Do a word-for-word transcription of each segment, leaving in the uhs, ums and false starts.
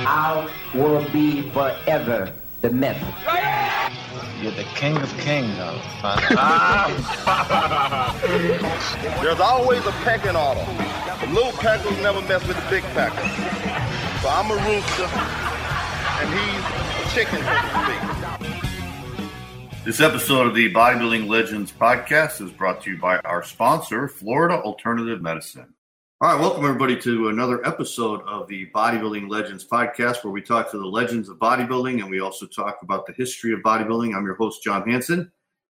I will be forever the myth. You're the king of kings, though. There's always a pecking order. The little peckers never mess with the big peckers. So I'm a rooster, and he's a chicken, so to speak. This episode of the Bodybuilding Legends podcast is brought to you by our sponsor, Florida Alternative Medicine. All right, welcome everybody to another episode of the Bodybuilding Legends podcast, where we talk to the legends of bodybuilding and we also talk about the history of bodybuilding. I'm your host, John Hansen,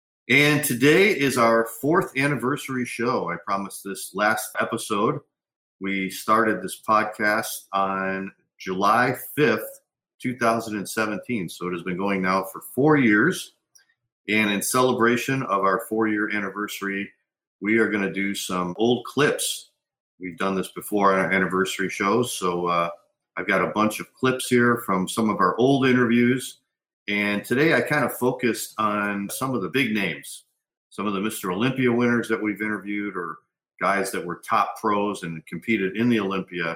and today is our fourth anniversary show. I promised this last episode. We started this podcast on July fifth, twenty seventeen, so it has been going now for four years. And in celebration of our four-year anniversary, we are going to do some old clips. We've done this before on our anniversary shows, so uh, I've got a bunch of clips here from some of our old interviews. And today I kind of focused on some of the big names, some of the Mister Olympia winners that we've interviewed, or guys that were top pros and competed in the Olympia.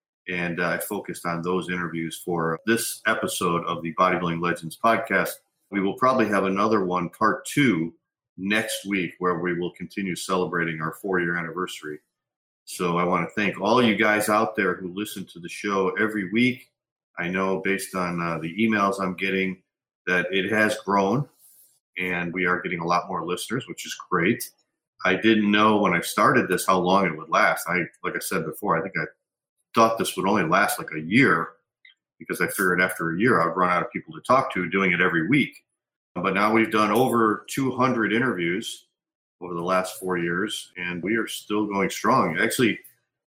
And uh, I focused on those interviews for this episode of the Bodybuilding Legends podcast. We will probably have another one, part two, next week, where we will continue celebrating our four-year anniversary. So I want to thank all you guys out there who listen to the show every week. I know based on uh, the emails I'm getting that it has grown, and we are getting a lot more listeners, which is great. I didn't know when I started this how long it would last. I, like I said before, I think I thought this would only last like a year, because I figured after a year I'd run out of people to talk to doing it every week. But now we've done over two hundred interviews over the last four years, and we are still going strong. Actually,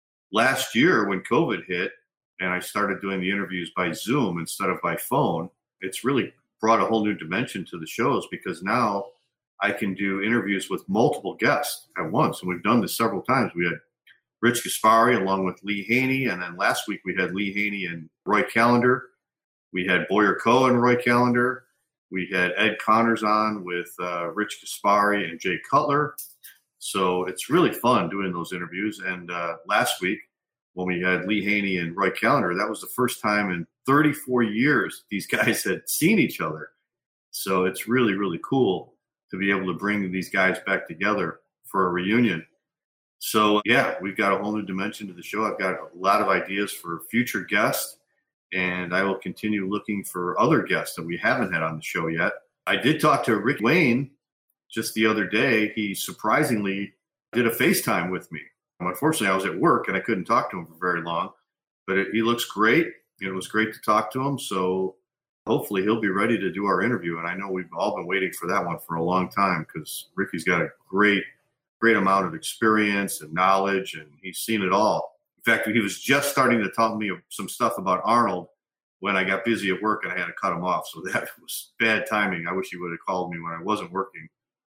last year when COVID hit and I started doing the interviews by Zoom instead of by phone, it's really brought a whole new dimension to the shows, because now I can do interviews with multiple guests at once. And we've done this several times. We had Rich Gaspari along with Lee Haney, and then last week we had Lee Haney and Roy Callender. We had Boyer Coe and Roy Callender. We had Ed Connors on with uh, Rich Gaspari and Jay Cutler. So it's really fun doing those interviews. And uh, last week, when we had Lee Haney and Roy Callender, that was the first time in thirty-four years these guys had seen each other. So it's really, really cool to be able to bring these guys back together for a reunion. So, yeah, we've got a whole new dimension to the show. I've got a lot of ideas for future guests, and I will continue looking for other guests that we haven't had on the show yet. I did talk to Rick Wayne just the other day. He surprisingly did a FaceTime with me. Unfortunately, I was at work and I couldn't talk to him for very long, but it, he looks great. It was great to talk to him. So hopefully he'll be ready to do our interview. And I know we've all been waiting for that one for a long time, because Ricky's got a great, great amount of experience and knowledge, and he's seen it all. In fact, he was just starting to tell me some stuff about Arnold when I got busy at work and I had to cut him off. So that was bad timing. I wish he would have called me when I wasn't working.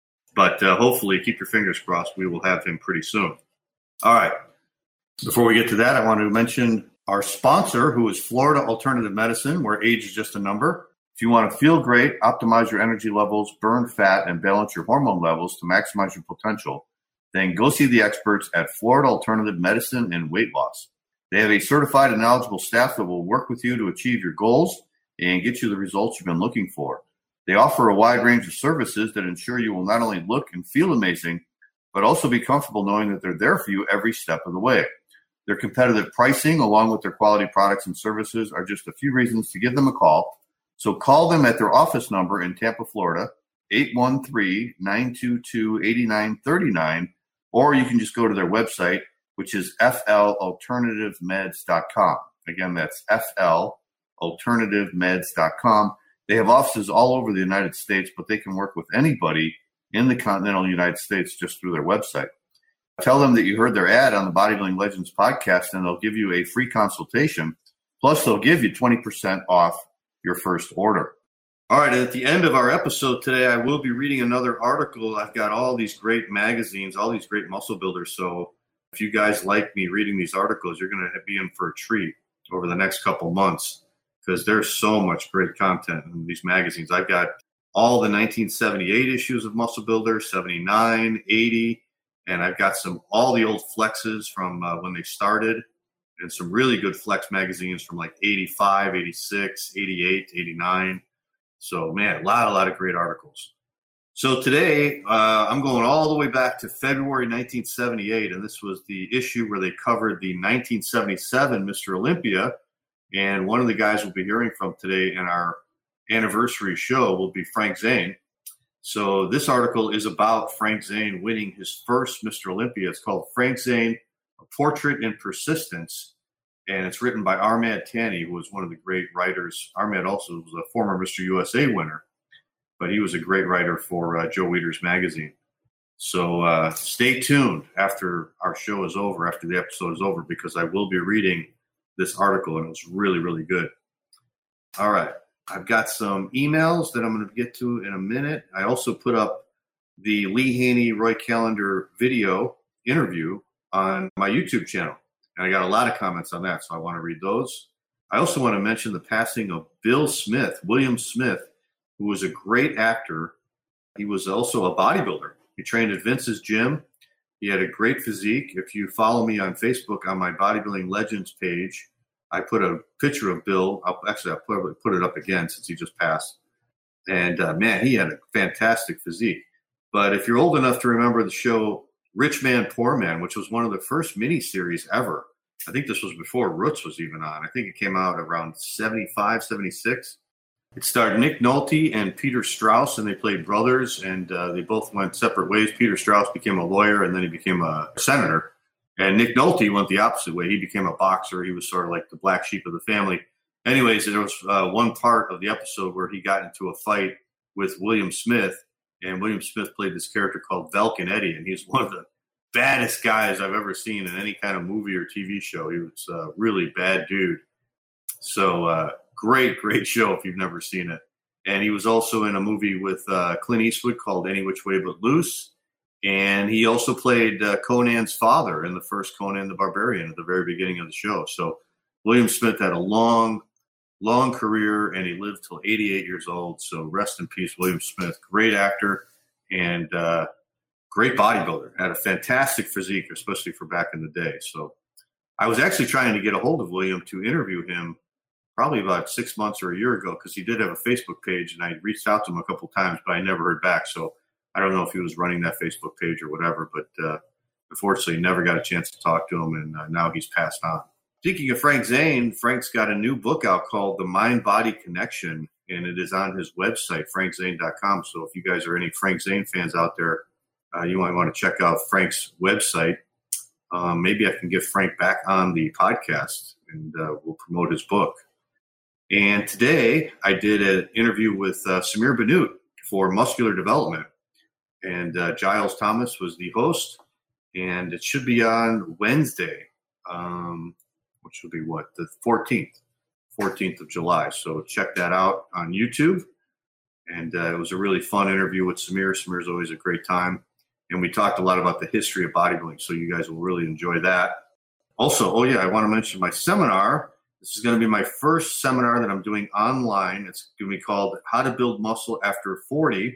But uh, hopefully, keep your fingers crossed, we will have him pretty soon. All right. Before we get to that, I want to mention our sponsor, who is Florida Alternative Medicine, where age is just a number. If you want to feel great, optimize your energy levels, burn fat, and balance your hormone levels to maximize your potential, then go see the experts at Florida Alternative Medicine and Weight Loss. They have a certified and knowledgeable staff that will work with you to achieve your goals and get you the results you've been looking for. They offer a wide range of services that ensure you will not only look and feel amazing, but also be comfortable knowing that they're there for you every step of the way. Their competitive pricing, along with their quality products and services, are just a few reasons to give them a call. So call them at their office number in Tampa, Florida, eight one three, nine two two, eight nine three nine, or you can just go to their website, which is f l alternative meds dot com. Again, that's f l alternative meds dot com. They have offices all over the United States, but they can work with anybody in the continental United States just through their website. Tell them that you heard their ad on the Bodybuilding Legends podcast, and they'll give you a free consultation. Plus, they'll give you twenty percent off your first order. All right, at the end of our episode today, I will be reading another article. I've got all these great magazines, all these great muscle builders. So if you guys like me reading these articles, you're going to be in for a treat over the next couple months, because there's so much great content in these magazines. I've got all the nineteen seventy-eight issues of Muscle Builder, seventy-nine, eighty, and I've got some all the old flexes from uh, when they started, and some really good flex magazines from like eighty-five, eighty-six, eighty-eight, eighty-nine. So, man, a lot, a lot of great articles. So today, uh, I'm going all the way back to February nineteen seventy-eight, and this was the issue where they covered the nineteen seventy-seven Mister Olympia. And one of the guys we'll be hearing from today in our anniversary show will be Frank Zane. So this article is about Frank Zane winning his first Mister Olympia. It's called Frank Zane, A Portrait in Persistence, and it's written by Armad Tanny, who was one of the great writers. Armad also was a former Mister U S A winner, but he was a great writer for uh, Joe Weider's magazine. So uh, stay tuned after our show is over, after the episode is over, because I will be reading this article, and it was really, really good. All right. I've got some emails that I'm going to get to in a minute. I also put up the Lee Haney, Roy Callender video interview on my YouTube channel, and I got a lot of comments on that, so I want to read those. I also want to mention the passing of Bill Smith, William Smith, who was a great actor. He was also a bodybuilder. He trained at Vince's gym. He had a great physique. If you follow me on Facebook on my Bodybuilding Legends page, I put a picture of Bill. I'll, actually, I'll put, put it up again since he just passed. And, uh, man, he had a fantastic physique. But if you're old enough to remember the show Rich Man, Poor Man, which was one of the first miniseries ever, I think this was before Roots was even on. I think it came out around seventy-five, seventy-six. It starred Nick Nolte and Peter Strauss, and they played brothers, and uh, they both went separate ways. Peter Strauss became a lawyer, and then he became a senator. And Nick Nolte went the opposite way. He became a boxer. He was sort of like the black sheep of the family. Anyways, there was uh, one part of the episode where he got into a fight with William Smith, and William Smith played this character called Velkin Eddie, and he's one of the baddest guys I've ever seen in any kind of movie or T V show. He was a really bad dude. So uh, great, great show if you've never seen it. And he was also in a movie with uh, Clint Eastwood called Any Which Way But Loose. And he also played uh, Conan's father in the first Conan the Barbarian at the very beginning of the show. So William Smith had a long, long career, and he lived till eighty-eight years old. So rest in peace, William Smith. Great actor and uh, great bodybuilder. Had a fantastic physique, especially for back in the day. So I was actually trying to get a hold of William to interview him probably about six months or a year ago, because he did have a Facebook page, and I reached out to him a couple of times, but I never heard back. So I don't know if he was running that Facebook page or whatever, but uh, unfortunately never got a chance to talk to him, and uh, now he's passed on. Speaking of Frank Zane, Frank's got a new book out called The Mind-Body Connection, and it is on his website, frank zane dot com. So if you guys are any Frank Zane fans out there, uh, you might want to check out Frank's website. Um, maybe I can get Frank back on the podcast, and uh, we'll promote his book. And today I did an interview with uh, Samir Bannout for Muscular Development. And uh, Giles Thomas was the host, and it should be on Wednesday, um, which will be what, the fourteenth, fourteenth of July. So check that out on YouTube. And uh, it was a really fun interview with Samir. Samir's always a great time. And we talked a lot about the history of bodybuilding, so you guys will really enjoy that. Also, oh yeah, I want to mention my seminar. This is going to be my first seminar that I'm doing online. It's going to be called How to Build Muscle After forty.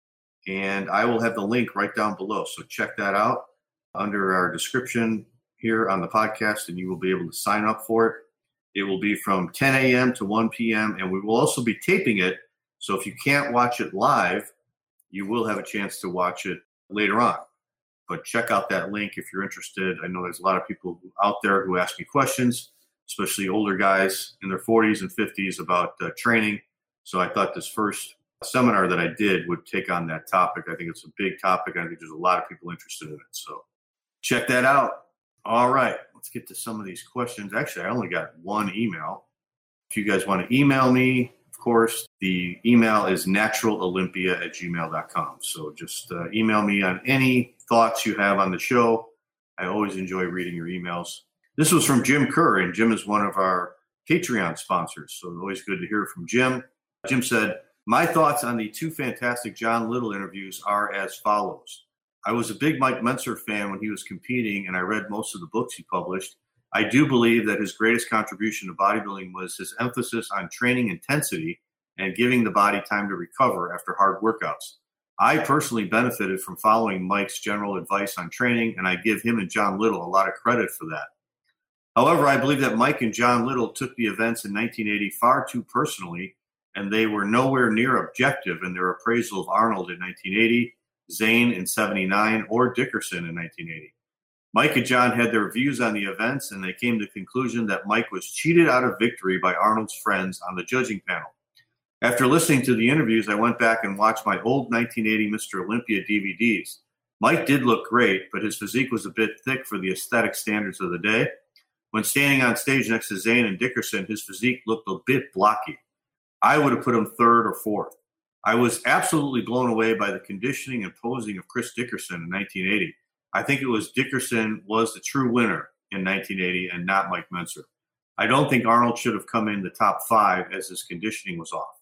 And I will have the link right down below. So check that out under our description here on the podcast, and you will be able to sign up for it. It will be from ten a.m. to one p.m., and we will also be taping it. So if you can't watch it live, you will have a chance to watch it later on. But check out that link if you're interested. I know there's a lot of people out there who ask me questions, especially older guys in their forties and fifties about uh, training. So I thought this first seminar that I did would take on that topic. I think it's a big topic. I think there's a lot of people interested in it. So check that out. All right, let's get to some of these questions. Actually, I only got one email. If you guys want to email me, of course, the email is naturalolympia at gmail dot com. So just uh, email me on any thoughts you have on the show. I always enjoy reading your emails. This was from Jim Kerr, and Jim is one of our Patreon sponsors. So always good to hear from Jim. Jim said, my thoughts on the two fantastic John Little interviews are as follows. I was a big Mike Mentzer fan when he was competing, and I read most of the books he published. I do believe that his greatest contribution to bodybuilding was his emphasis on training intensity and giving the body time to recover after hard workouts. I personally benefited from following Mike's general advice on training, and I give him and John Little a lot of credit for that. However, I believe that Mike and John Little took the events in nineteen eighty far too personally, and they were nowhere near objective in their appraisal of Arnold in nineteen eighty, Zane in seventy-nine, or Dickerson in nineteen eighty. Mike and John had their views on the events, and they came to the conclusion that Mike was cheated out of victory by Arnold's friends on the judging panel. After listening to the interviews, I went back and watched my old nineteen eighty Mister Olympia D V Ds. Mike did look great, but his physique was a bit thick for the aesthetic standards of the day. When standing on stage next to Zane and Dickerson, his physique looked a bit blocky. I would have put him third or fourth. I was absolutely blown away by the conditioning and posing of Chris Dickerson in nineteen eighty. I think it was Dickerson was the true winner in nineteen eighty and not Mike Mentzer. I don't think Arnold should have come in the top five as his conditioning was off.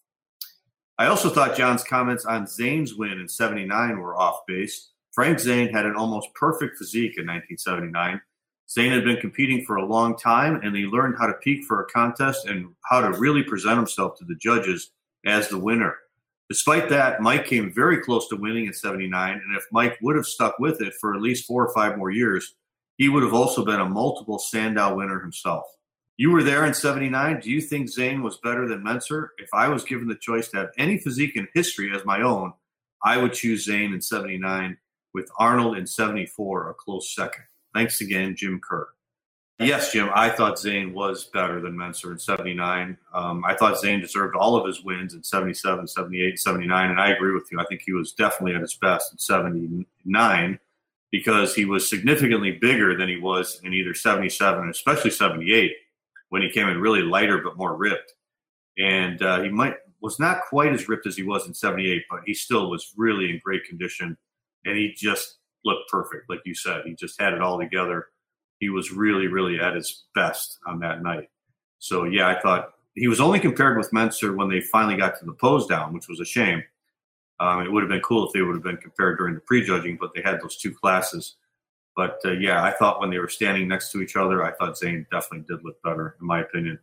I also thought John's comments on Zane's win in seventy-nine were off base. Frank Zane had an almost perfect physique in nineteen seventy-nine. Zane had been competing for a long time, and he learned how to peak for a contest and how to really present himself to the judges as the winner. Despite that, Mike came very close to winning in seventy-nine, and if Mike would have stuck with it for at least four or five more years, he would have also been a multiple Sandow winner himself. You were there in seventy-nine. Do you think Zane was better than Mentzer? If I was given the choice to have any physique in history as my own, I would choose Zane in seventy-nine, with Arnold in seventy-four a close second. Thanks again, Jim Kerr. Yes, Jim, I thought Zane was better than Mentzer in seventy-nine. Um, I thought Zane deserved all of his wins in seventy-seven, seventy-eight, seventy-nine, and I agree with you. I think he was definitely at his best in seventy-nine because he was significantly bigger than he was in either seventy-seven, especially seventy-eight, when he came in really lighter but more ripped. And uh, he might was not quite as ripped as he was in seventy-eight, but he still was really in great condition, and he just looked perfect, like you said. He just had it all together. He was really, really at his best on that night. So, yeah, I thought he was only compared with Mentzer when they finally got to the pose down, which was a shame. Um, it would have been cool if they would have been compared during the prejudging, but they had those two classes. But, uh, yeah, I thought when they were standing next to each other, I thought Zane definitely did look better, in my opinion.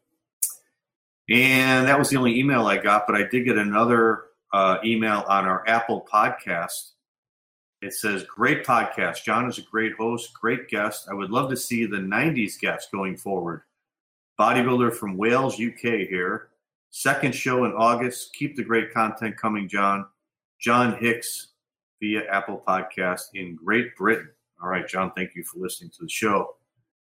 And that was the only email I got, but I did get another uh, email on our Apple podcast. It says, great podcast. John is a great host, great guest. I would love to see the nineties guests going forward. Bodybuilder from Wales, U K here. Second show in August. Keep the great content coming, John. John Hicks via Apple Podcast in Great Britain. All right, John, thank you for listening to the show.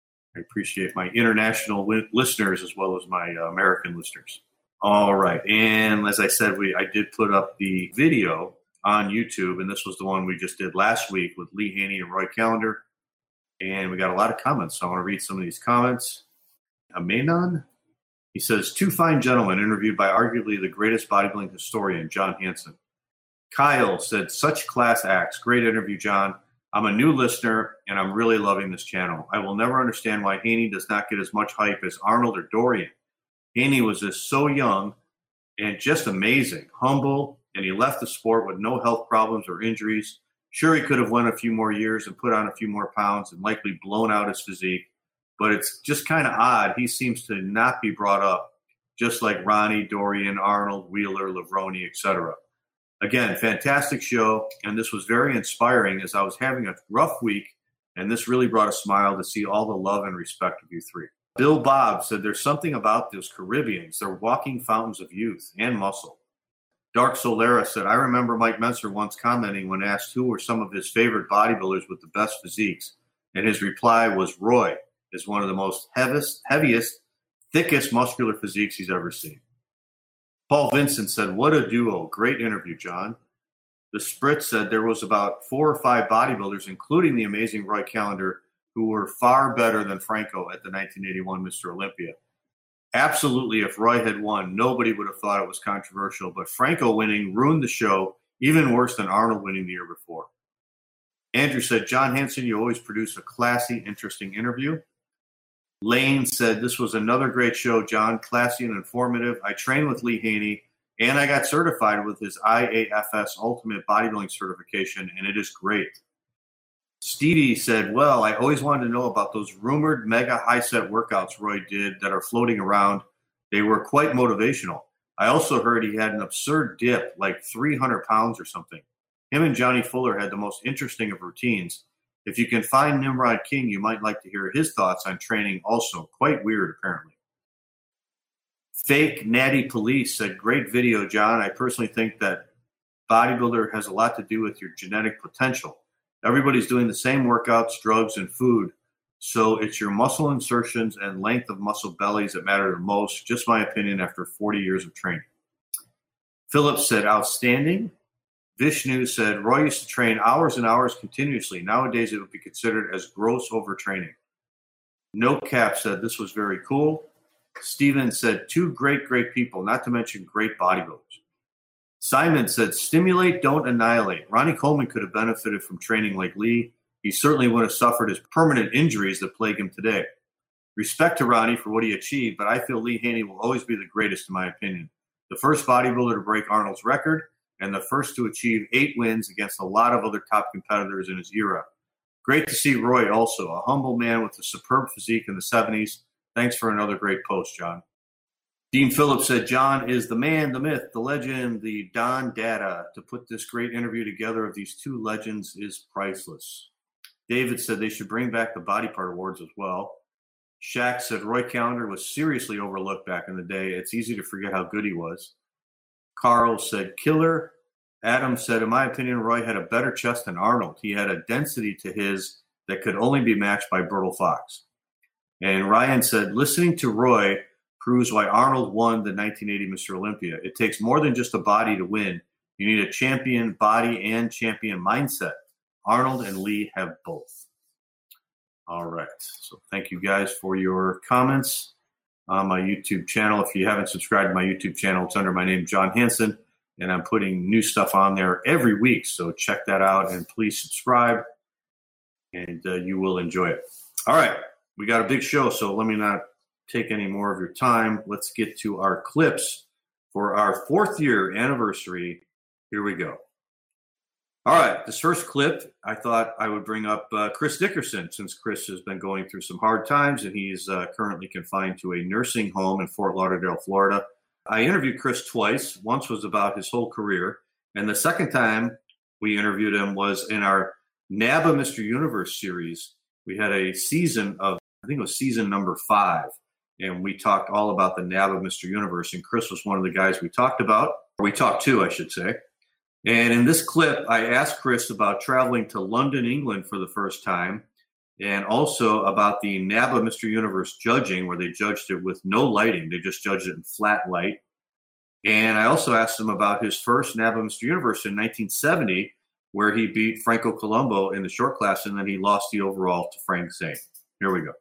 I appreciate my international wi- listeners as well as my uh, American listeners. All right, and as I said, we I did put up the video on YouTube, and this was the one we just did last week with Lee Haney and Roy Callender, and we got a lot of comments, so I want to read some of these comments. Amenon, he says, two fine gentlemen interviewed by arguably the greatest bodybuilding historian, John Hansen. Kyle said, such class acts. Great interview, John. I'm a new listener, and I'm really loving this channel. I will never understand why Haney does not get as much hype as Arnold or Dorian. Haney was just so young and just amazing, humble, and he left the sport with no health problems or injuries. Sure, he could have won a few more years and put on a few more pounds and likely blown out his physique, but it's just kind of odd. He seems to not be brought up, just like Ronnie, Dorian, Arnold, Wheeler, Lavroni, et cetera. Again, fantastic show, and this was very inspiring as I was having a rough week, and this really brought a smile to see all the love and respect of you three. Bill Bob said, there's something about those Caribbeans. They're walking fountains of youth and muscle. Dark Solera said, I remember Mike Mentzer once commenting when asked who were some of his favorite bodybuilders with the best physiques, and his reply was Roy is one of the most heaviest, heaviest, thickest muscular physiques he's ever seen. Paul Vincent said, what a duo. Great interview, John. The Spritz said there was about four or five bodybuilders, including the amazing Roy Callender, who were far better than Franco at the nineteen eighty-one Mister Olympia. Absolutely, if Roy had won, nobody would have thought it was controversial, but Franco winning ruined the show, even worse than Arnold winning the year before. Andrew said, John Hansen, you always produce a classy, interesting interview. Lane said, this was another great show, John, classy and informative. I trained with Lee Haney, and I got certified with his I A F S Ultimate Bodybuilding Certification, and it is great. Stevie said, well, I always wanted to know about those rumored mega high-set workouts Roy did that are floating around. They were quite motivational. I also heard he had an absurd dip, like three hundred pounds or something. Him and Johnny Fuller had the most interesting of routines. If you can find Nimrod King, you might like to hear his thoughts on training also. Quite weird, apparently. Fake Natty Police said, great video, John. I personally think that bodybuilder has a lot to do with your genetic potential. Everybody's doing the same workouts, drugs, and food. So it's your muscle insertions and length of muscle bellies that matter the most. Just my opinion after forty years of training. Phillips said, outstanding. Vishnu said, Roy used to train hours and hours continuously. Nowadays, it would be considered as gross overtraining. No Cap said, this was very cool. Steven said, two great, great people, not to mention great bodybuilders. Simon said, stimulate, don't annihilate. Ronnie Coleman could have benefited from training like Lee. He certainly would have suffered his permanent injuries that plague him today. Respect to Ronnie for what he achieved, but I feel Lee Haney will always be the greatest in my opinion. The first bodybuilder to break Arnold's record and the first to achieve eight wins against a lot of other top competitors in his era. Great to see Roy also, a humble man with a superb physique in the seventies. Thanks for another great post, John. Dean Phillips said, John is the man, the myth, the legend, the Don Dada. To put this great interview together of these two legends is priceless. David said they should bring back the body part awards as well. Shaq said Roy Callender was seriously overlooked back in the day. It's easy to forget how good he was. Carl said killer. Adam said, in my opinion, Roy had a better chest than Arnold. He had a density to his that could only be matched by Bertil Fox. And Ryan said, listening to Roy proves why Arnold won the nineteen eighty Mister Olympia. It takes more than just a body to win. You need a champion body and champion mindset. Arnold and Lee have both. All right. So thank you guys for your comments on my YouTube channel. If you haven't subscribed to my YouTube channel, it's under my name, John Hanson, and I'm putting new stuff on there every week. So check that out and please subscribe, and uh, you will enjoy it. All right. We got a big show, so let me not take any more of your time. Let's get to our clips for our fourth year anniversary. Here we go. All right, this first clip, I thought I would bring up uh, Chris Dickerson, since Chris has been going through some hard times and he's uh, currently confined to a nursing home in Fort Lauderdale, Florida. I interviewed Chris twice. Once was about his whole career, and the second time we interviewed him was in our NABBA Mister Universe series. We had a season of, I think it was season number five, and we talked all about the NABBA Mister Universe, and Chris was one of the guys we talked about, or we talked to, I should say. And in this clip, I asked Chris about traveling to London, England for the first time, and also about the NABBA Mister Universe judging, where they judged it with no lighting. They just judged it in flat light. And I also asked him about his first NABBA Mister Universe in nineteen seventy, where he beat Franco Colombo in the short class, and then he lost the overall to Frank Zane. Here we go.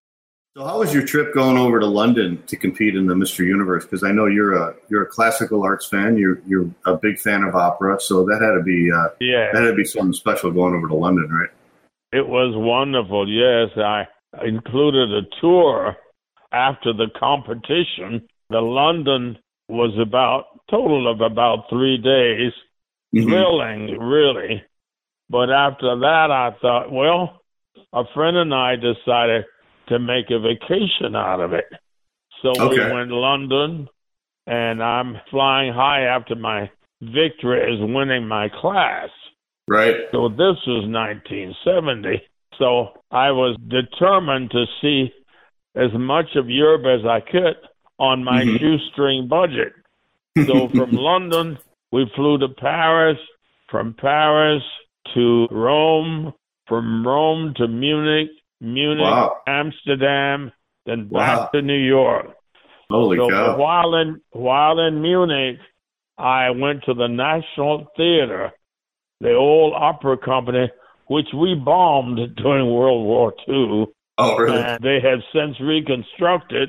So how was your trip going over to London to compete in the Mister Universe? Because I know you're a you're a classical arts fan. You're you're a big fan of opera, so that had to be uh, yeah. that had to be something special going over to London, right? It was wonderful. Yes, I included a tour after the competition. The London was about total of about three days, mm-hmm. thrilling, really. But after that, I thought, well, a friend and I decided to make a vacation out of it. So okay. we went to London, and I'm flying high after my victory is winning my class. Right. So this was nineteen seventy. So I was determined to see as much of Europe as I could on my mm-hmm. shoestring budget. So from London, we flew to Paris, from Paris to Rome, from Rome to Munich, Munich, wow. Amsterdam, then back wow. to New York. Holy so cow. While in, while in Munich, I went to the National Theater, the old opera company, which we bombed during World War Two. Oh, really? And they have since reconstructed,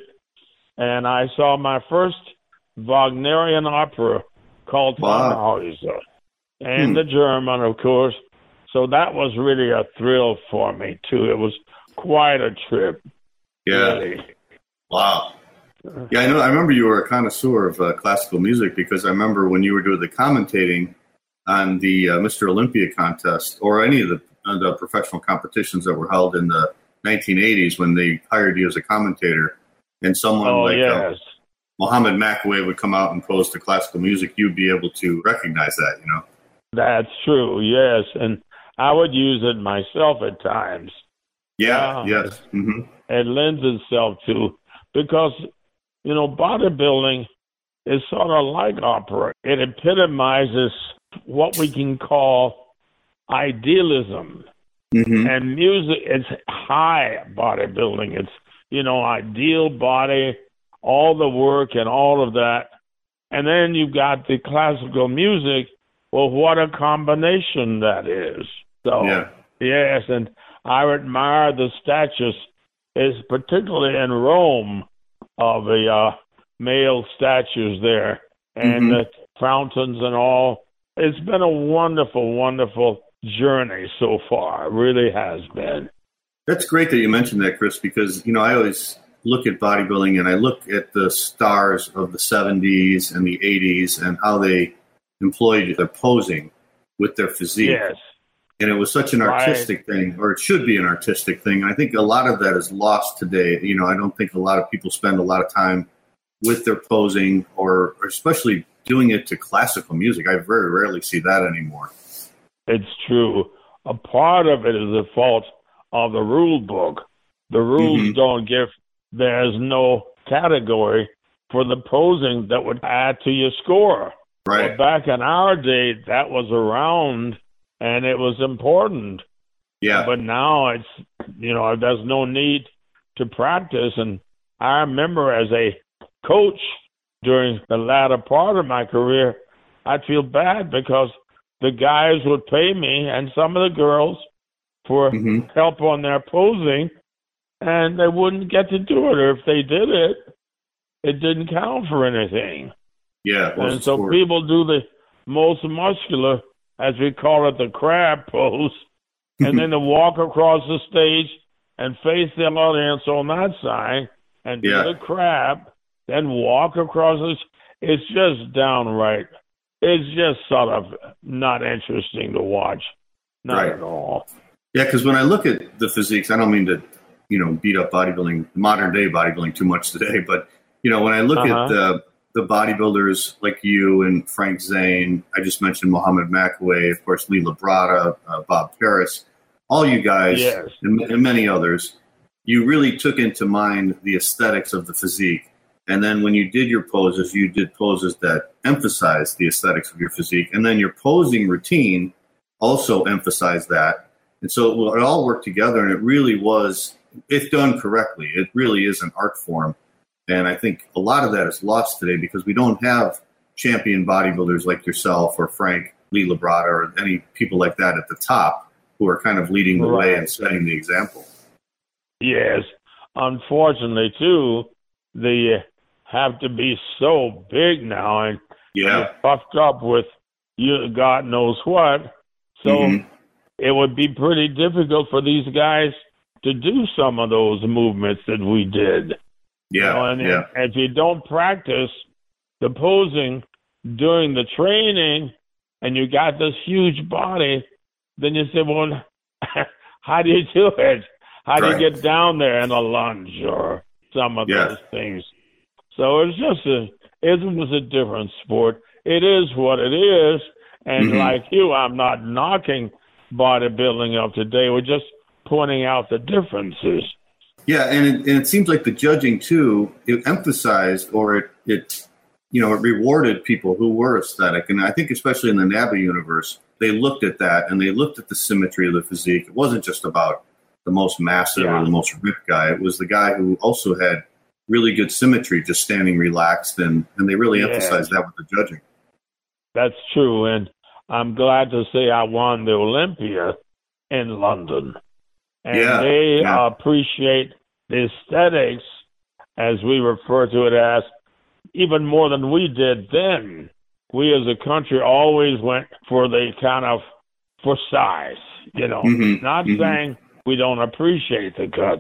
and I saw my first Wagnerian opera called wow. Tannhäuser, and hmm. the German, of course. So that was really a thrill for me, too. It was quite a trip. Yeah. Really. Wow. Yeah, I know. I remember you were a connoisseur of uh, classical music, because I remember when you were doing the commentating on the uh, Mister Olympia contest, or any of the, uh, the professional competitions that were held in the nineteen eighties, when they hired you as a commentator, and someone oh, like yes. uh, Mohammed McAway would come out and pose to classical music, you'd be able to recognize that, you know? That's true, yes. And I would use it myself at times. Yeah, Uh, yes. Mm-hmm. It lends itself to, because, you know, bodybuilding is sort of like opera. It epitomizes what we can call idealism. Mm-hmm. And music, it's high bodybuilding. It's, you know, ideal body, all the work and all of that. And then you've got the classical music. Well, what a combination that is. So, Yeah. yes, and I admire the statues, is particularly in Rome, of the uh, male statues there, and Mhm. the fountains and all. It's been a wonderful, wonderful journey so far. It really has been. That's great that you mentioned that, Chris, because, you know, I always look at bodybuilding and I look at the stars of the seventies and the eighties and how they employed their posing with their physique. Yes. And it was such an artistic right. thing, or it should be an artistic thing. I think a lot of that is lost today. You know, I don't think a lot of people spend a lot of time with their posing, or, or especially doing it to classical music. I very rarely see that anymore. It's true. A part of it is the fault of the rule book. The rules mm-hmm. don't give, there's no category for the posing that would add to your score. Right. But back in our day, that was around and it was important. Yeah. But now it's, you know, there's no need to practice. And I remember as a coach during the latter part of my career, I'd feel bad because the guys would pay me and some of the girls for mm-hmm. help on their posing, and they wouldn't get to do it. Or if they did it, it didn't count for anything. Yeah. And so sport. People do the most muscular, as we call it, the crab pose, and then to walk across the stage and face the audience on that side and do yeah. the crab, then walk across this. It's just downright. It's just sort of not interesting to watch. Not right. at all. Yeah, because when I look at the physiques, I don't mean to, you know, beat up bodybuilding, modern day bodybuilding too much today, but, you know, when I look uh-huh. at the, the bodybuilders like you and Frank Zane, I just mentioned Mohammed McAway, of course, Lee Labrada, uh, Bob Paris, all you guys yes. and, and many others, you really took into mind the aesthetics of the physique. And then when you did your poses, you did poses that emphasized the aesthetics of your physique. And then your posing routine also emphasized that. And so it all worked together, and it really was, if done correctly, it really is an art form. And I think a lot of that is lost today because we don't have champion bodybuilders like yourself or Frank, Lee Labrada, or any people like that at the top who are kind of leading the right. way and setting the example. Yes. Unfortunately, too, they have to be so big now and yeah. puffed up with you, God knows what. So mm-hmm. it would be pretty difficult for these guys to do some of those movements that we did. Yeah, you know, and yeah. if, if you don't practice the posing during the training and you got this huge body, then you say, well, how do you do it? How do right. you get down there in a lunge or some of yeah. those things? So it's just a, it was a different sport. It is what it is. And mm-hmm. like you, I'm not knocking bodybuilding of today. We're just pointing out the differences. Yeah, and it, and it seems like the judging, too, it emphasized or it, it, you know, it rewarded people who were aesthetic. And I think especially in the NABBA universe, they looked at that and they looked at the symmetry of the physique. It wasn't just about the most massive yeah. or the most ripped guy. It was the guy who also had really good symmetry, just standing relaxed. And, and they really yeah. emphasized that with the judging. That's true. And I'm glad to say I won the Olympia in London. And yeah, they yeah. appreciate the aesthetics, as we refer to it as, even more than we did then. We as a country always went for the kind of, for size, you know, mm-hmm, not mm-hmm. saying we don't appreciate the cuts,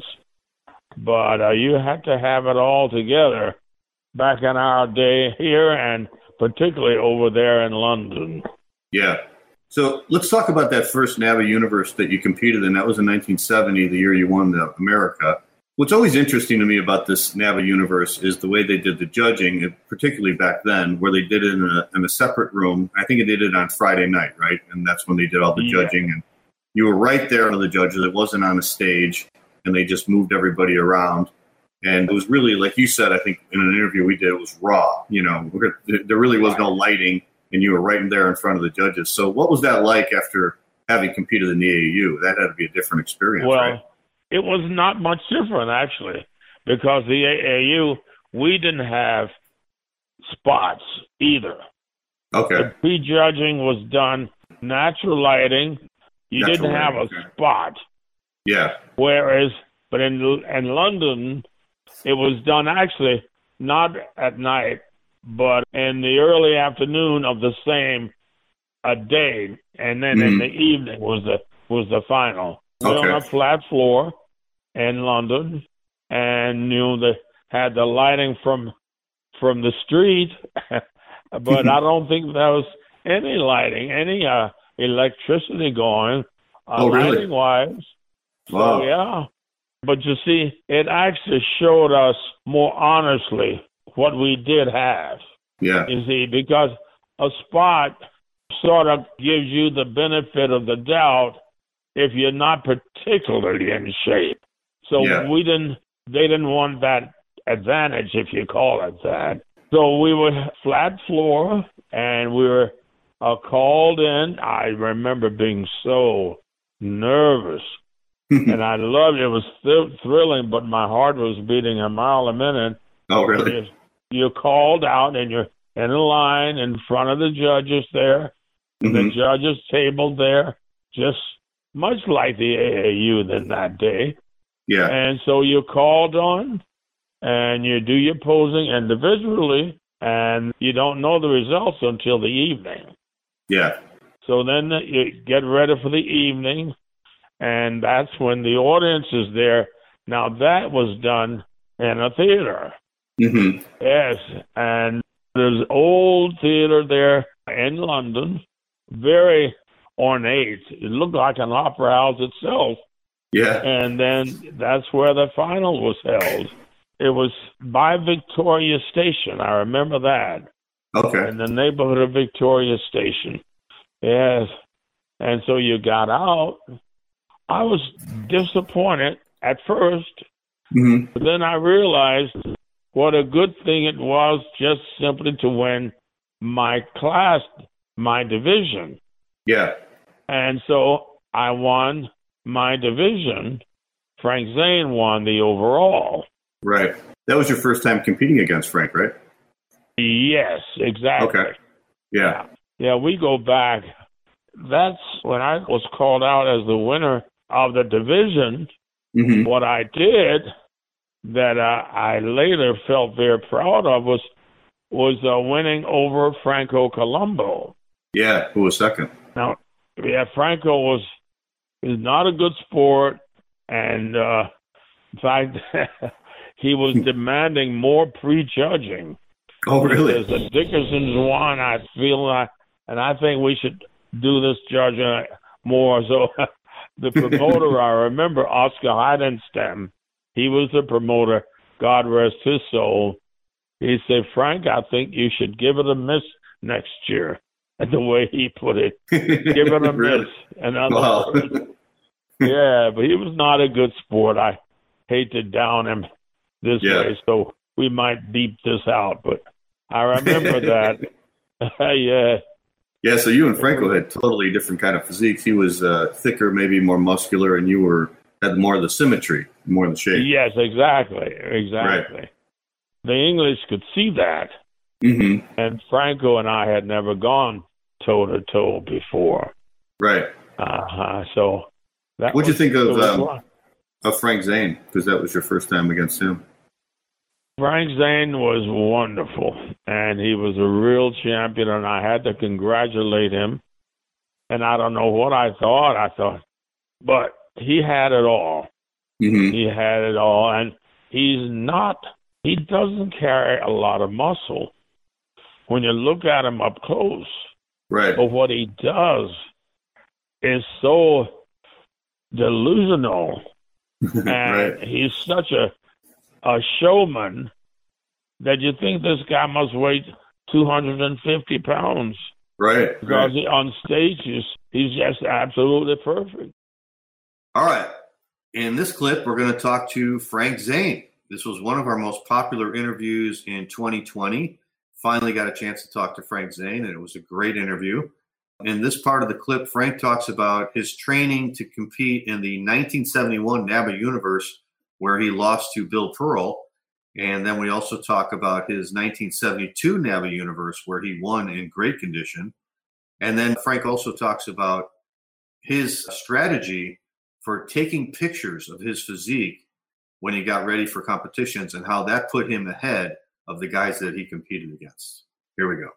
but uh, you have to have it all together back in our day here and particularly over there in London. Yeah. So let's talk about that first NABBA universe that you competed in. That was in nineteen seventy, the year you won the America. What's always interesting to me about this NABBA universe is the way they did the judging, particularly back then, where they did it in a, in a separate room. I think they did it on Friday night, right? And that's when they did all the yeah. judging. And you were right there with the judges. It wasn't on a stage, and they just moved everybody around. And it was really, like you said, I think in an interview we did, it was raw. You know, there really was no lighting, and you were right there in front of the judges. So what was that like after having competed in the A A U? That had to be a different experience, well, right? It was not much different, actually, because the A A U, we didn't have spots either. Okay. The prejudging was done natural lighting. You Natural didn't have lighting, a okay. spot. Yeah. Whereas, but in in London, it was done actually not at night, but in the early afternoon of the same a day, and then Mm-hmm. in the evening was the was the final. Okay. On a flat floor in London, and you know they had the lighting from from the street, but I don't think there was any lighting, any uh, electricity going, uh, Oh, really? lighting wise. Wow. So yeah, but you see, it actually showed us more honestly what we did have. Yeah. You see, because a spot sort of gives you the benefit of the doubt if you're not particularly in shape. So Yeah. we didn't, they didn't want that advantage, if you call it that. So we were flat floor, and we were uh, called in. I remember being so nervous, and I loved it. It was th- thrilling, but my heart was beating a mile a minute. Oh, really? You're, you're called out, and you're in a line in front of the judges there, Mm-hmm. the judges table there, just much like the A A U than that day. Yeah. And so you're called on, and you do your posing individually, and you don't know the results until the evening. Yeah. So then you get ready for the evening, and that's when the audience is there. Now, that was done in a theater. Mm-hmm. Yes, and there's old theater there in London, very ornate. It looked like an opera house itself. Yeah. And then that's where the final was held. It was by Victoria Station. I remember that. Okay. In the neighborhood of Victoria Station. Yes. And so you got out. I was disappointed at first, Mm-hmm. but then I realized what a good thing it was just simply to win my class, my division. Yeah. And so I won my division. Frank Zane won the overall. Right. That was your first time competing against Frank, right? Yes, exactly. Okay. Yeah. Yeah, we go back. That's when I was called out as the winner of the division. Mm-hmm. What I did that uh, I later felt very proud of was was uh, winning over Franco Colombo. Yeah. Who was second? Now, yeah, Franco was is not a good sport, and uh, in fact, he was demanding more prejudging. Oh, really? Because the Dickersons won, I feel like, and I think we should do this judging more. So the promoter, I remember Oscar Heidenstam, he was the promoter, God rest his soul. He said, Frank, I think you should give it a miss next year. And the way he put it, give it a Really? miss. In other Wow. words. Yeah, but he was not a good sport. I hate to down him this Yeah. way, so we might beep this out. But I remember that. Yeah. Yeah, so you and Franco had totally different kind of physiques. He was uh, thicker, maybe more muscular, and you were had more of the symmetry, more of the shape. Yes, exactly. Exactly. Right. The English could see that. Mm-hmm. And Franco and I had never gone toe-to-toe before. Right. Uh-huh. So that What'd you was- think of, it was um, fun. Of Frank Zane, because that was your first time against him. Frank Zane was wonderful, and he was a real champion, and I had to congratulate him. And I don't know what I thought. I thought, but he had it all. Mm-hmm. He had it all, and he's not, he doesn't carry a lot of muscle when you look at him up close. Right. But what he does is so delusional, and Right. he's such a a showman that you think this guy must weigh two hundred fifty pounds Right. because Right. he, on stage he's, he's just absolutely perfect. All right. In this clip, we're going to talk to Frank Zane. This was one of our most popular interviews in twenty twenty. Finally got a chance to talk to Frank Zane, and it was a great interview. In this part of the clip, Frank talks about his training to compete in the nineteen seventy-one NABBA universe, where he lost to Bill Pearl. And then we also talk about his nineteen seventy-two NABBA universe, where he won in great condition. And then Frank also talks about his strategy for taking pictures of his physique when he got ready for competitions and how that put him ahead of the guys that he competed against. Here we go.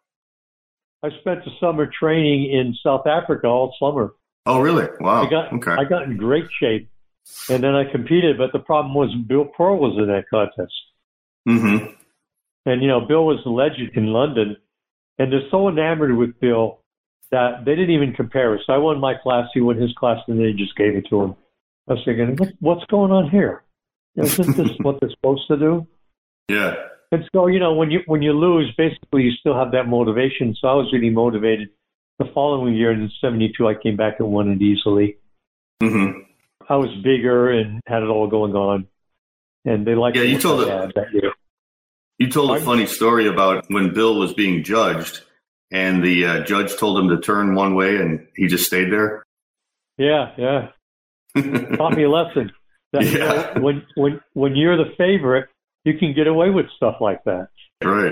I spent the summer training in South Africa all summer. Oh, really? Wow. I got, okay. I got in great shape, and then I competed, but the problem was Bill Pearl was in that contest. Mm-hmm. And, you know, Bill was a legend in London, and they're so enamored with Bill that they didn't even compare us. So I won my class, he won his class, and they just gave it to him. I was thinking, what, what's going on here? Isn't this what they're supposed to do? Yeah. And so, you know, when you when you lose, basically you still have that motivation. So I was really motivated. The following year, in seventy-two, I came back and won it easily. Mm-hmm. I was bigger and had it all going on. And they liked yeah, you told it. That year. You told a funny story about when Bill was being judged, and the uh, judge told him to turn one way, and he just stayed there. Yeah, yeah. Taught me a lesson. That, yeah. You know, when when when you're the favorite, you can get away with stuff like that. Right.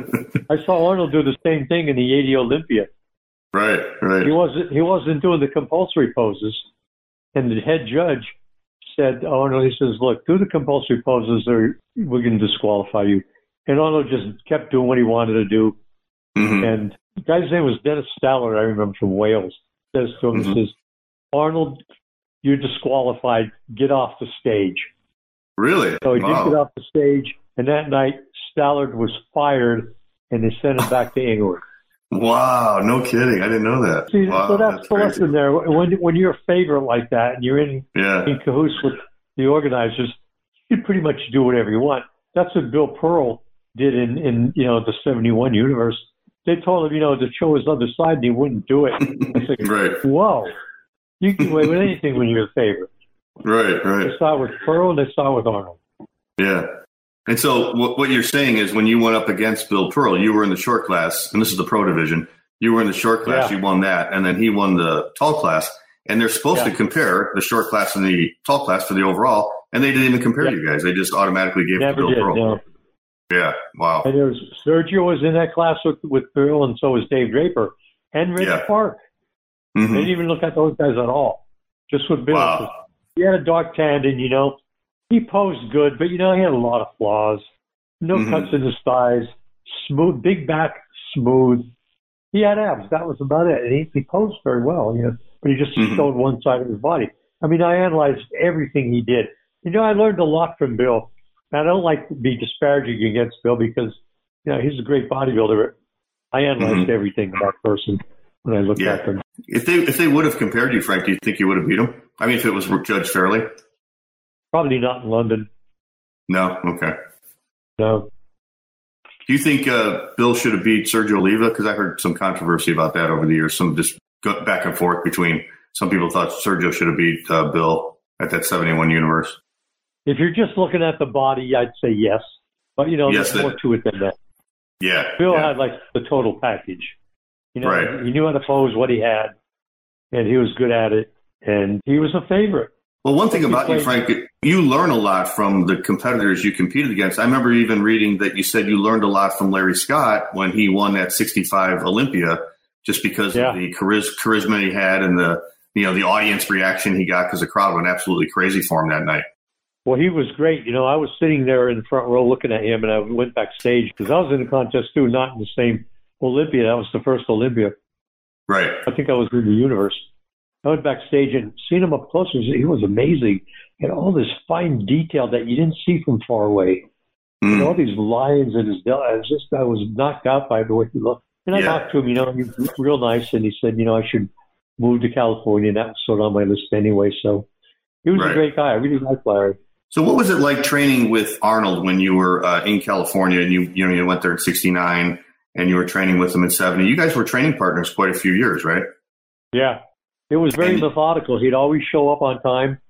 I saw Arnold do the same thing in the eighty Olympia. Right, right. He wasn't he wasn't doing the compulsory poses, and the head judge said, "Arnold," he says, "look, do the compulsory poses, or we're going to disqualify you." And Arnold just kept doing what he wanted to do. Mm-hmm. And the guy's name was Dennis Stallard, I remember, from Wales. Says to him, mm-hmm. he says, "Arnold, you're disqualified. Get off the stage." Really? So he wow. did get off the stage, and that night Stallard was fired, and they sent him back to England. Wow, no kidding. I didn't know that. See, wow, so that's, that's the crazy. lesson there. When when you're a favorite like that, and you're in yeah. in cahoots with the organizers, you can pretty much do whatever you want. That's what Bill Pearl did in, in you know the seventy-one universe. They told him, you know, to show his other side, and he wouldn't do it. I said, right. Whoa, you can get away with anything when you're a favorite. Right, right. They saw it with Pearl, and they saw it with Arnold. Yeah. And so what, what you're saying is when you went up against Bill Pearl, you were in the short class, and this is the pro division. You were in the short class, Yeah. you won that, and then he won the tall class. And they're supposed Yeah. to compare the short class and the tall class for the overall, and they didn't even compare Yeah. you guys. They just automatically gave Never it to Bill did, Pearl. no. Yeah, wow. And there was Sergio was in that class with, with Bill, and so was Dave Draper and Reggie Yeah. Park. Mm-hmm. They didn't even look at those guys at all. Just with Bill. Wow. He had a dark tendon, you know. He posed good, but, you know, he had a lot of flaws. No Mhm. cuts in his thighs. Smooth, big back, smooth. He had abs. That was about it. And he, he posed very well, you know, but he just Mhm. showed one side of his body. I mean, I analyzed everything he did. You know, I learned a lot from Bill. And I don't like to be disparaging against Bill because, you know, he's a great bodybuilder. I analyzed Mhm. everything about that person when I looked Yeah. at them. If they if they would have compared you, Frank, do you think you would have beat him? I mean, if it was judged fairly? Probably not in London. No? Okay. No. Do you think uh, Bill should have beat Sergio Oliva? Because I heard some controversy about that over the years, some just go back and forth between some people thought Sergio should have beat uh, Bill at that seventy-one universe. If you're just looking at the body, I'd say yes. But, you know, Yes, there's that- more to it than that. Yeah. Bill yeah. had, like, the total package. You know, Right. he knew how to pose, what he had, and he was good at it, and he was a favorite. Well, one thing He about you, played- Frank, you learn a lot from the competitors you competed against. I remember even reading that you said you learned a lot from Larry Scott when he won that sixty-five Olympia, just because Yeah. of the chariz- charisma he had and the you know the audience reaction he got because the crowd went absolutely crazy for him that night. Well, he was great. You know, I was sitting there in the front row looking at him, and I went backstage because I was in the contest too, not in the same Olympia. That was the first Olympia. Right. I think I was in the universe. I went backstage and seen him up close. He was amazing. He had all this fine detail that you didn't see from far away. Mm. And all these lines in his belly. I was just, I was knocked out by the way he looked. And I Yeah. talked to him, you know, he was real nice. And he said, you know, I should move to California. And that was sort of on my list anyway. So he was Right. a great guy. I really liked Larry. So what was it like training with Arnold when you were uh, in California and you you know you went there in sixty-nine and you were training with him in seventy? You guys were training partners quite a few years, right? Yeah. It was very And- methodical. He'd always show up on time.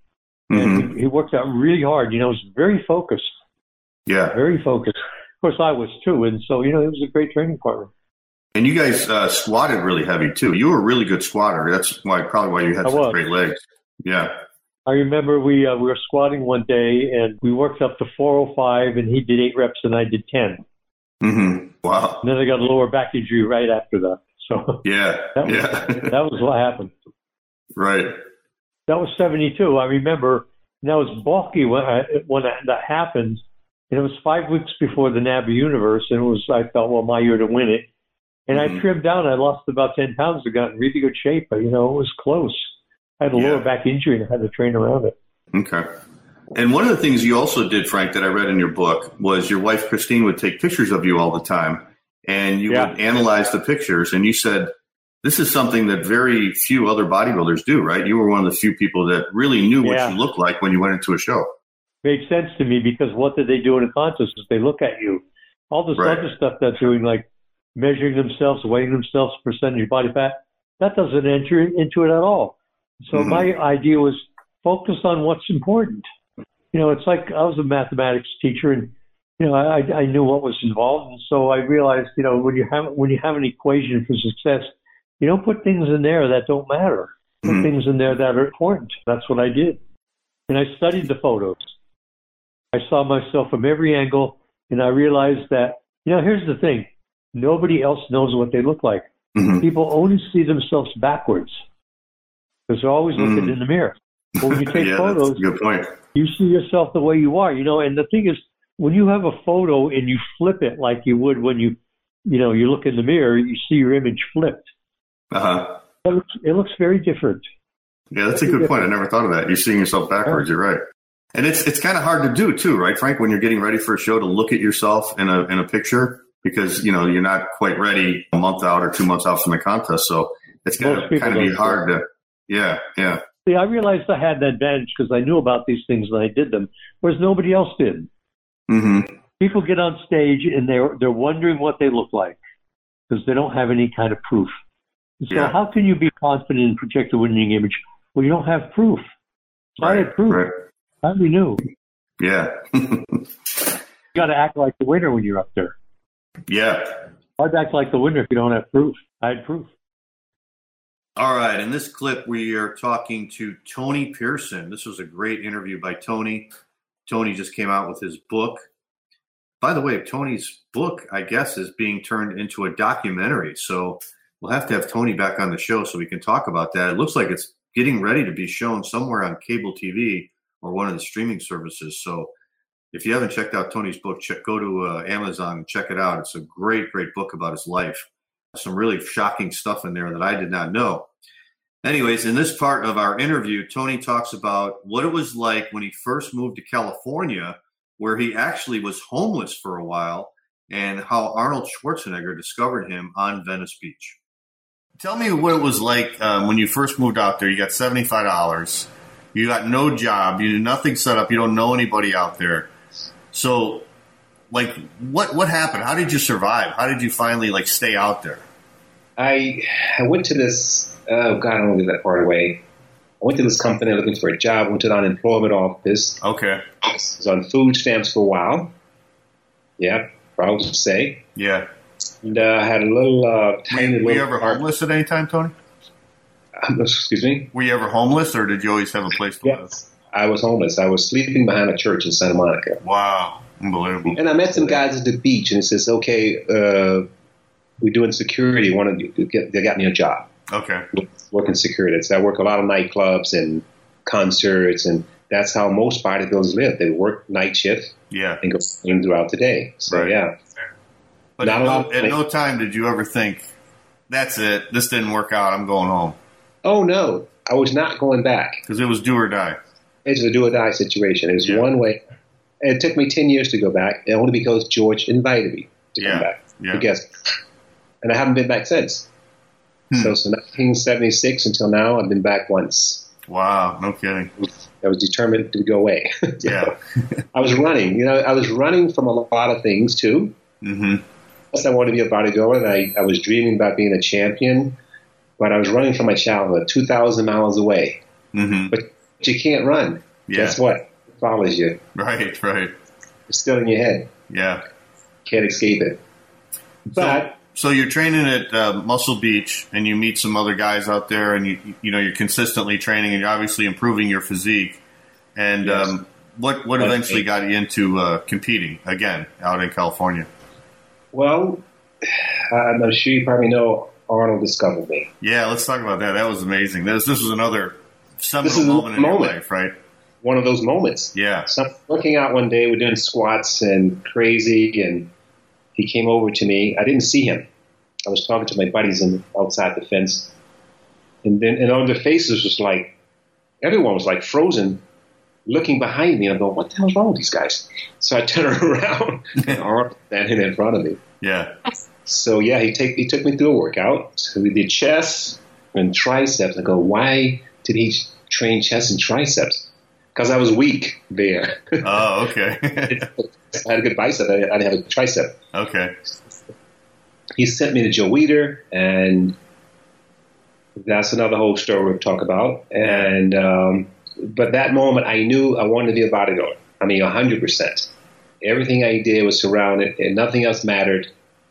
And Mm-hmm. he, he worked out really hard. You know, he was very focused, Yeah. very focused. Of course, I was too. And so, you know, he was a great training partner. And you guys uh, squatted really heavy too. You were a really good squatter. That's why probably why you had I such was. great legs. Yeah. I remember we uh, we were squatting one day, and we worked up to four oh five, and he did eight reps, and I did ten. Mm-hmm. Wow. And then I got a lower back injury right after that. So Yeah. that was, Yeah. that was what happened. Right. That was seventy-two. I remember, and I was bulky when, I, when that happened, and it was five weeks before the N A B U Universe, and it was, I thought, well, my year to win it. And Mhm. I trimmed down. I lost about ten pounds. I got in really good shape. But, you know, it was close. I had a Yeah. lower back injury, and I had to train around it. Okay. And one of the things you also did, Frank, that I read in your book was your wife, Christine, would take pictures of you all the time, and you Yeah. would analyze the pictures. And you said, this is something that very few other bodybuilders do, right? You were one of the few people that really knew what Yeah. you looked like when you went into a show. Makes sense to me, because what did they do in a contest is they look at you. All this Right. other stuff they're doing, like measuring themselves, weighing themselves, percentage of body fat, that doesn't enter into it at all. So Mhm. my idea was focus on what's important. You know, it's like I was a mathematics teacher, and you know, I, I knew what was involved, and so I realized, you know, when you have when you have an equation for success, you don't put things in there that don't matter. Put Mhm. things in there that are important. That's what I did, and I studied the photos. I saw myself from every angle, and I realized that, you know, here's the thing: nobody else knows what they look like. Mhm. People only see themselves backwards because they're always looking Mm. in the mirror. But when you take Yeah, photos, that's a good point. you see yourself the way you are, you know. And the thing is, when you have a photo and you flip it like you would when you, you know, you look in the mirror, you see your image flipped. Uh-huh. It looks, it looks very different. Yeah, that's a good point. I never thought of that. You're seeing yourself backwards. You're right. And it's it's kind of hard to do too, right, Frank, when you're getting ready for a show, to look at yourself in a in a picture, because, you know, you're not quite ready a month out or two months out from the contest. So it's got Most to people kind of be don't. hard to, yeah, yeah. See, I realized I had that advantage because I knew about these things and I did them, whereas nobody else did. Mm-hmm. People get on stage and they're they're wondering what they look like because they don't have any kind of proof. So Yeah. how can you be confident and project a winning image? Well, you don't have proof. So I had proof. Right. I already knew. Yeah. You got to act like the winner when you're up there. Yeah. Hard to act like the winner if you don't have proof. I had proof. All right. In this clip, we are talking to Tony Pearson. This was a great interview by Tony. Tony just came out with his book. By the way, Tony's book, I guess, is being turned into a documentary. So we'll have to have Tony back on the show so we can talk about that. It looks like it's getting ready to be shown somewhere on cable T V or one of the streaming services. So if you haven't checked out Tony's book, check, go to uh, Amazon and check it out. It's a great, great book about his life. Some really shocking stuff in there that I did not know. Anyways, in this part of our interview, Tony talks about what it was like when he first moved to California, where he actually was homeless for a while, and how Arnold Schwarzenegger discovered him on Venice Beach. Tell me what it was like um, when you first moved out there. You got seventy-five dollars. You got no job. You did nothing set up. You don't know anybody out there. So, like, what what happened? How did you survive? How did you finally, like, stay out there? I I went to this, oh, God, I don't know that far away. I went to this company looking for a job. Went to the unemployment office. Okay. I was on food stamps for a while. Yeah, proud to say. Yeah. And uh, I had a little uh, Were, tiny you- were you little ever homeless at any time, Tony? Um, excuse me? Were you ever homeless, or did you always have a place to live? Yes. I was homeless. I was sleeping behind a church in Santa Monica. Wow. Unbelievable. And I met some guys at the beach, and it says, okay, uh, we're doing security. One get, they got me a job. Okay. Working security. So I work a lot of nightclubs and concerts, and that's how most bodybuilders live. They work night shift Yeah. and go throughout the day. So, Right. yeah. But Not at a no, lot. at no time did you ever think, that's it, this didn't work out, I'm going home. Oh, no. I was not going back. Because it was do or die. It was a do-or-die situation. It was Yeah. one way. It took me ten years to go back, and only because George invited me to Yeah. come back. Yeah. I guess. And I haven't been back since. Hmm. So, so nineteen seventy-six until now, I've been back once. Wow, no kidding. I was determined to go away. So, Yeah. I was running. You know, I was running from a lot of things, too. Mm-hmm. Plus, I wanted to be a bodybuilder, and I, I was dreaming about being a champion. But I was running from my childhood, two thousand miles away. Mm-hmm. But you can't run. Yeah. Guess what? It follows you. Right, right. It's still in your head. Yeah. Can't escape it. But so, so you're training at uh, Muscle Beach, and you meet some other guys out there, and you you know you're consistently training, and you're obviously improving your physique. And Yes. um, what what eventually got you into uh, competing again out in California? well, I'm sure you probably know Arnold discovered me. Yeah, let's talk about that. That was amazing. This this was another seminal This is a moment in moment. your life, right? One of those moments. Yeah. So I'm working out one day, we're doing squats and crazy, and he came over to me. I didn't see him. I was talking to my buddies in, outside the fence. And then, and on their faces was like, everyone was like frozen, looking behind me. And I'm going, what the hell's wrong with these guys? So I turn around, and Arnold standing in front of me. Yeah. So yeah, he take he took me through a workout. So we did chest and triceps. I go, why did he train chest and triceps? Because I was weak there. Oh, okay. I had a good bicep. I didn't have a tricep. Okay. He sent me to Joe Weider, and that's another whole story we'll talk about. And um, but that moment, I knew I wanted to be a bodybuilder. I mean, one hundred percent. Everything I did was surrounded, and nothing else mattered.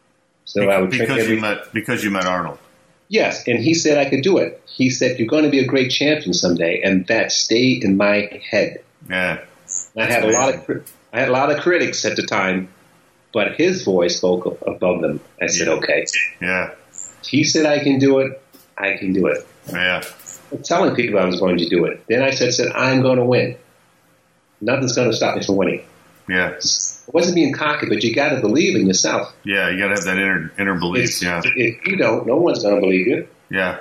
So I would train because every, you met because you met Arnold. Yes, and he said I could do it. He said, you're going to be a great champion someday, and that stayed in my head. Yeah. I had a lot of cri- I had a lot of critics at the time, but his voice spoke above them. I said, okay. Yeah. He said I can do it. I can do it. Yeah. I'm telling people I was going to do it. Then I said, said I'm going to win. Nothing's going to stop me from winning. Yeah. I wasn't being cocky, but you got to believe in yourself. Yeah. You got to have that inner inner belief. It's- Yeah. If you don't, no one's going to believe you. Yeah.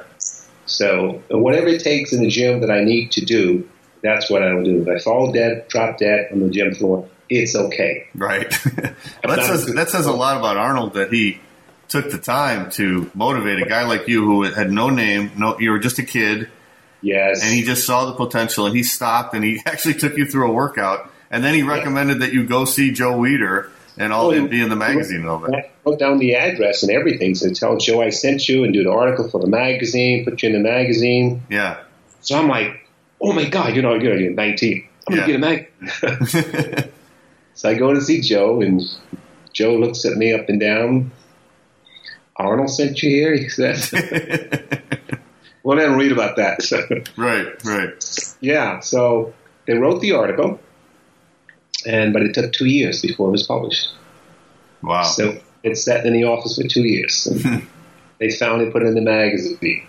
So whatever it takes in the gym that I need to do, that's what I will do. If I fall dead, drop dead on the gym floor, it's okay. Right. that says that says a lot about Arnold, that he took the time to motivate a guy like you who had no name, no, you were just a kid, Yes. and he just saw the potential, and he stopped, and he actually took you through a workout, and then he recommended that you go see Joe Weider and all Oh, and be in the magazine and all that. I wrote down the address and everything. So tell Joe I sent you and do the article for the magazine, put you in the magazine. Yeah. So I'm like, oh my God, you know, you're you're nineteen. I'm Yeah. going to get a magazine. So I go to see Joe, and Joe looks at me up and down. Arnold sent you here, he says. Well, I didn't read about that. So. Right, right. Yeah, so they wrote the article, and but it took two years before it was published. Wow. So it sat in the office for two years. And they finally put it in the magazine.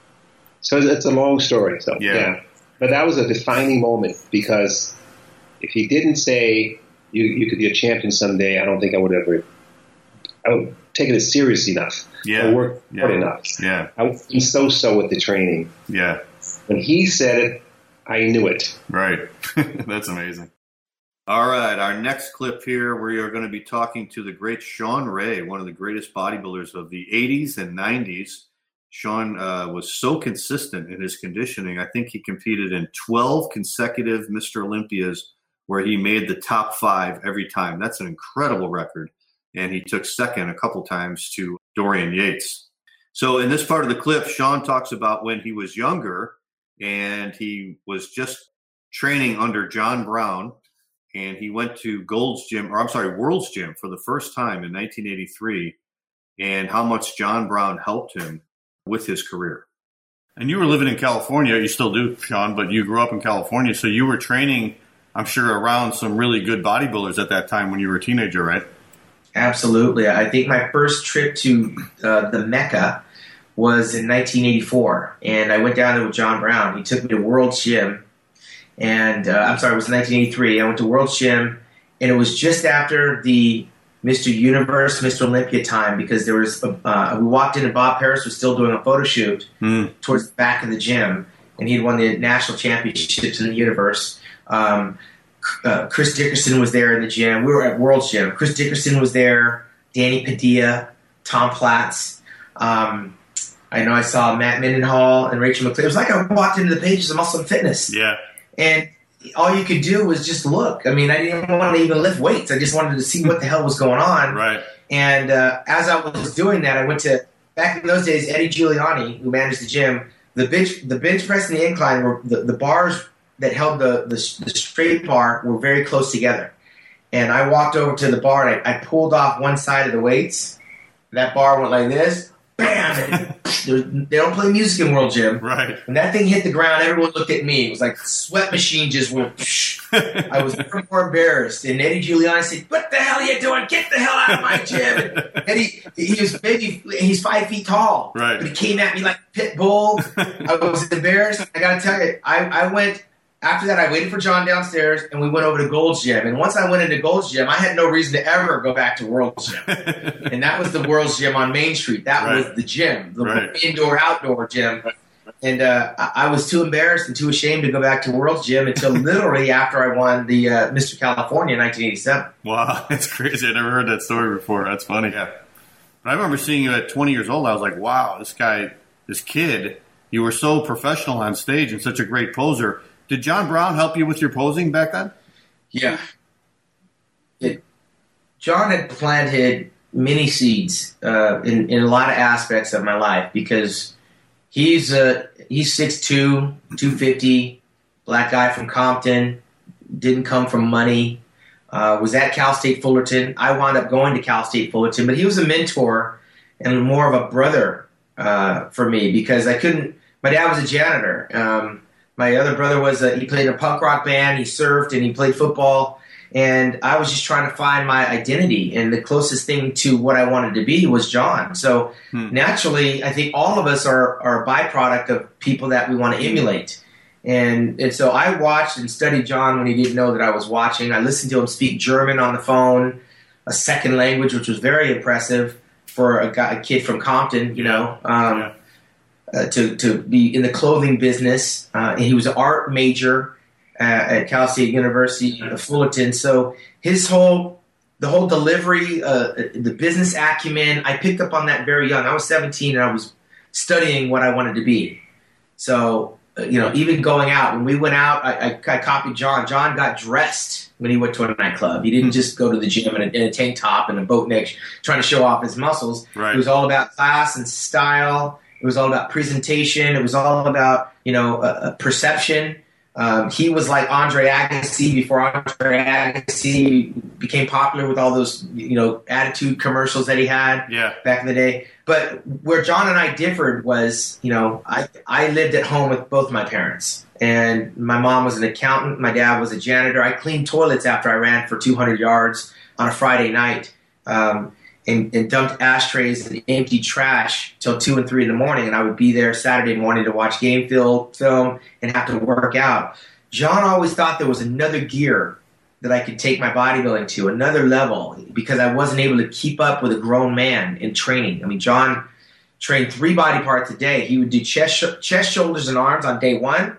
So it's, it's a long story. So Yeah. yeah. But that was a defining moment, because if he didn't say you you could be a champion someday, I don't think I would ever I would take it as serious enough. Yeah. Or work Yeah. hard enough. Yeah. I wasn't so-so with the training. Yeah. When he said it, I knew it. Right. That's amazing. All right. Our next clip here, we are going to be talking to the great Shawn Ray, one of the greatest bodybuilders of the eighties and nineties. Shawn uh, was so consistent in his conditioning. I think he competed in twelve consecutive Mister Olympias where he made the top five every time. That's an incredible record. And he took second a couple times to Dorian Yates. So in this part of the clip, Shawn talks about when he was younger and he was just training under John Brown, and he went to Gold's Gym, or I'm sorry, World's Gym for the first time in nineteen eighty-three, and how much John Brown helped him with his career. And you were living in California, you still do, Shawn, but you grew up in California, so you were training, I'm sure, around some really good bodybuilders at that time when you were a teenager, right? Absolutely. I think my first trip to uh, the Mecca was in nineteen eighty-four, and I went down there with John Brown. He took me to World's Gym, and uh, I'm sorry, it was nineteen eighty-three. I went to World's Gym, and it was just after the Mister Universe, Mister Olympia time, because there was a, uh, we walked in and Bob Harris was still doing a photo shoot Mm. towards the back of the gym, and he had won the national championships in the Universe. Um, Uh, Chris Dickerson was there in the gym. We were at World's Gym. Chris Dickerson was there, Danny Padilla, Tom Platz. Um, I know I saw Matt Mendenhall and Rachel McLean. It was like I walked into the pages of Muscle and Fitness. Yeah. And all you could do was just look. I mean, I didn't want to even lift weights. I just wanted to see what the hell was going on. Right. And uh, as I was doing that, I went to, back in those days, Eddie Giuliani, who managed the gym, the bench, the bench press and the incline, were the, the bars that held the, the, the straight bar were very close together. And I walked over to the bar and I, I pulled off one side of the weights. That bar went like this. Bam! And there, they don't play music in World Gym. Right. When that thing hit the ground, everyone looked at me. It was like the sweat machine just went. I was never more embarrassed. And Eddie Giuliani said, "What the hell are you doing? Get the hell out of my gym!" And Eddie, he was maybe he's five feet tall. Right. But he came at me like a pit bull. I was embarrassed. I got to tell you, I, I went. After that, I waited for John downstairs, and we went over to Gold's Gym. And once I went into Gold's Gym, I had no reason to ever go back to World's Gym. And that was the World's Gym on Main Street. That Right. was the gym, the Right. indoor-outdoor gym. And uh, I I was too embarrassed and too ashamed to go back to World's Gym until literally after I won the uh, Mister California in nineteen eighty-seven. Wow, that's crazy. I never heard that story before. That's funny. Yeah. But I remember seeing you at twenty years old. I was like, wow, this guy, this kid, you were so professional on stage and such a great poser. Did John Brown help you with your posing back then? Yeah. It, John had planted many seeds uh, in, in a lot of aspects of my life because he's uh, he's six two, two fifty, black guy from Compton, didn't come from money, uh, was at Cal State Fullerton. I wound up going to Cal State Fullerton, but he was a mentor and more of a brother uh, for me because I couldn't – my dad was a janitor. Um, my other brother was a, he played in a punk rock band, he surfed, and he played football. And I was just trying to find my identity, and the closest thing to what I wanted to be was John. So hmm. naturally, I think all of us are, are a byproduct of people that we want to emulate. And and so I watched and studied John when he didn't know that I was watching. I listened to him speak German on the phone, a second language, which was very impressive for a, guy, a kid from Compton, you know, um, yeah. uh, to, to be in the clothing business. Uh, and he was an art major Uh, at Cal State University of Fullerton. So his whole, the whole delivery, uh, the business acumen, I picked up on that very young. I was seventeen and I was studying what I wanted to be. So, uh, you know, even going out, when we went out, I, I, I copied John. John got dressed when he went to a nightclub. He didn't just go to the gym in a, in a tank top and a boat neck trying to show off his muscles. Right. It was all about class and style. It was all about presentation. It was all about, you know, uh, perception. Um, he was like Andre Agassi before Andre Agassi became popular with all those, you know, attitude commercials that he had yeah. back in the day. But where John and I differed was, you know, I, I lived at home with both my parents. And my mom was an accountant. My dad was a janitor. I cleaned toilets after I ran for two hundred yards on a Friday night. Um, And, and dumped ashtrays and empty trash till two and three in the morning, and I would be there Saturday morning to watch game film, film and have to work out. John always thought there was another gear that I could take my bodybuilding to, another level, because I wasn't able to keep up with a grown man in training. I mean, John trained three body parts a day. He would do chest, chest, shoulders, and arms on day one,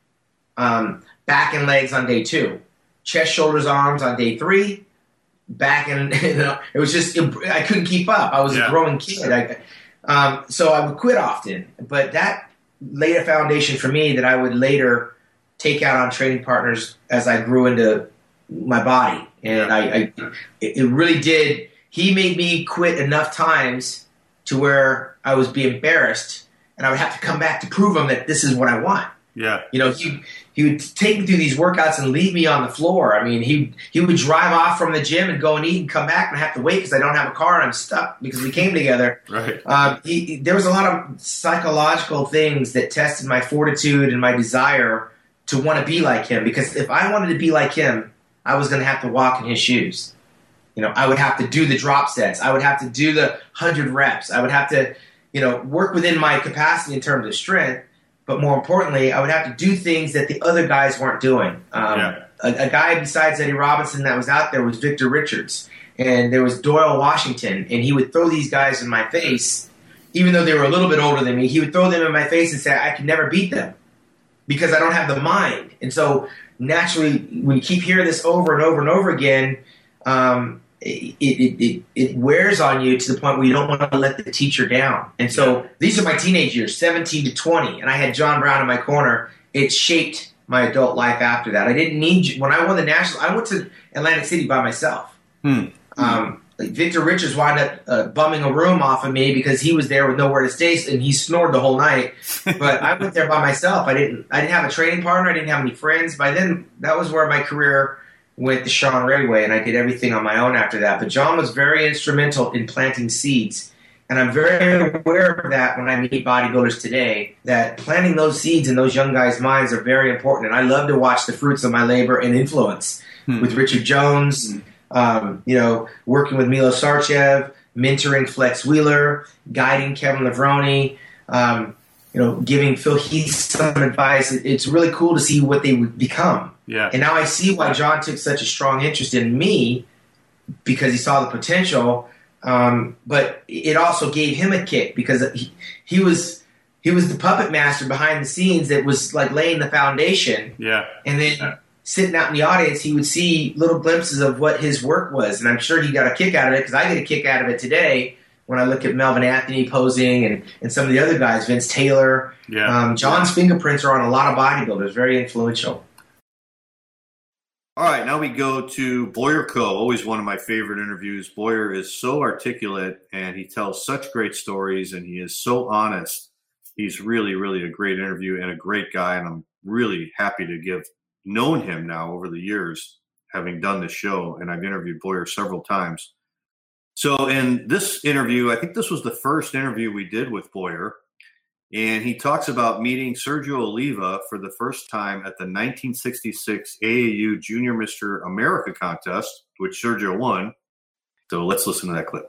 um, back and legs on day two, chest, shoulders, arms on day three. Back and you know, it was just I couldn't keep up. I was yeah. a growing kid, I, um, so I would quit often. But that laid a foundation for me that I would later take out on training partners as I grew into my body, and I, I it really did. He made me quit enough times to where I was be embarrassed, and I would have to come back to prove him that this is what I want. Yeah, you know he. He would take me through these workouts and leave me on the floor. I mean, he he would drive off from the gym and go and eat and come back, and I have to wait because I don't have a car and I'm stuck because we came together. Right. Um, he, there was a lot of psychological things that tested my fortitude and my desire to want to be like him. Because if I wanted to be like him, I was going to have to walk in his shoes. You know, I would have to do the drop sets. I would have to do the hundred reps. I would have to, you know, work within my capacity in terms of strength. But more importantly, I would have to do things that the other guys weren't doing. Um, yeah. a, a guy besides Eddie Robinson that was out there was Victor Richards. And there was Doyle Washington. And he would throw these guys in my face. Even though they were a little bit older than me, he would throw them in my face and say, I could never beat them because I don't have the mind. And so naturally, when you keep hearing this over and over and over again, um, It, it, it, it wears on you to the point where you don't want to let the teacher down. And so these are my teenage years, seventeen to twenty, and I had John Brown in my corner. It shaped my adult life after that. I didn't need – when I won the Nationals, I went to Atlantic City by myself. Hmm. Um, like Victor Richards wound up uh, bumming a room off of me because he was there with nowhere to stay, and he snored the whole night. But I went there by myself. I didn't. I didn't have a training partner. I didn't have any friends. By then, that was where my career went the Sean Ray way, and I did everything on my own after that. But John was very instrumental in planting seeds, and I'm very aware of that when I meet bodybuilders today. That planting those seeds in those young guys' minds are very important, and I love to watch the fruits of my labor and influence hmm. with Richard Jones. Hmm. Um, you know, working with Milo Sarchev, mentoring Flex Wheeler, guiding Kevin Levrone, um, you know, giving Phil Heath some advice. It, it's really cool to see what they would become. Yeah. And now I see why John took such a strong interest in me, because he saw the potential. Um, but it also gave him a kick because he, he was he was the puppet master behind the scenes that was like laying the foundation. Yeah. And then. Yeah. Sitting out in the audience, he would see little glimpses of what his work was, and I'm sure he got a kick out of it because I get a kick out of it today when I look at Melvin Anthony posing and, and some of the other guys, Vince Taylor. Yeah. Um, John's fingerprints are on a lot of bodybuilders, very influential. All right, now we go to Boyer Coe, always one of my favorite interviews. Boyer is so articulate, and he tells such great stories, and he is so honest. He's really, really a great interview and a great guy, and I'm really happy to give known him now over the years, having done this show, and I've interviewed Boyer several times. So in this interview, I think this was the first interview we did with Boyer, and he talks about meeting Sergio Oliva for the first time at the nineteen sixty-six A A U Junior Mister America contest, which Sergio won. So let's listen to that clip.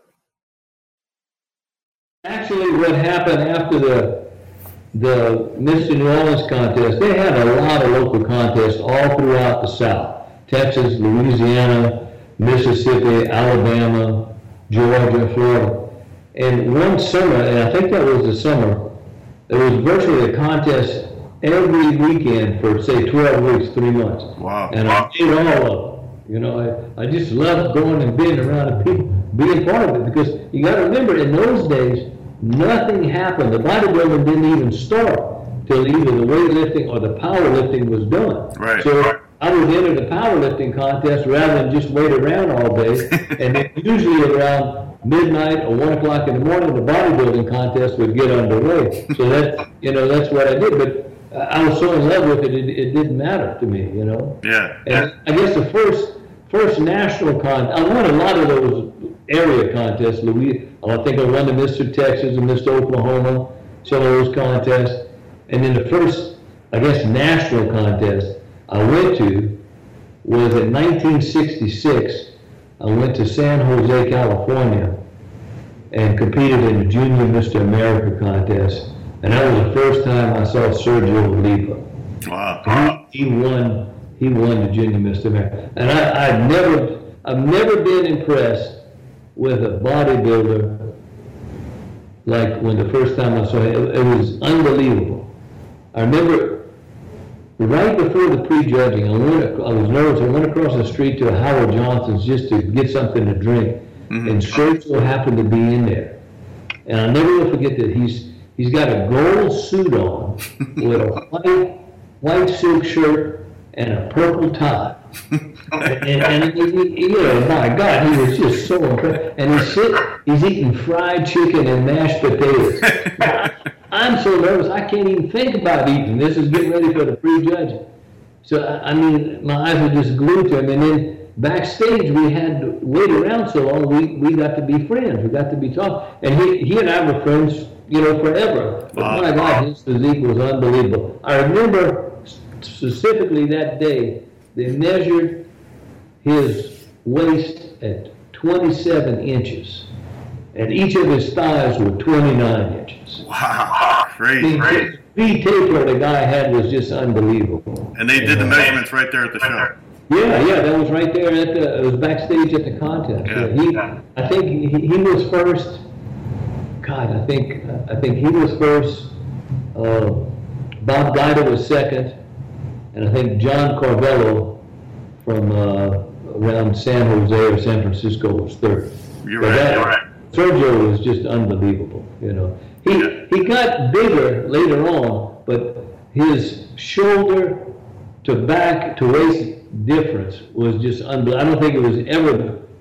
Actually, what happened after the the Mister New Orleans contest, they had a lot of local contests all throughout the South. Texas, Louisiana, Mississippi, Alabama, Georgia, Florida. And one summer, and I think that was the summer, there was virtually a contest every weekend for, say, twelve weeks, three months. Wow. And I did all of them. You know, I, I just loved going and being around the people, being part of it, because you got to remember, in those days, nothing happened. The bodybuilding didn't even start till either the weightlifting or the powerlifting was done. Right. So I would enter the powerlifting contest rather than just wait around all day. And then usually around midnight or one o'clock in the morning, the bodybuilding contest would get underway. So that, you know, that's what I did. But I was so in love with it, it, it didn't matter to me, you know. Yeah. And I guess the first first national con, I won a lot of those area contests. Louis, I think I won the Mister Texas and Mister Oklahoma, some of those contests. And then the first, I guess, national contest I went to was in nineteen sixty-six. I went to San Jose, California, and competed in the Junior Mister America contest. And that was the first time I saw Sergio Oliva. Wow. He, he won. He won the Junior Mister America, and I, I've never, I've never been impressed with a bodybuilder like when the first time I saw him. It, it was unbelievable. I remember right before the pre-judging, I went. I was nervous. I went across the street to a Howard Johnson's just to get something to drink, mm-hmm. and Sergio happened to be in there, and I'll never will forget that he's he's got a gold suit on with a white white silk shirt and a purple tie. and, and he, he, you know, my God, he was just so impressed. And he's sit, he's eating fried chicken and mashed potatoes. I'm so nervous, I can't even think about eating. This is getting ready for the pre-judging. So, I mean, my eyes were just glued to him. And then backstage, we had to wait around so long, we, we got to be friends. We got to be talking. And he, he and I were friends, you know, forever. But wow. my God, his physique was unbelievable. I remember specifically that day, they measured his waist at twenty-seven inches, and each of his thighs were twenty-nine inches. Wow, great, the, great. The taper the guy had was just unbelievable. And they did and, the measurements right there at the show. Yeah, yeah, that was right there at the, it was backstage at the contest. Yeah. Yeah, he, I think he, he was first. God, I think I think he was first. Uh, Bob Guida was second. And I think John Carvello from uh, around San Jose or San Francisco was third. You're right, that, you're right. Sergio was just unbelievable, you know. He yeah. he got bigger later on, but his shoulder to back to waist difference was just unbelievable. I don't think it was ever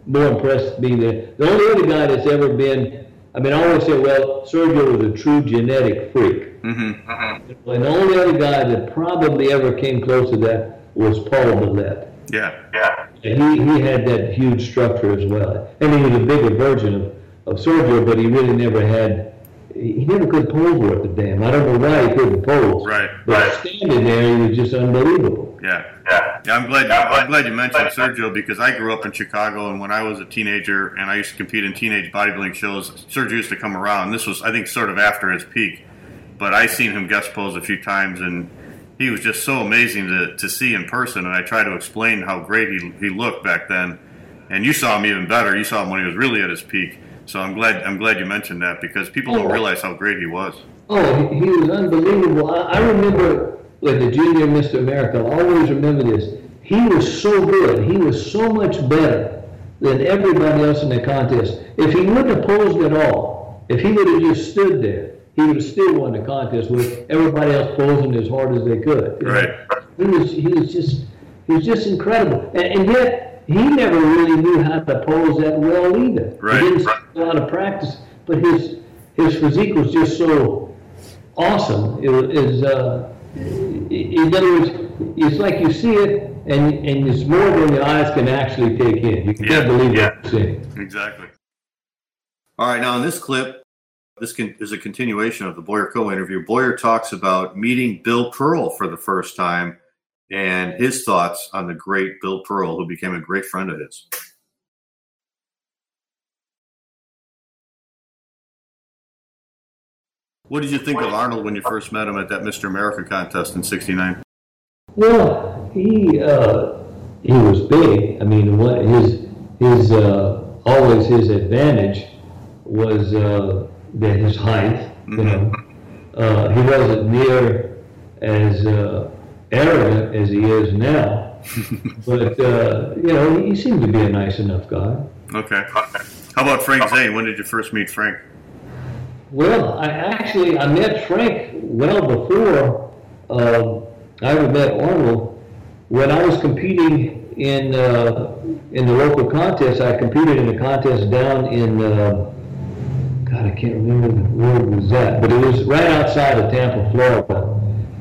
more impressed me than the only other guy that's ever been. I mean, I always say, well, Sergio was a true genetic freak. Mm-hmm. Uh-huh. And the only other guy that probably ever came close to that was Paul Billette. Yeah, yeah. And he, he had that huge structure as well. And he was a bigger version of, of Sergio, but he really never had, he never could pose worth a damn. I don't know why he couldn't pose. Right, but right. standing there, he was just unbelievable. Yeah, yeah. Yeah, I'm glad, I'm glad you mentioned Sergio because I grew up in Chicago, and when I was a teenager and I used to compete in teenage bodybuilding shows, Sergio used to come around. This was, I think, sort of after his peak. But I seen him guest pose a few times, and he was just so amazing to, to see in person, and I try to explain how great he he looked back then. And you saw him even better. You saw him when he was really at his peak. So I'm glad I'm glad you mentioned that because people don't realize how great he was. Oh, he, he was unbelievable. I, I remember with the Junior Mister America, I always remember this. He was so good. He was so much better than everybody else in the contest. If he wouldn't have posed at all, if he would have just stood there, he would have still won the contest with everybody else posing as hard as they could. Right. He was he was just he was just incredible, and, and yet he never really knew how to pose that well either. Right. He didn't have a lot of practice, but his his physique was just so awesome. It was uh, in other words, it's like you see it, and and it's more than your eyes can actually take in. You can't Yeah. believe Yeah. what you're seeing. Exactly. All right, now in this clip, this can, is a continuation of the Boyer Coe interview. Boyer talks about meeting Bill Pearl for the first time and his thoughts on the great Bill Pearl, who became a great friend of his. What did you think of Arnold when you first met him at that Mister America contest in sixty-nine? Well, he uh, he was big. I mean, what his his uh, always his advantage was uh, that his height. You know, uh, he wasn't near as uh, arrogant as he is now, but uh, you know, he seemed to be a nice enough guy. Okay. How about Frank Zane? When did you first meet Frank? Well, I actually I met Frank well before uh, I ever met Arnold. When I was competing in uh, in the local contest, I competed in a contest down in uh, God, I can't remember the word was that, but it was right outside of Tampa, Florida.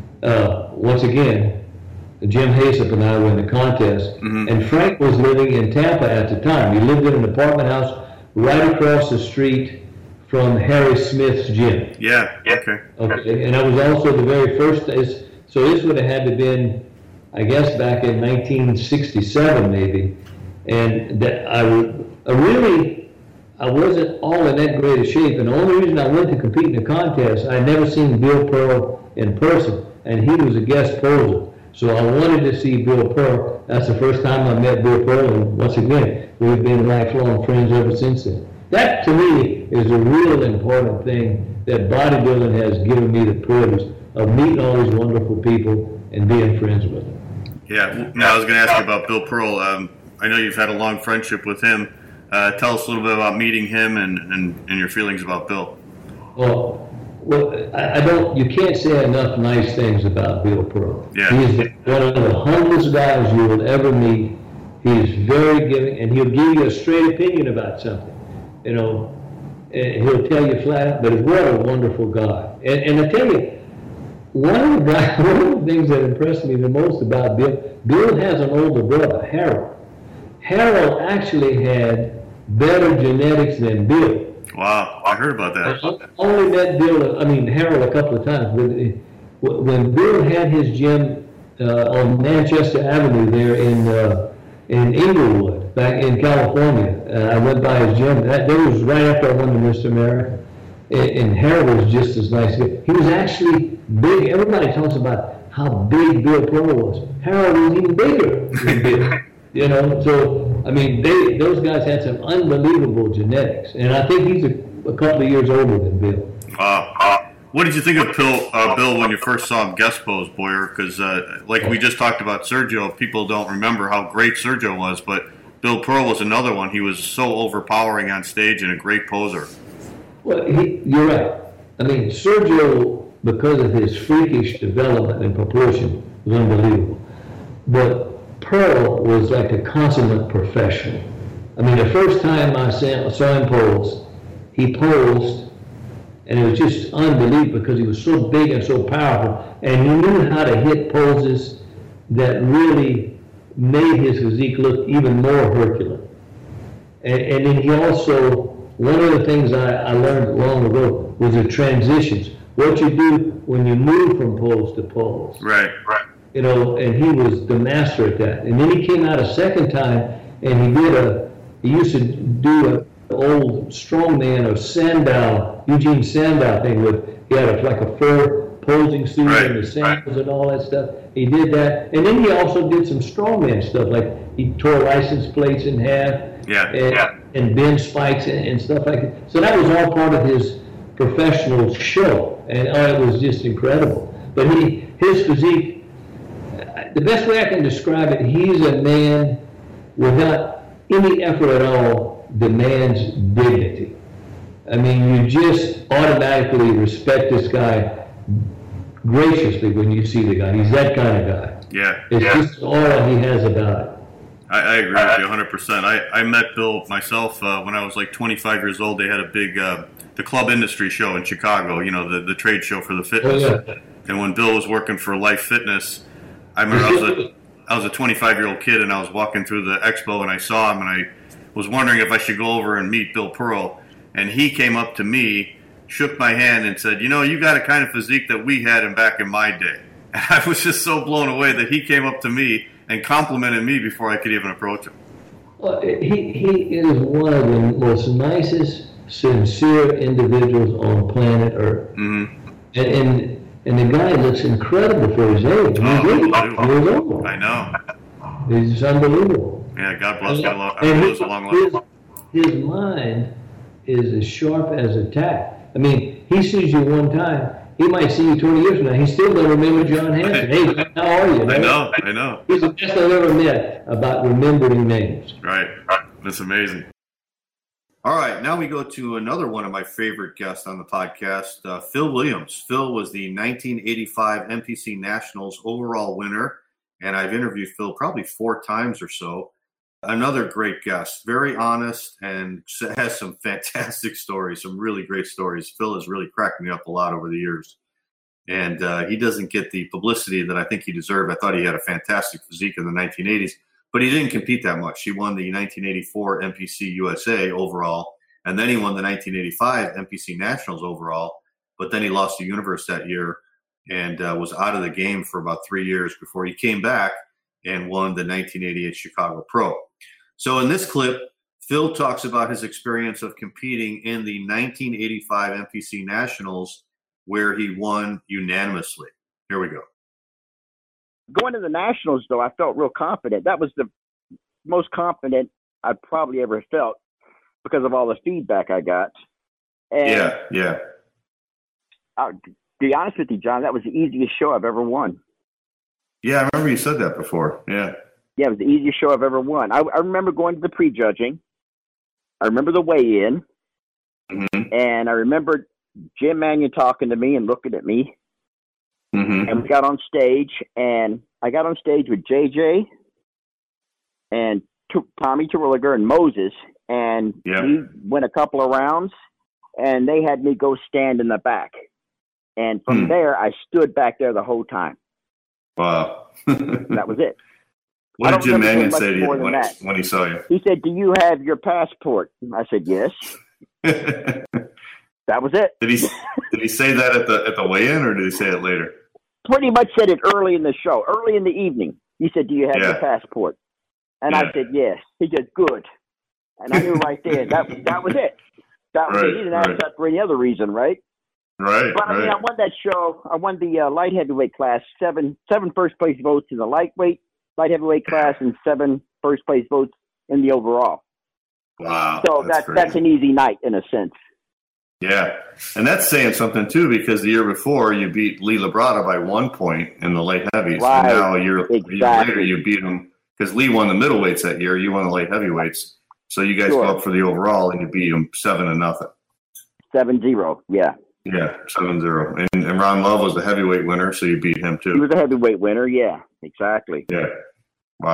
Uh, once again, Jim Haysop and I were in the contest, mm-hmm. and Frank was living in Tampa at the time. He lived in an apartment house right across the street from Harry Smith's gym. Yeah, okay. Okay, and I was also the very first, so this would have had to have been, I guess, back in nineteen sixty-seven maybe, and that I, I really, I wasn't all in that great a shape, and the only reason I went to compete in the contest, I'd never seen Bill Pearl in person, and he was a guest poser. So I wanted to see Bill Pearl. That's the first time I met Bill Pearl, and once again, we've been lifelong friends ever since then. That, to me, is a real important thing that bodybuilding has given me the privilege of meeting all these wonderful people and being friends with them. Yeah, now I was going to ask you about Bill Pearl. Um, I know you've had a long friendship with him. Uh, tell us a little bit about meeting him and, and, and your feelings about Bill. Well, well, I, I don't. You can't say enough nice things about Bill Pearl. Yeah. He is one of the humblest guys you will ever meet. He is very giving, and he'll give you a straight opinion about something. You know, and he'll tell you flat out, but what a wonderful guy. And, and I tell you, one of the guys, one of the things that impressed me the most about Bill, Bill has an older brother, Harold. Harold actually had better genetics than Bill. Wow, I heard about that. I only met Bill, I mean, Harold a couple of times. But when Bill had his gym uh, on Manchester Avenue there in uh, in Inglewood, back in California, uh, I went by his gym. That, that was right after I won the Mister America. And, and Harold was just as nice. He was actually big. Everybody talks about how big Bill Pearl was. Harold was even bigger than Bill. You know, so, I mean, they those guys had some unbelievable genetics. And I think he's a, a couple of years older than Bill. Uh, uh, what did you think of Bill, uh, Bill when you first saw him guest pose, Boyer? Because, uh, like we just talked about Sergio, people don't remember how great Sergio was, but Bill Pearl was another one. He was so overpowering on stage and a great poser. Well, he, you're right. I mean, Sergio, because of his freakish development and proportion, was unbelievable. But Pearl was like a consummate professional. I mean, the first time I saw him pose, he posed, and it was just unbelievable because he was so big and so powerful, and he knew how to hit poses that really made his physique look even more Herculean. And, and then he also, one of the things I, I learned long ago was the transitions. What you do when you move from pose to pose. Right, right. You know, and he was the master at that. And then he came out a second time, and he did a, he used to do an old strongman of Sandow, Eugene Sandow thing with, he had a, like a fur posing suit right, and the sandals right. and all that stuff. He did that. And then he also did some strongman stuff, like he tore license plates in half. Yeah, and, yeah. and bend spikes and, and stuff like that. So that was all part of his professional show, and oh, it was just incredible. But he, his physique, the best way I can describe it, he's a man without any effort at all demands dignity. I mean, you just automatically respect this guy graciously when you see the guy. He's that kind of guy. Yeah. It's yeah. just all that he has about it. I, I agree with you one hundred percent. I, I met Bill myself uh, when I was like twenty-five years old. They had a big, uh, the club industry show in Chicago, you know, the, the trade show for the fitness. Oh, yeah. And when Bill was working for Life Fitness, I remember I was a, I was a twenty-five-year-old kid, and I was walking through the expo, and I saw him, and I was wondering if I should go over and meet Bill Pearl. And he came up to me, shook my hand, and said, you know, you got a kind of physique that we had in back in my day. And I was just so blown away that he came up to me and complimented me before I could even approach him. Well, he, he is one of the most nicest, sincere individuals on planet Earth. Mm-hmm. And, and and the guy looks incredible for his age. He's Oh, years old. I know. He's just unbelievable. Yeah, God bless me. I And know he- it's a long his, life. his mind is as sharp as a tack. I mean, he sees you one time, he might see you twenty years from now. He's still going to remember John Hanson. Hey, John, how are you? I know, I know. He's the best I've ever met about remembering names. Right. That's amazing. All right, now we go to another one of my favorite guests on the podcast, uh, Phil Williams. Phil was the nineteen eighty-five N P C Nationals overall winner, and I've interviewed Phil probably four times or so. Another great guest, very honest, and has some fantastic stories, some really great stories. Phil has really cracked me up a lot over the years, and uh, he doesn't get the publicity that I think he deserved. I thought he had a fantastic physique in the nineteen eighties. But he didn't compete that much. He won the nineteen eighty-four N P C U S A overall, and then he won the nineteen eighty-five N P C Nationals overall. But then he lost the Universe that year and uh, was out of the game for about three years before he came back and won the nineteen eighty-eight Chicago Pro. So in this clip, Phil talks about his experience of competing in the nineteen eighty-five N P C Nationals, where he won unanimously. Here we go. Going to the Nationals, though, I felt real confident. That was the most confident I probably ever felt because of all the feedback I got. And yeah, yeah. I'll be honest with you, John, that was the easiest show I've ever won. Yeah, I remember you said that before. Yeah. Yeah, it was the easiest show I've ever won. I, I remember going to the prejudging. I remember the weigh-in. Mm-hmm. And I remember Jim Mannion talking to me and looking at me. Mm-hmm. And we got on stage, and I got on stage with J J and T- Tommy Terwilliger and Moses, and yeah. we went a couple of rounds, and they had me go stand in the back. And from hmm. there, I stood back there the whole time. Wow. That was it. What did Jim Mannion say to you when, when, when he saw you? He said, "Do you have your passport?" I said, "Yes." That was it. Did he did he say that at the at the weigh-in, or did he say it later? Pretty much said it early in the show, early in the evening. He said, "Do you have yeah. your passport?" And yeah. I said, "Yes." He said, "Good." And I knew right there that that was it. That was right, it. He didn't ask right. that for any other reason, right? Right. But I right. mean, I won that show. I won the uh, light heavyweight class, seven seven first place votes in the lightweight light heavyweight class, and seven first place votes in the overall. Wow. So that's that that's an easy night in a sense. Yeah, and that's saying something too, because the year before you beat Lee Labrada by one point in the light heavies, right. and now a year, exactly. a year later you beat him because Lee won the middleweights that year. You won the light heavyweights, so you guys sure. go up for the overall and you beat him seven to nothing. Seven zero, yeah. Yeah, seven zero, and, and Ron Love was the heavyweight winner, so you beat him too. He was a heavyweight winner, yeah, exactly. Yeah, wow.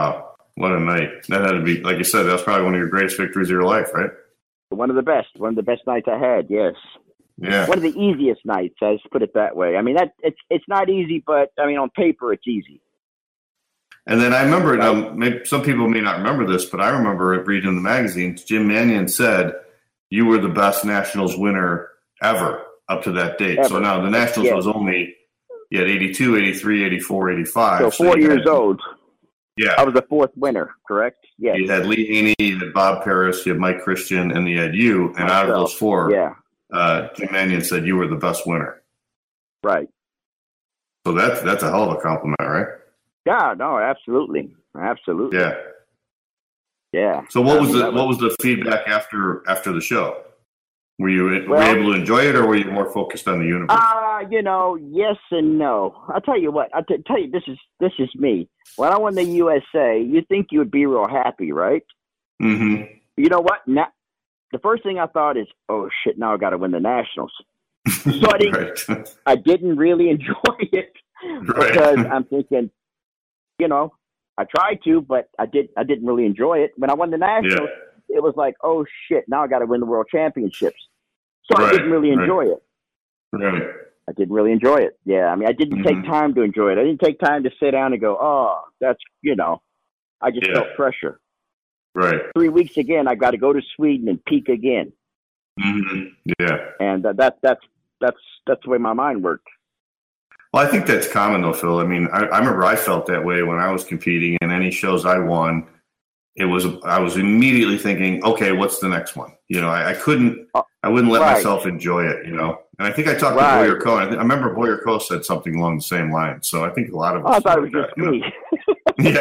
what a night. That had to be, like you said, that was probably one of your greatest victories of your life, right? One of the best. One of the best nights I had, yes. Yeah. One of the easiest nights, let's put it that way. I mean, that it's it's not easy, but, I mean, on paper, it's easy. And then I remember, now, maybe some people may not remember this, but I remember reading in the magazines, Jim Manion said you were the best Nationals winner ever up to that date. Ever. So now the Nationals Yeah. was only, you had eighty-two, eighty-three, eighty-four, eighty-five. So four so you years had, old. Yeah. I was the fourth winner, correct? Yes. You had Lee Haney, you had Bob Paris, you had Mike Christian, and you had you. And Myself. out of those four, Yeah, uh, Jim Manion said you were the best winner. right. So that's that's a hell of a compliment, right? Yeah, no, absolutely. Absolutely. Yeah. Yeah. So what I was mean, the that what was the feedback after after the show? Were you were Well- you able to enjoy it, or were you more focused on the universe? Uh, you know, yes and no. I'll tell you what. I'll t- tell you, this is this is me. When I won the U S A, you think you would be real happy, right? Mm-hmm. You know what? Now, the first thing I thought is, oh, shit, now I got to win the Nationals. So I didn't, Right. I didn't really enjoy it Right. because I'm thinking, you know, I tried to, but I, did, I didn't really enjoy it. When I won the Nationals, it was like, oh, shit, now I got to win the World Championships. So Right, I didn't really right. enjoy it. Right. I didn't really enjoy it. Yeah, I mean, I didn't Mhm. take time to enjoy it. I didn't take time to sit down and go, oh, that's, you know, I just Yeah. felt pressure. Right. Three weeks again, I got to go to Sweden and peak again. Mm-hmm. Yeah. And uh, that, that's, that's, that's the way my mind worked. Well, I think that's common though, Phil. I mean, I, I remember I felt that way when I was competing in any shows I won. It was I was immediately thinking, okay, what's the next one? You know, I, I couldn't, I wouldn't let Right. myself enjoy it. You know, and I think I talked Right. to Boyer Coe. I, th- I remember Boyer Coe said something along the same line. So I think a lot of us. Oh, I thought it was like just that, you me.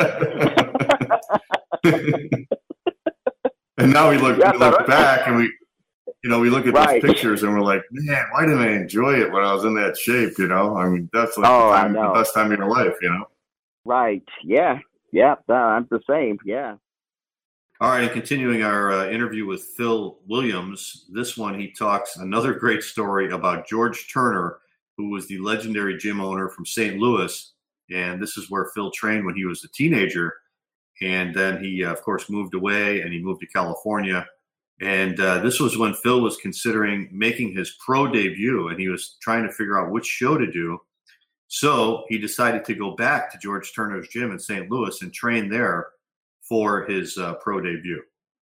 know? Yeah. And now we look Yeah, we look but- back and we, you know, we look at Right. those pictures and we're like, man, why didn't I enjoy it when I was in that shape? You know, I mean, that's like Oh, the, I time, the know. best time of your life. You know. Right. Yeah. Yeah. uh, I'm the same. Yeah. All right, and continuing our uh, interview with Phil Williams, this one he talks another great story about George Turner, who was the legendary gym owner from Saint Louis, and this is where Phil trained when he was a teenager, and then he, uh, of course, moved away and he moved to California, and uh, this was when Phil was considering making his pro debut, and he was trying to figure out which show to do, so he decided to go back to George Turner's gym in Saint Louis and train there for his uh, pro debut.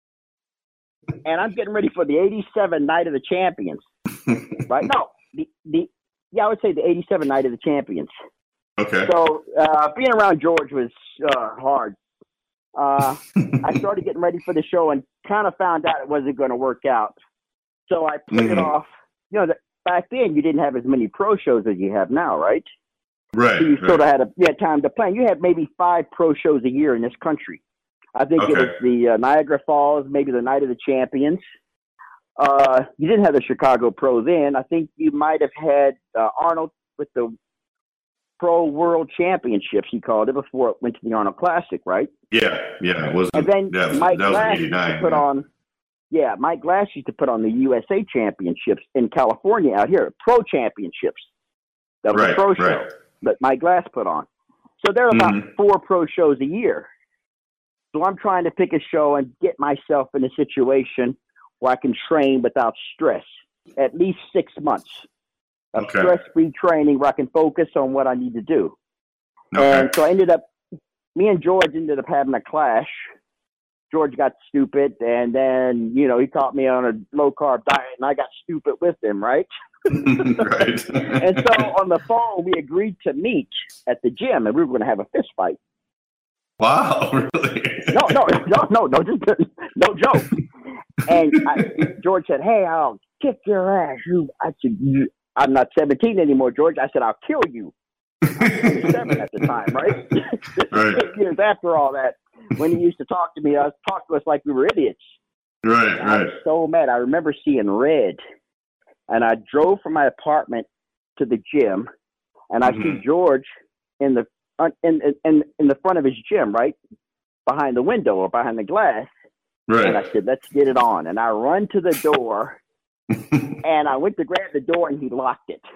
And I'm getting ready for the eighty-seven Night of the Champions. Right? No, the, the, yeah, I would say the eighty-seven Night of the Champions. Okay. So uh, being around George was uh, hard. Uh, I started getting ready for the show and kind of found out it wasn't going to work out. So I put Mhm. it off. You know, the, back then you didn't have as many pro shows as you have now, right? Right. So you right. sort of had a you had time to plan. You had maybe five pro shows a year in this country. I think it Okay. was the uh, Niagara Falls, maybe the Night of the Champions. Uh, you didn't have the Chicago Pro then. I think you might have had uh, Arnold with the Pro World Championships, he called it, before it went to the Arnold Classic, right? Yeah, yeah, it wasn't. And then that was, Mike that was Glass in used to eighty-nine. put yeah. on, yeah, Mike Glass used to put on the U S A Championships in California out here, Pro Championships. That was Right, a pro right. show that Mike Glass put on. So there are about Mhm. four pro shows a year. So I'm trying to pick a show and get myself in a situation where I can train without stress, at least six months of Okay. stress-free training where I can focus on what I need to do. Okay. And so I ended up, me and George ended up having a clash. George got stupid, and then, you know, he taught me on a low-carb diet, and I got stupid with him, right? right. And so on the phone, we agreed to meet at the gym, and we were going to have a fist fight. Wow, really? No, no, no, no, no, just no joke. And I, George said, "Hey, I'll kick your ass." You, I said, you, "I'm not seventeen anymore, George." I said, "I'll kill you." I was twenty-seven at the time, right? Right. Eight years after all that, when he used to talk to me, I was talk to us like we were idiots. Right, And I right. was so mad. I remember seeing red, and I drove from my apartment to the gym, and I see Mhm. George in the in, in in the front of his gym, right behind the window or behind the glass. And I Right. said, "Let's get it on." And I run to the door, and I went to grab the door, and he locked it.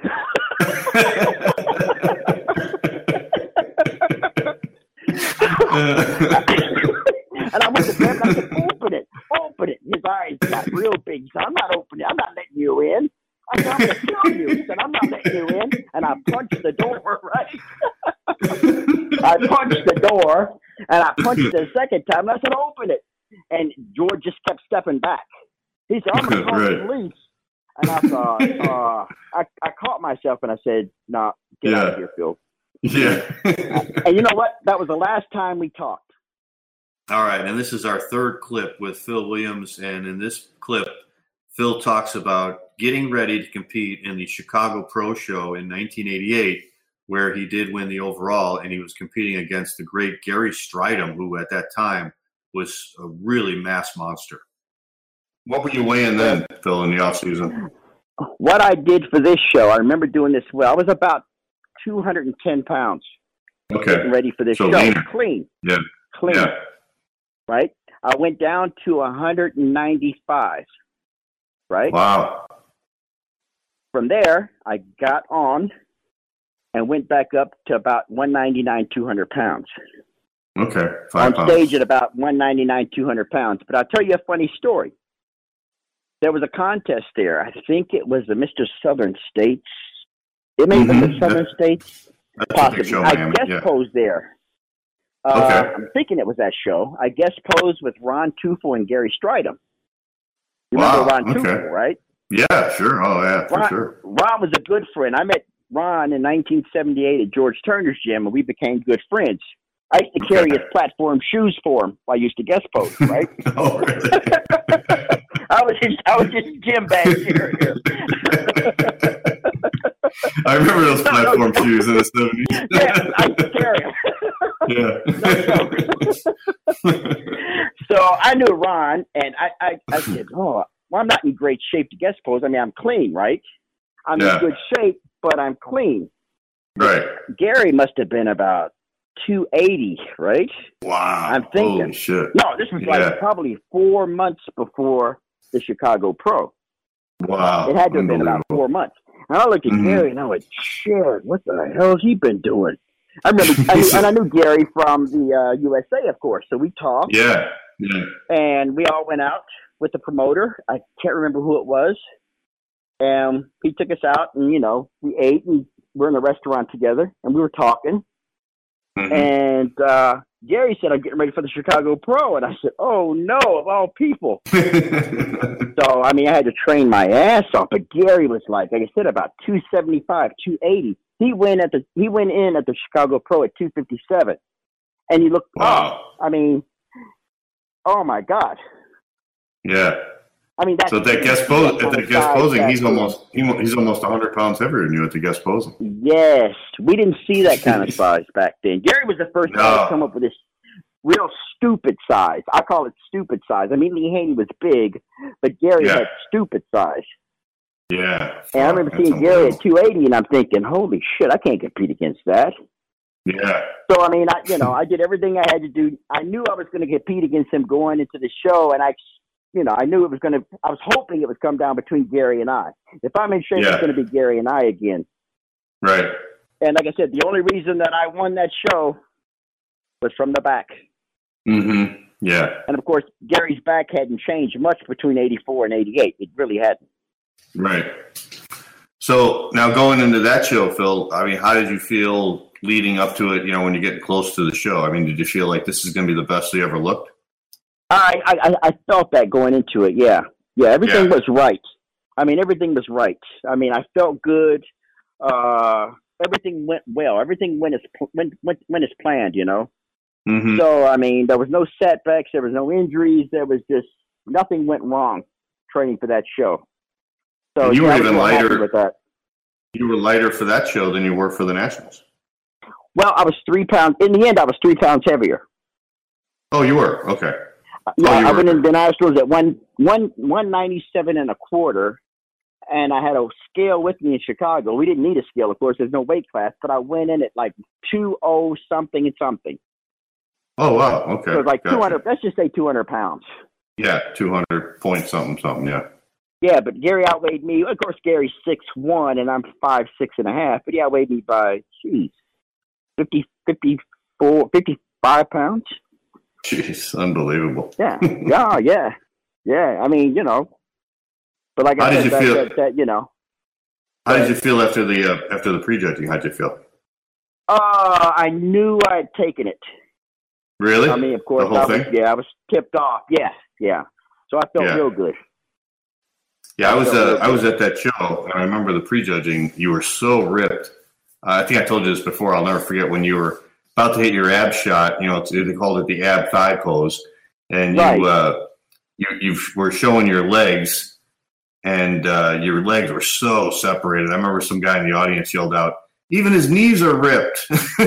And I went to bed and I said, open it, open it. His eyes got real big. He said, I'm not opening it. I'm not letting you in. I said, I'm going to kill you. He said, I'm not letting you in. And I punched the door, right? I punched the door, and I punched it a second time, and I said, open it. And George just kept stepping back. He said, I'm going to call Right. the police. And I thought, uh, I, I caught myself, and I said, no, nah, get out of Yeah. here, Phil. Yeah. And you know what? That was the last time we talked. All right, and this is our third clip with Phil Williams, and in this clip, Phil talks about getting ready to compete in the Chicago Pro Show in nineteen eighty-eight, where he did win the overall, and he was competing against the great Gary Stridham, who at that time was a really mass monster. What were you weighing then, Phil, in the off season? What I did for this show, I remember doing this well. I was about two hundred ten pounds. Okay. Getting ready for this So show. leaner. Clean. Yeah. Clean. Yeah. Right? I went down to one hundred ninety-five. Right? Wow. From there, I got on and went back up to about one ninety-nine, two hundred pounds. Okay. Five on pounds. stage at about one ninety-nine, two hundred pounds. But I'll tell you a funny story. There was a contest there. I think it was the Mister Southern States. It may have been Mhm. the Southern States. That's a big Possibly. show, I man. guest Yeah. posed there. Uh, Okay. I'm thinking it was that show. I guest posed with Ron Tufel and Gary Stridham. You Wow, remember Ron okay. Tufel, right? Yeah, sure. Oh, yeah, for Ron, sure. Ron was a good friend. I met Ron in nineteen seventy-eight at George Turner's gym, and we became good friends. I used to carry his platform shoes for him while I used to guest post, right? Oh, really? I was his, I was his gym bag carrier. I remember those platform shoes in the seventies. Yeah, I used to carry them. Yeah. So I knew Ron, and I, I, I said, oh, well, I'm not in great shape to guest pose. I mean, I'm clean, right? I'm Yeah. in good shape, but I'm clean. Right. Gary must have been about two eighty, right? Wow. I'm thinking. Holy shit. No, this was Yeah. like probably four months before the Chicago Pro. Wow. It had to have been about four months. And I looked at Mhm. Gary and I went, shit, what the hell has he been doing? I remember, I knew, and I knew Gary from the uh, U S A, of course. So we talked. Yeah. Yeah. And we all went out with the promoter. I can't remember who it was. And he took us out and, you know, we ate and we're in a restaurant together and we were talking. Mhm. And uh, Gary said, I'm getting ready for the Chicago Pro. And I said, oh, no, of all people. So, I mean, I had to train my ass off. But Gary was like, like I said, about two seventy-five, two eighty. He went at the he went in at the Chicago Pro at two fifty-seven. And he looked, Wow. I mean, oh, my God. Yeah. I mean, that's So at that guest pose, at that guest size posing, back he's then. almost he, he's almost one hundred pounds heavier than you at the guest posing. Yes, we didn't see that kind of size back then. Gary was the first guy No. to come up with this real stupid size. I call it stupid size. I mean, Lee Haney was big, but Gary Yeah. had stupid size. Yeah. And I remember That's seeing Gary at two eighty, and I'm thinking, holy shit, I can't compete against that. Yeah. So, I mean, I, you know, I did everything I had to do. I knew I was going to compete against him going into the show, and I, you know, I knew it was going to, I was hoping it would come down between Gary and I. If I'm in shape, Yeah. it's going to be Gary and I again. Right. And like I said, the only reason that I won that show was from the back. Mm-hmm. Yeah. And of course, Gary's back hadn't changed much between eighty-four and eighty-eight. It really hadn't. Right. So now going into that show, Phil, I mean, how did you feel leading up to it, you know, when you're getting close to the show? I mean, did you feel like this is going to be the best you ever looked? I, I, I felt that going into it, yeah. Yeah, everything Yeah. was right. I mean, everything was right. I mean, I felt good. Uh, everything went well. Everything went as, went, went, went as planned, you know? Mm-hmm. So, I mean, there was no setbacks. There was no injuries. There was just nothing went wrong training for that show. So And you yeah, were I was even real happy lighter. with that. You were lighter for that show than you were for the Nationals. Well, I was three pounds. In the end, I was three pounds heavier. Oh, you were? Okay. Yeah, Oh, you I were- went in the Nationals at one one one ninety seven and a quarter, and I had a scale with me in Chicago. We didn't need a scale, of course. There's no weight class, but I went in at like two oh something and something. Oh, wow. Okay. So it was like Gotcha. two hundred. Let's just say two hundred pounds. Yeah, two hundred point something, something, yeah. Yeah, but Gary outweighed me. Of course, Gary's six one, and I'm five six and a half. But he outweighed me by, geez, fifty, fifty-four, fifty, five pounds. Jeez, unbelievable. Yeah, yeah, yeah, yeah. I mean, you know, but like How I did said, you that, feel? that, that, you know. How did you feel after the uh, after the prejudging? How did you feel? Uh, I knew I had taken it. Really? I mean, of course, the whole I was, thing? yeah, I was tipped off. Yeah, yeah. So I felt Yeah. real good. Yeah, I was felt uh, real I was good. at that show, and I remember the prejudging. You were so ripped. Uh, I think I told you this before. I'll never forget when you were about to hit your ab shot. You know, it's, they called it the ab thigh pose, and you Right. uh, you you were showing your legs, and uh, your legs were so separated. I remember some guy in the audience yelled out, "Even his knees are ripped."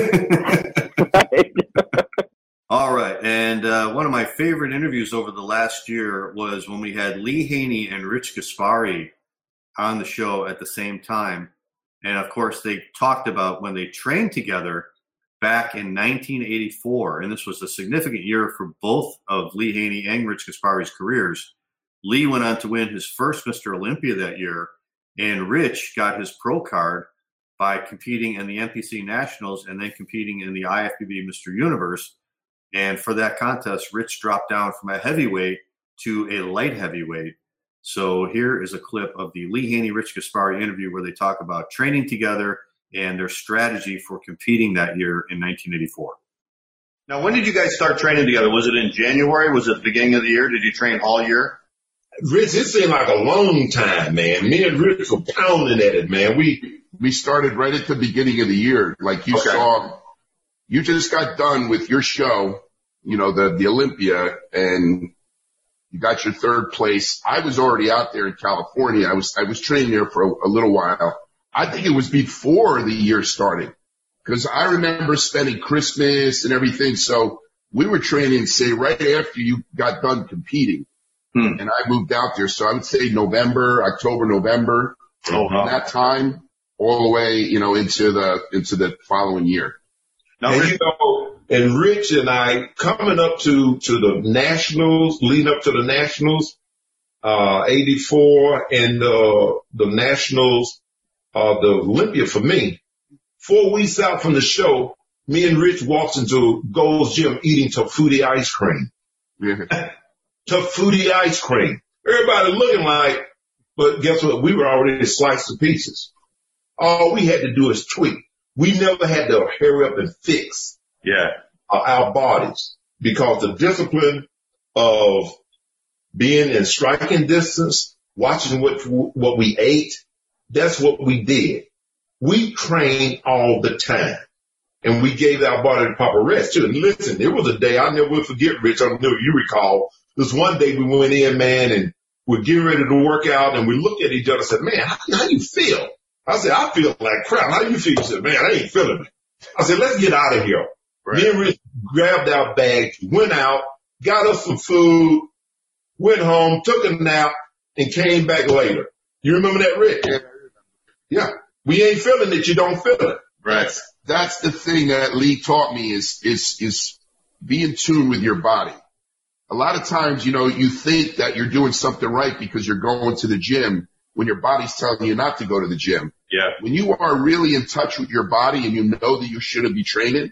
All right, and uh, one of my favorite interviews over the last year was when we had Lee Haney and Rich Gaspari on the show at the same time. And, of course, they talked about when they trained together back in nineteen eighty-four, and this was a significant year for both of Lee Haney and Rich Gaspari's careers. Lee went on to win his first Mister Olympia that year, and Rich got his pro card by competing in the N P C Nationals and then competing in the I F B B Mister Universe. And for that contest, Rich dropped down from a heavyweight to a light heavyweight. So here is a clip of the Lee Haney-Rich Gaspari interview where they talk about training together and their strategy for competing that year in nineteen eighty-four. Now, when did you guys start training together? Was it in January? Was it the beginning of the year? Did you train all year? Rich, it seemed like a long time, man. Me and Rich were pounding at it, man. We we started right at the beginning of the year. Like you Okay. saw, you just got done with your show, you know, the, the Olympia, and you got your third place. I was already out there in California. I was, I was training there for a, a little while. I think it was before the year started because I remember spending Christmas and everything. So we were training, say, right after you got done competing. Hmm. And I moved out there. So I would say November, October, November, Oh, wow. that time all the way, you know, into the, into the following year. Now, and Rich- you know, and Rich and I coming up to, to the Nationals, leading up to the Nationals, uh, eighty-four and, uh, the Nationals, uh, the Olympia for me, four weeks out from the show, me and Rich walks into Gold's Gym eating Tafudi ice cream. Yeah. Tafudi ice cream. Everybody looking like, but guess what? We were already sliced to pieces. All we had to do is tweak. We never had to hurry up and fix Yeah. uh, our bodies because the discipline of being in striking distance, watching what what we ate, that's what we did. We trained all the time, and we gave our body the proper rest too. And listen, there was a day I never will forget, Rich. I don't know if you recall. This one day we went in, man, and we're getting ready to work out, and we looked at each other and said, "Man, how, how you feel?" I said, "I feel like crap. How do you feel?" He said, "Man, I ain't feeling it." I said, "Let's get out of here." Right. Me and Rich grabbed our bags, went out, got us some food, went home, took a nap, and came back later. You remember that, Rich? Yeah. Yeah. We ain't feeling it. You don't feel it. Right. That's, that's the thing that Lee taught me is, is, is be in tune with your body. A lot of times, you know, you think that you're doing something right because you're going to the gym when your body's telling you not to go to the gym. Yeah. When you are really in touch with your body and you know that you shouldn't be training,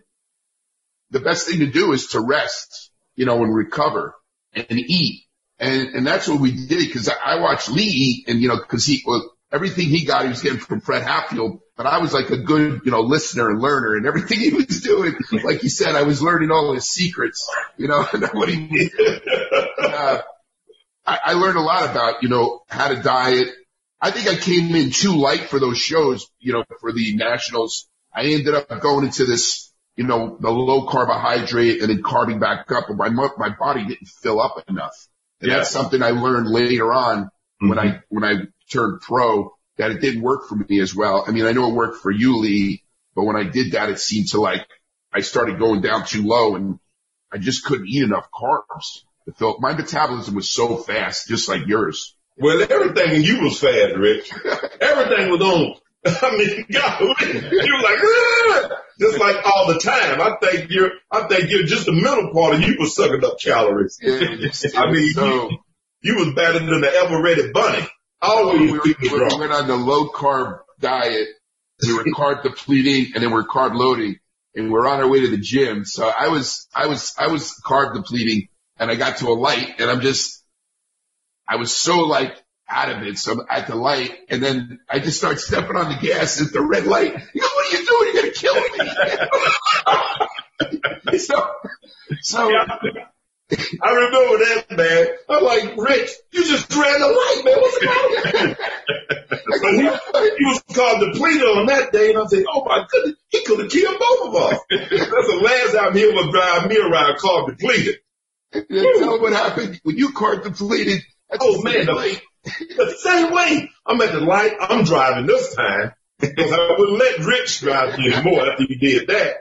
the best thing to do is to rest, you know, and recover and, and eat. And, and that's what we did because I, I watched Lee eat and, you know, cause he, well, everything he got, he was getting from Fred Hatfield, but I was like a good, you know, listener and learner and everything he was doing. Like he said, I was learning all his secrets, you know, and what he was doing. Uh, I, I learned a lot about, you know, how to diet. I think I came in too light for those shows, you know, for the Nationals. I ended up going into this, you know, the low carbohydrate and then carbing back up, but my, my body didn't fill up enough. And Yeah. that's something I learned later on Mm-hmm. when I, when I turned pro, that it didn't work for me as well. I mean, I know it worked for you, Lee, but when I did that, it seemed to like, I started going down too low and I just couldn't eat enough carbs to fill. My metabolism was so fast, just like yours. Well, everything in you was fast, Rich. Everything was on. I mean, God, you were like, ah! Just like all the time. I think you're, I think you're just the middle part of you was sucking up calories. It, I mean, so, you, you was better than the ever-ready bunny. Always we, were, keep me we drunk. went on the low carb diet. We were carb depleting and then we we're carb loading. and we're on our way to the gym. So I was, I was, I was carb depleting, and I got to a light, and I'm just, I was so like out of it. So I'm at the light, and then I just start stepping on the gas at the red light. He goes, "What are you doing? You're gonna kill me." so, so. I remember that, man. I'm like, "Rich, you just ran the light, man. What's the matter?" So he, he was called depleted on that day, and I'm saying, "Oh my goodness, he could have killed both of us." That's the last time he would drive me around called depleted. And you know what happened when you called depleted? Oh man, the, the same way. I'm at the light. I'm driving this time because I wouldn't let Rich drive me anymore after he did that.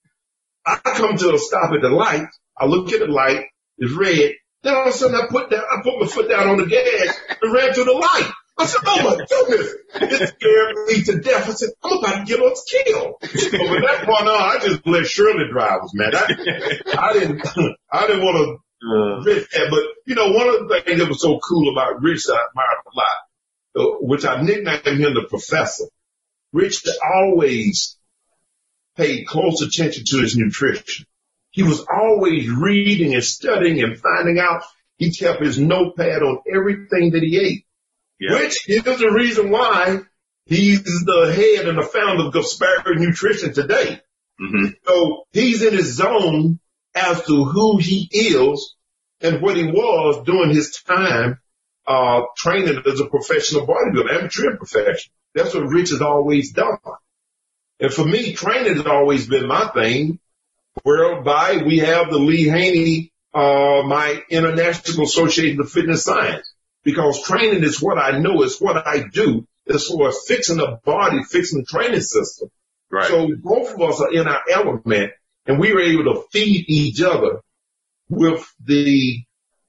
I come to a stop at the light. I look at the light, it's red. Then all of a sudden I put down, I put my foot down on the gas and ran to the light. I said, "Oh my goodness, it scared me to death." I said, "I'm about to get us killed." So from that point on, I just let Shirley drive us, man. I, I didn't, I didn't want to uh, risk that. But you know, one of the things that was so cool about Rich, I admired a lot, uh, which I nicknamed him the Professor. Rich always paid close attention to his nutrition. He was always reading and studying and finding out. He kept his notepad on everything that he ate, yeah. Which is the reason why he's the head and the founder of Gaspari Nutrition today. Mm-hmm. So he's in his zone as to who he is and what he was during his time uh training as a professional bodybuilder, amateur professional. That's what Rich has always done. And for me, training has always been my thing. Whereby we have the Lee Haney, uh, my International Association of Fitness Science, because training is what I know, it's what I do, as far as fixing the body, fixing the training system. Right. So both of us are in our element, and we were able to feed each other with the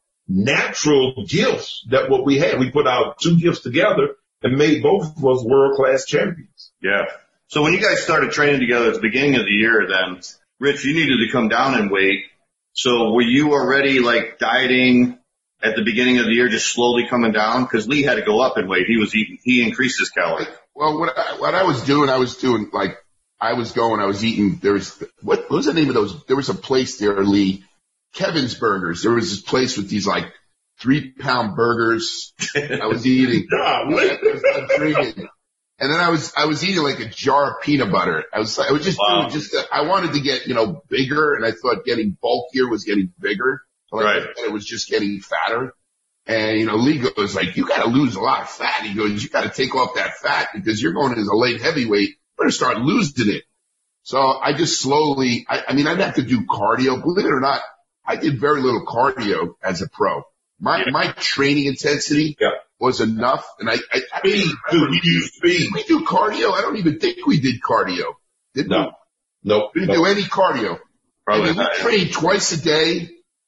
natural gifts that what we had. We put our two gifts together and made both of us world-class champions. Yeah. So when you guys started training together at the beginning of the year, then, Rich, you needed to come down in weight. So were you already like dieting at the beginning of the year, just slowly coming down? Because Lee had to go up in weight. He was eating, he increased his calories. Well, what I, what I was doing, I was doing like, I was going, I was eating, there was, what, what was the name of those? There was a place there, Lee, Kevin's Burgers. There was this place with these like three pound burgers. I was eating. I was drinking. And then I was, I was eating like a jar of peanut butter. I was, I was just wow. doing just, I wanted to get, you know, bigger, and I thought getting bulkier was getting bigger. Like, right. And it was just getting fatter. And, you know, Lee goes like, "You got to lose a lot of fat." He goes, "You got to take off that fat because you're going as a late heavyweight. You better start losing it." So I just slowly, I, I mean, I'd have to do cardio. Believe it or not, I did very little cardio as a pro. My, yeah. my training intensity yeah. was enough. And I, I, I mean, dude, we do speed. We do cardio. I don't even think we did cardio. Did no. we? Nope. We didn't nope. do any cardio. Probably I mean, we trained twice a day,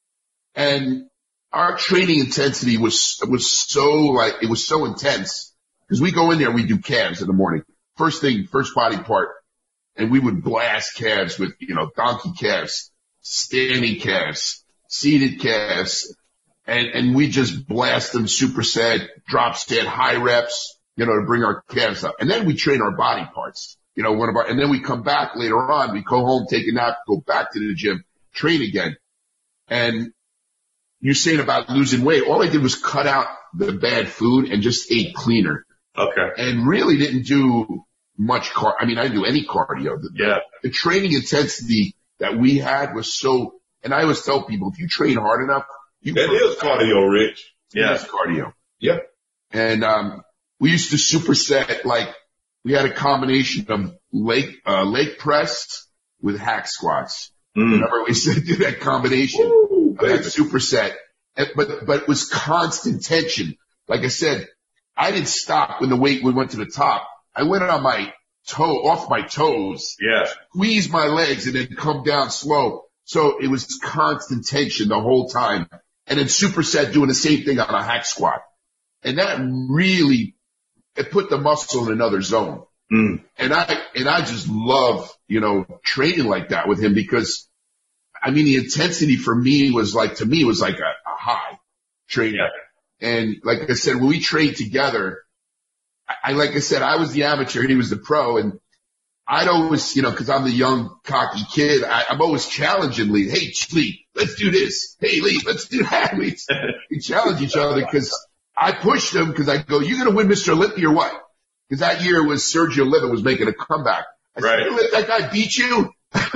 and our training intensity was, was so like, it was so intense because we go in there, we do calves in the morning. First thing, first body part. And we would blast calves with, you know, donkey calves, standing calves, seated calves. And, and we just blast them superset, drop set, high reps, you know, to bring our calves up. And then we train our body parts, you know, one of our, and then we come back later on, we go home, take a nap, go back to the gym, train again. And you're saying about losing weight. All I did was cut out the bad food and just ate cleaner. Okay. And really didn't do much car. I mean, I didn't do any cardio. The, yeah. The training intensity that we had was so, and I always tell people, if you train hard enough, you that is cardio, Rich. Yeah. It's cardio. Yeah. And, um, we used to superset, like, we had a combination of leg, uh, leg press with hack squats. Mm. Remember, we used to do that combination Woo, of that superset. And, but, but it was constant tension. Like I said, I didn't stop when the weight went to the top. I went on my toe, off my toes. Yeah. Squeeze my legs and then come down slow. So it was constant tension the whole time. And then superset doing the same thing on a hack squat. And that really, it put the muscle in another zone. Mm. And I, and I just love, you know, training like that with him because, I mean, the intensity for me was like, to me, was like a, a high training. Yeah. And like I said, when we trained together, I, like I said, I was the amateur and he was the pro, and I'd always, you know, because I'm the young, cocky kid, I, I'm always challenging Lee. Hey, Lee, let's do this. Hey, Lee, let's do that. We, we challenge each other because I pushed him because I go, you going to win Mister Olympia or what? Because that year was Sergio Levin was making a comeback. I said, right. You let that guy beat you?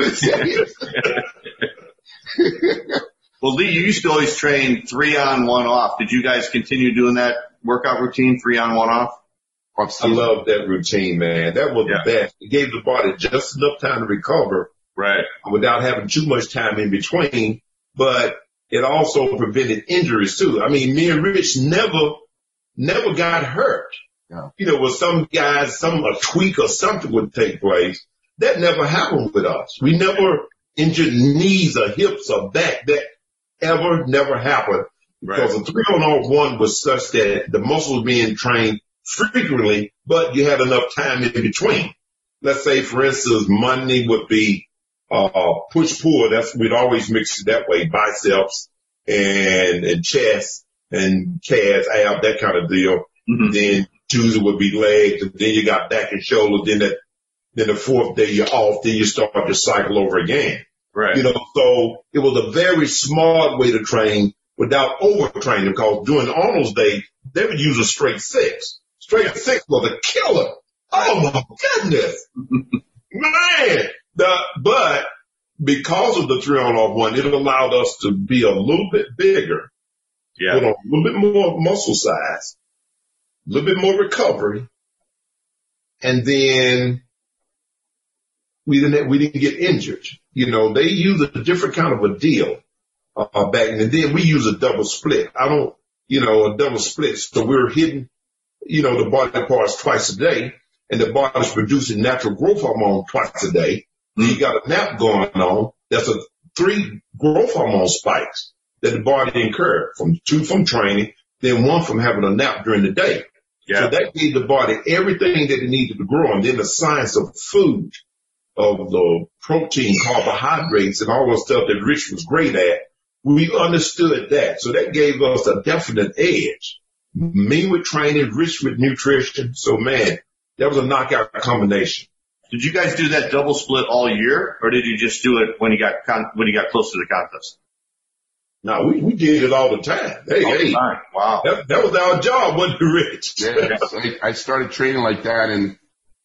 Well, Lee, you used to always train three on, one off. Did you guys continue doing that workout routine, three on, one off? I love that routine, man. That was yeah. the best. It gave the body just enough time to recover, right, without having too much time in between. But it also prevented injuries too. I mean, me and Rich never, never got hurt. Yeah. You know, with some guys, some a tweak or something would take place. That never happened with us. We never injured knees or hips or back. That ever never happened because right. the three on off one was such that the muscles being trained frequently, but you had enough time in between. Let's say, for instance, Monday would be uh push pull. That's we'd always mix it that way: biceps and and chest and calves, ab, that kind of deal. Mm-hmm. Then Tuesday would be legs, and then you got back and shoulders. Then that, then the fourth day you're off. Then you start your cycle over again. Right. You know, so it was a very smart way to train without overtraining. Because during Arnold's day, they would use a straight six. Straight six was a killer. Oh my goodness, man! The, but because of the three on off one, it allowed us to be a little bit bigger. Yeah. With a little bit more muscle size, a little bit more recovery, and then we didn't we didn't get injured. You know, they use a different kind of a deal uh, back then. And then we use a double split. I don't, you know, a double split. So we're hitting, you know, the body parts twice a day, and the body's producing natural growth hormone twice a day. Mm-hmm. You got a nap going on. That's a three growth hormone spikes that the body incurred, from two from training, then one from having a nap during the day. Yeah. So that gave the body everything that it needed to grow. And then the science of food, of the protein, carbohydrates, and all the stuff that Rich was great at, we understood that. So that gave us a definite edge. Me with training, Rich with nutrition. So, man, that was a knockout combination. Did you guys do that double split all year, or did you just do it when you got con- when you got close to the contest? No, we, we did it all the time. Hey, all hey, the time. Wow, that, that was our job, wasn't it, Rich? Yeah, I, I started training like that, and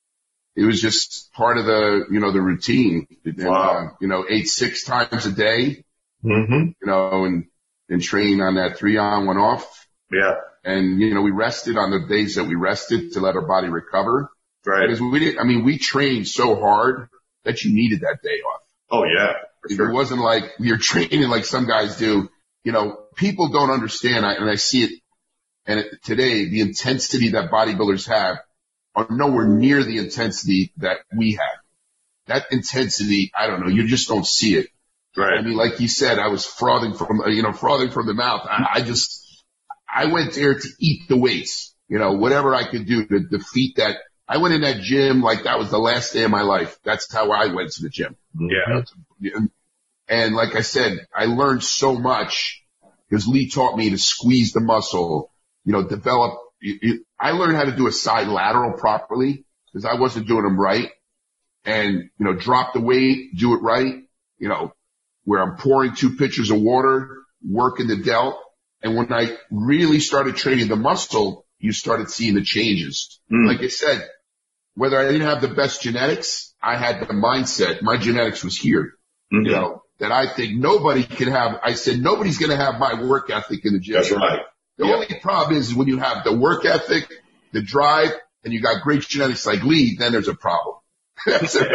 it was just part of the, you know, the routine. And, wow. uh, you know, ate six times a day. Mm-hmm. You know, and and train on that three on, one off. Yeah. And you know, we rested on the days that we rested to let our body recover. Right. Because we didn't. I mean, we trained so hard that you needed that day off. Oh yeah. For sure. It wasn't like you're training like some guys do. You know, people don't understand, I, and I see it. And it, today, the intensity that bodybuilders have are nowhere near the intensity that we have. That intensity, I don't know, you just don't see it. Right. I mean, like you said, I was frothing from, you know, frothing from the mouth. I, I just, I went there to eat the weights, you know, whatever I could do to defeat that. I went in that gym like that was the last day of my life. That's how I went to the gym. Yeah. And, and like I said, I learned so much because Lee taught me to squeeze the muscle, you know, develop. It, it, I learned how to do a side lateral properly because I wasn't doing them right. And, you know, drop the weight, do it right, you know, where I'm pouring two pitchers of water, working the delt. And when I really started training the muscle, you started seeing the changes. Mm. Like I said, whether I didn't have the best genetics, I had the mindset. My genetics was here, mm-hmm. you know, that I think nobody can have. I said, nobody's going to have my work ethic in the gym. That's right. The yeah. only problem is when you have the work ethic, the drive, and you got great genetics like Lee, then there's a problem. That's it.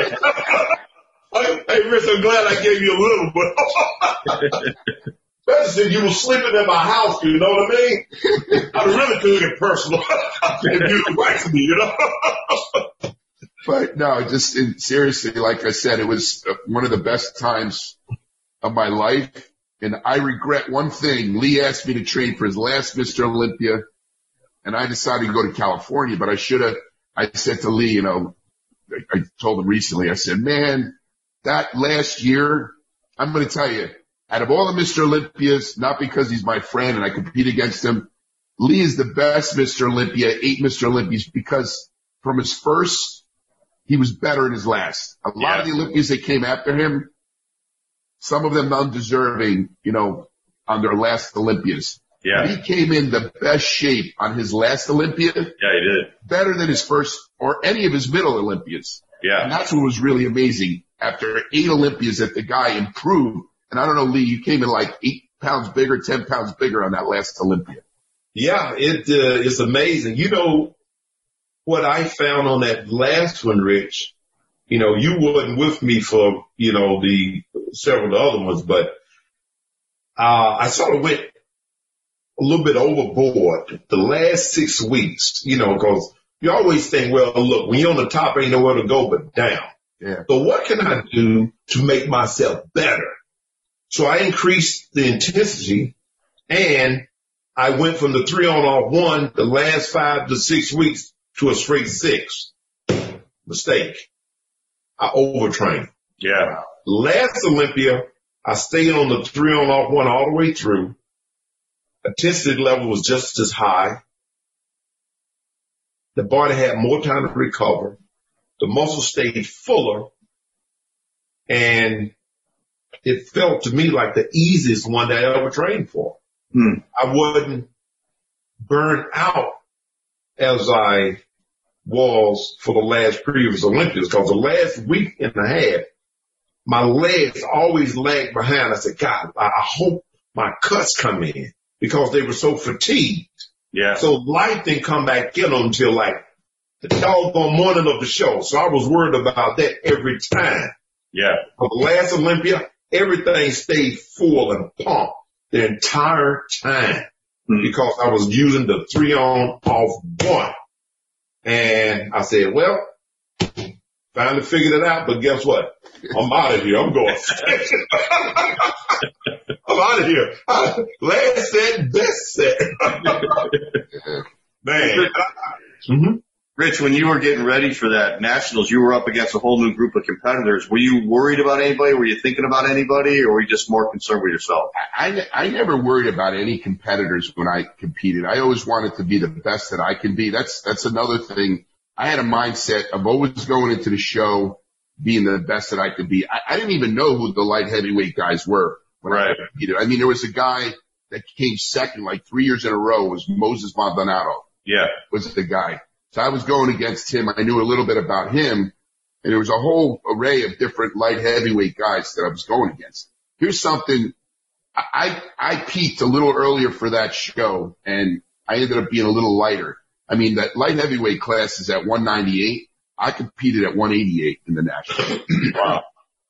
Hey, Rich, I'm glad I gave you a little, but Better said you were sleeping at my house, you know what I mean? I really took it personal. If you like me, you know? But no, just it, seriously, like I said, it was one of the best times of my life. And I regret one thing. Lee asked me to train for his last Mister Olympia, and I decided to go to California, but I should have, I said to Lee, you know, I told him recently, I said, man, that last year, I'm going to tell you, out of all the Mister Olympias, not because he's my friend and I compete against him, Lee is the best Mister Olympia, eight Mister Olympias, because from his first, he was better in his last. A lot Yeah. of the Olympians that came after him, some of them undeserving, you know, on their last Olympias. Yeah. He came in the best shape on his last Olympia. Yeah, he did. Better than his first or any of his middle Olympias. Yeah. And that's what was really amazing. After eight Olympias that the guy improved. And I don't know, Lee, you came in like eight pounds bigger, ten pounds bigger on that last Olympia. Yeah, it uh, is amazing. You know, what I found on that last one, Rich, you know, you wasn't with me for, you know, the several of the other ones, but uh, I sort of went a little bit overboard the last six weeks, you know, because you always think, well, look, when you're on the top, ain't nowhere to go but down. Yeah. So what can I do to make myself better? So I increased the intensity, and I went from the three on off one the last five to six weeks to a straight six. Mistake. I overtrained. Yeah. Last Olympia, I stayed on the three on off one all the way through. Intensity level was just as high. The body had more time to recover. The muscle stayed fuller. And it felt to me like the easiest one that I ever trained for. Hmm. I wasn't burned out as I was for the last previous Olympics, because the last week and a half, my legs always lagged behind. I said, God, I hope my cuts come in, because they were so fatigued. Yeah. So life didn't come back in until like the doggone morning of the show. So I was worried about that every time. Yeah. For the last Olympia, everything stayed full and pumped the entire time, mm-hmm. because I was using the three on off one. And I said, well, finally figured it out, but guess what? I'm out of here. I'm going. I'm out of here. Last set, best set. Man. Mm-hmm. Rich, when you were getting ready for that nationals, you were up against a whole new group of competitors. Were you worried about anybody? Were you thinking about anybody, or were you just more concerned with yourself? I, I never worried about any competitors when I competed. I always wanted to be the best that I can be. That's, that's another thing. I had a mindset of always going into the show being the best that I could be. I, I didn't even know who the light heavyweight guys were when right. I competed. I mean, there was a guy that came second like three years in a row, was Moses Maldonado. Yeah. Was the guy. So I was going against him. I knew a little bit about him, and there was a whole array of different light heavyweight guys that I was going against. Here's something. I, I peaked a little earlier for that show, and I ended up being a little lighter. I mean, that light heavyweight class is at one ninety-eight. I competed at one eighty-eight in the national. Wow.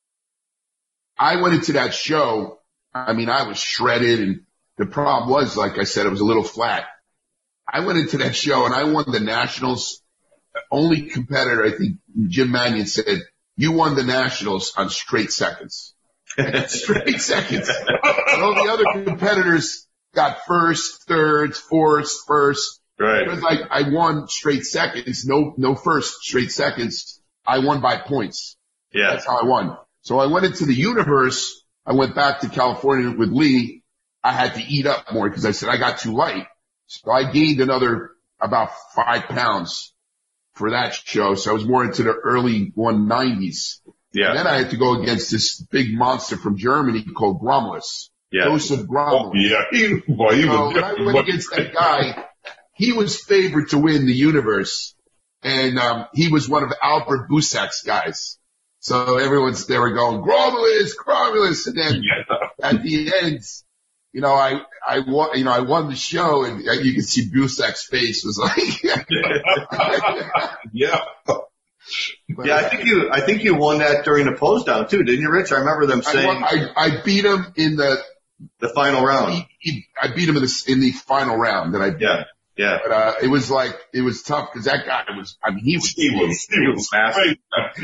I went into that show. I mean, I was shredded, and the problem was, like I said, it was a little flat. I went into that show and I won the nationals. Only competitor, I think Jim Mannion said, you won the nationals on straight seconds. Straight seconds. All the other competitors got first, thirds, fourths, first. Right. It was like I won straight seconds, no, no first, straight seconds. I won by points. Yeah. That's how I won. So I went into the universe. I went back to California with Lee. I had to eat up more because I said I got too light. So I gained another about five pounds for that show. So I was more into the early one nineties. Yeah. And then I had to go against this big monster from Germany called Gromulus. Yeah. Joseph Gromulus. Oh, yeah. He, boy, he so was when I went against that guy, he was favored to win the universe. And, um, he was one of Albert Busak's guys. So everyone's, they were going, Gromulus, Gromulus. And then yeah. at the end, you know, I, I won, you know, I won the show, and you can see Busak's face was like, yeah. Yeah, I think you, I think you won that during the close down too, didn't you, Rich? I remember them saying. I, won, I, I beat him in the, the final round. He, he, I beat him in the, in the final round that I beat. Yeah. Yeah. But, uh, it was like, it was tough because that guy was, I mean, he was, he was, he was massive.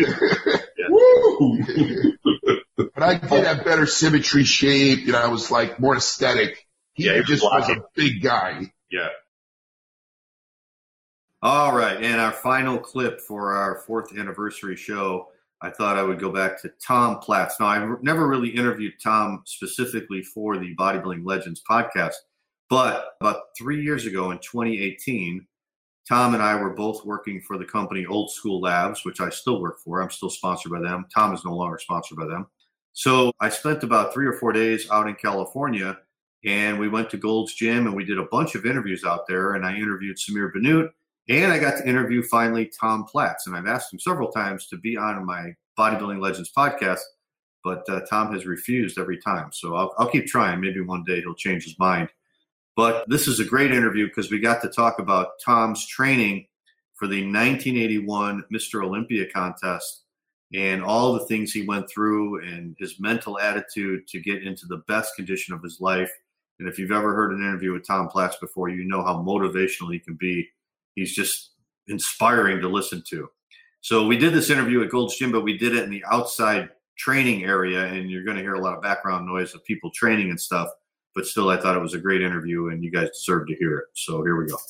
Woo! But I did have better symmetry, shape, you know, I was like more aesthetic. He yeah, just was a big guy. Yeah. All right. And our final clip for our fourth anniversary show, I thought I would go back to Tom Platz. Now, I've never really interviewed Tom specifically for the Bodybuilding Legends podcast, but about three years ago in twenty eighteen, Tom and I were both working for the company Old School Labs, which I still work for. I'm still sponsored by them. Tom is no longer sponsored by them. So I spent about three or four days out in California, and we went to Gold's Gym, and we did a bunch of interviews out there, and I interviewed Samir Bannout, and I got to interview finally Tom Platz. And I've asked him several times to be on my Bodybuilding Legends podcast, but uh, Tom has refused every time. So I'll, I'll keep trying. Maybe one day he'll change his mind. But this is a great interview because we got to talk about Tom's training for the nineteen eighty-one Mister Olympia contest and all the things he went through and his mental attitude to get into the best condition of his life. And if you've ever heard an interview with Tom Platz before, you know how motivational he can be. He's just inspiring to listen to. So we did this interview at Gold's Gym, but we did it in the outside training area, and you're going to hear a lot of background noise of people training and stuff. But still, I thought it was a great interview, and you guys deserve to hear it. So here we go.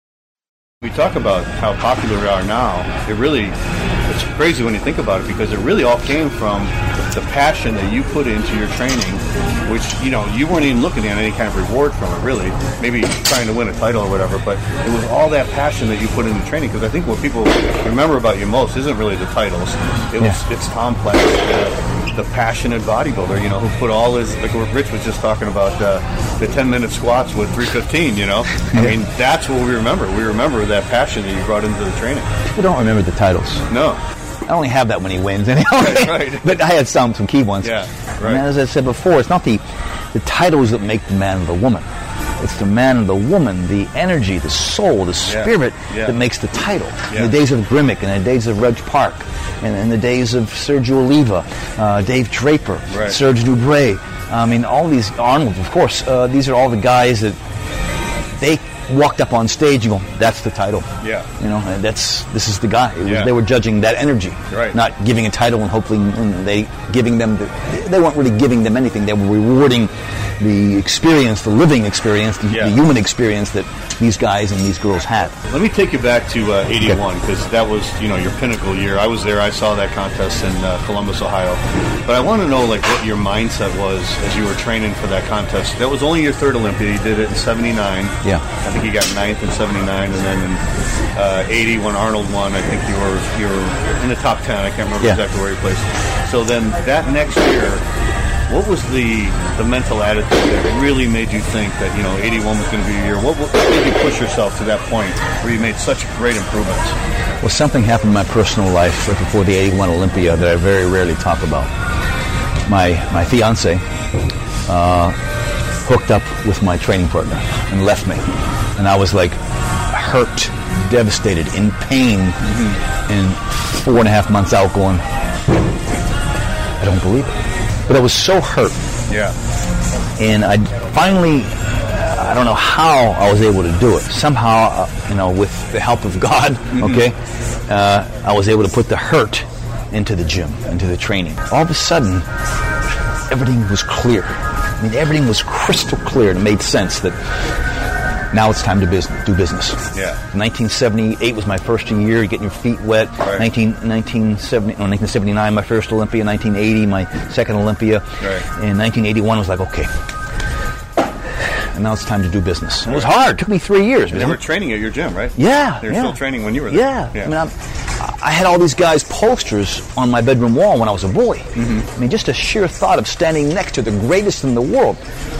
We talk about how popular we are now. It really, it's crazy when you think about it, because it really all came from the passion that you put into your training, which, you know, you weren't even looking at any kind of reward from it, really. Maybe trying to win a title or whatever, but it was all that passion that you put into training, because I think what people remember about you most isn't really the titles. It was, yeah. It's Tom Platz, the, the passionate bodybuilder, you know, who put all his, like what Rich was just talking about, uh, the ten-minute squats with three fifteen, you know? I mean, that's what we remember. We remember that passion that you brought into the training. People don't remember the titles. No. I only have that when he wins anyway. Right, right. But I had some some key ones. Yeah, right. And as I said before, it's not the the titles that make the man or the woman. It's the man and the woman, the energy, the soul, the spirit yeah, yeah. that makes the title. Yeah. In the days of Grimmick, and the days of Reg Park, and in the days of Sergio Oliva, uh, Dave Draper, right. Serge Dubray. I mean, all these, Arnold, of course, uh, these are all the guys that they walked up on stage and go, that's the title. Yeah. You know, and that's, this is the guy. It was, Yeah. They were judging that energy. Right. Not giving a title and hopefully and they giving them, the, they weren't really giving them anything. They were rewarding the experience, the living experience, the, Yeah. the human experience that these guys and these girls had. Let me take you back to uh, eighty-one, because that was, you know, your pinnacle year. I was there. I saw that contest in uh, Columbus, Ohio. But I want to know, like, what your mindset was as you were training for that contest. That was only your third Olympia. You did it in seventy-nine. Yeah. I think you got ninth in seventy-nine, and then in uh, eighty, when Arnold won, I think you were you were in the top ten. I can't remember Yeah. exactly where you placed. So then that next year, what was the the mental attitude that really made you think that, you know, eighty-one was going to be your year? What, what made you push yourself to that point where you made such great improvements? Well, something happened in my personal life right before the eighty-one Olympia that I very rarely talk about. My my fiance uh, hooked up with my training partner and left me. And I was like hurt, devastated, in pain, mm-hmm. and four and a half months out going, I don't believe it. But I was so hurt. Yeah. And I finally, I don't know how I was able to do it. Somehow, uh, you know, with the help of God, mm-hmm. okay, uh, I was able to put the hurt into the gym, into the training. All of a sudden, everything was clear. I mean, everything was crystal clear, and it made sense that now it's time to business, do business. Yeah. nineteen seventy-eight was my first year, getting your feet wet. Right. nineteen, nineteen seventy, no, nineteen seventy-nine, my first Olympia. nineteen eighty, my second Olympia. Right. And nineteen eighty-one was like, okay. And now it's time to do business. And it was hard. It took me three years. And they were training at your gym, right? Yeah. They were yeah. still training when you were there. Yeah. yeah. I mean, I'm, I had all these guys' posters on my bedroom wall when I was a boy. Mm-hmm. I mean, just the sheer thought of standing next to the greatest in the world.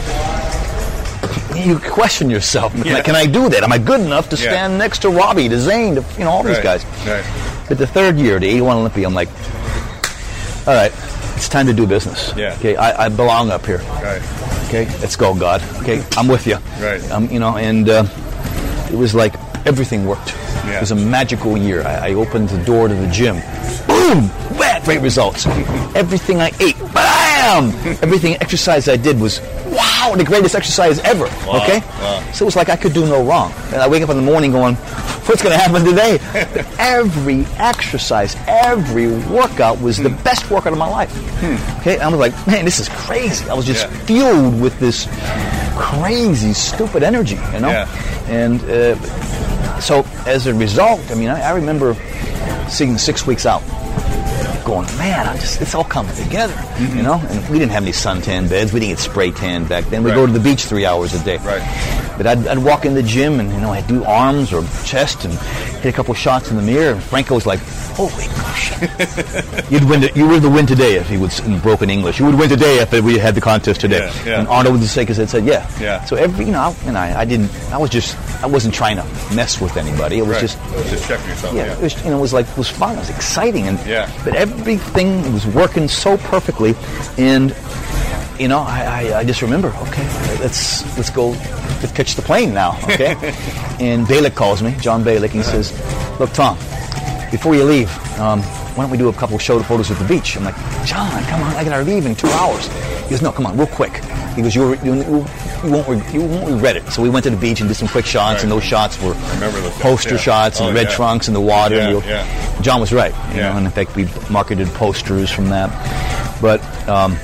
You question yourself. Can, yeah. I, can I do that? Am I good enough to Yeah. stand next to Robbie, to Zane, to, you know, all right. these guys? Right. But the third year, the eighty-one Olympia, I'm like, all right, it's time to do business. Yeah. Okay, I, I belong up here. Right. Okay, let's go, God. Okay, I'm with you. Right. Um, you know, and uh, it was like everything worked. Yeah. It was a magical year. I, I opened the door to the gym. Boom! Bam! Great results. Everything I ate, bam! Everything exercise I did was, wow, the greatest exercise ever. Wow. Okay? Wow. So it was like I could do no wrong. And I wake up in the morning going, what's going to happen today? Every exercise, every workout was the best workout of my life. Hmm. Okay? I was like, man, this is crazy. I was just Yeah. fueled with this crazy, stupid energy, you know? Yeah. And uh, so as a result, I mean, I, I remember seeing six weeks out, going, man, I'm just, it's all coming together, Mm-hmm. you know? And we didn't have any suntan beds. We didn't get spray tan back then. We Right. go to the beach three hours a day. Right. But I'd, I'd walk in the gym and, you know, I'd do arms or chest and hit a couple shots in the mirror. And Franco was like, holy gosh. You'd win. The, you would win today if he was in broken English. You would win today if we had the contest today. Yeah, yeah. And Arnold would say, because it said, yeah. Yeah. So every, you know, I, and I, I didn't, I was just, I wasn't trying to mess with anybody. It was Right. just, It was just checking yourself. yeah, Yeah. It was, you know, it was like, it was fun. It was exciting. And, Yeah. but everything was working so perfectly. And, you know, I, I, I just remember, okay, let's let's go, let's pitch the plane now, okay? And Balick calls me, John Balick, and he says, look, Tom, before you leave, um, why don't we do a couple of show photos at the beach? I'm like, John, come on, I gotta leave in two hours. He goes, no, come on, real quick. He goes, you, you, you, won't, re- you won't regret it. So we went to the beach and did some quick shots, Right. and those shots were I remember those poster things, yeah. shots and Oh, red yeah. trunks in the water. Yeah, and you- yeah. John was right, you Yeah. know, and in fact we marketed posters from that. But um,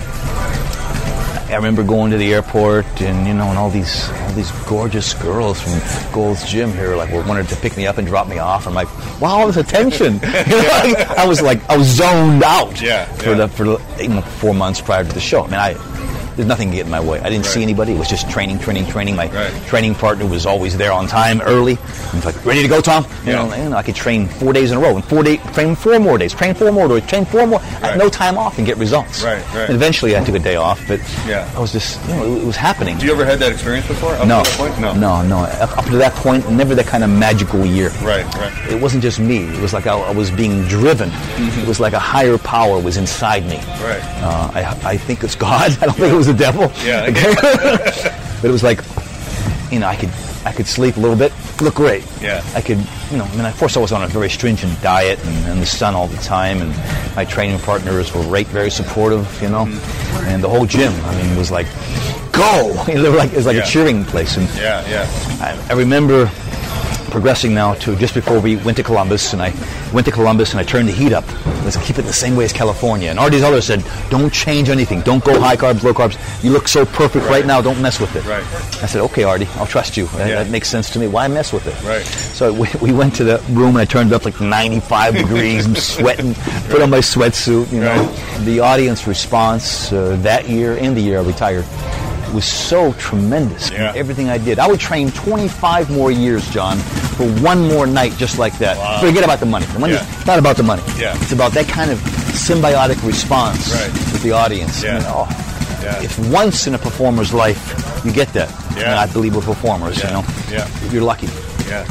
I remember going to the airport, and you know, and all these all these gorgeous girls from Gold's Gym here, like, were wanted to pick me up and drop me off. I'm like, wow, this attention! You know, like, I was like, I was zoned out Yeah, for yeah. the for the you know, four months prior to the show. I mean, I there's nothing to get in my way. I didn't see Right. anybody. It was just training, training, training. My Right. training partner was always there on time, early. And like, ready to go, Tom? You Yeah. know, and I could train four days in a row, and four day, train four more days, train four more days, train four more. I Right. had no time off and get results. Right, right. And eventually, I took a day off, but Yeah. I was just, you know, it, it was happening. Have you ever had that experience before? Up no, to that point? No. no, no. Up, up to that point, never that kind of magical year. Right, right. It wasn't just me. It was like I, I was being driven. It was like a higher power was inside me. Right. Uh, I, I think it's God. I don't think it was the devil. Yeah. Okay? But it was like, you know, I could I could sleep a little bit, look great. Yeah. I could, you know, I mean, of course I was on a very stringent diet and in the sun all the time, and my training partners were right, very supportive, you know, Mm-hmm. and the whole gym, I mean, was like, go! You know, they were like, it was like Yeah. a cheering place. And Yeah, yeah. I, I remember progressing now to just before we went to Columbus, and I went to Columbus and I turned the heat up. Let's keep it the same way as California. And all these others said, don't change anything. Don't go high carbs, low carbs. You look so perfect right, Right. now. Don't mess with it. Right. I said, okay, Artie, I'll trust you. That, Yeah. that makes sense to me. Why mess with it? Right. So we, we went to the room and I turned it up like ninety-five degrees. I'm sweating. Put on my sweatsuit. You know, Right. the audience response uh, that year and the year I retired was so tremendous. Yeah. Everything I did. I would train twenty-five more years, John, for one more night just like that. Wow. Forget about the money. The money Yeah. it's not about the money. Yeah. It's about that kind of symbiotic response Right. with the audience. Yeah. I mean, oh, Yeah. if once in a performer's life you get that, Yeah. and I believe we're performers, Yeah. you know, Yeah. you're lucky. Yeah.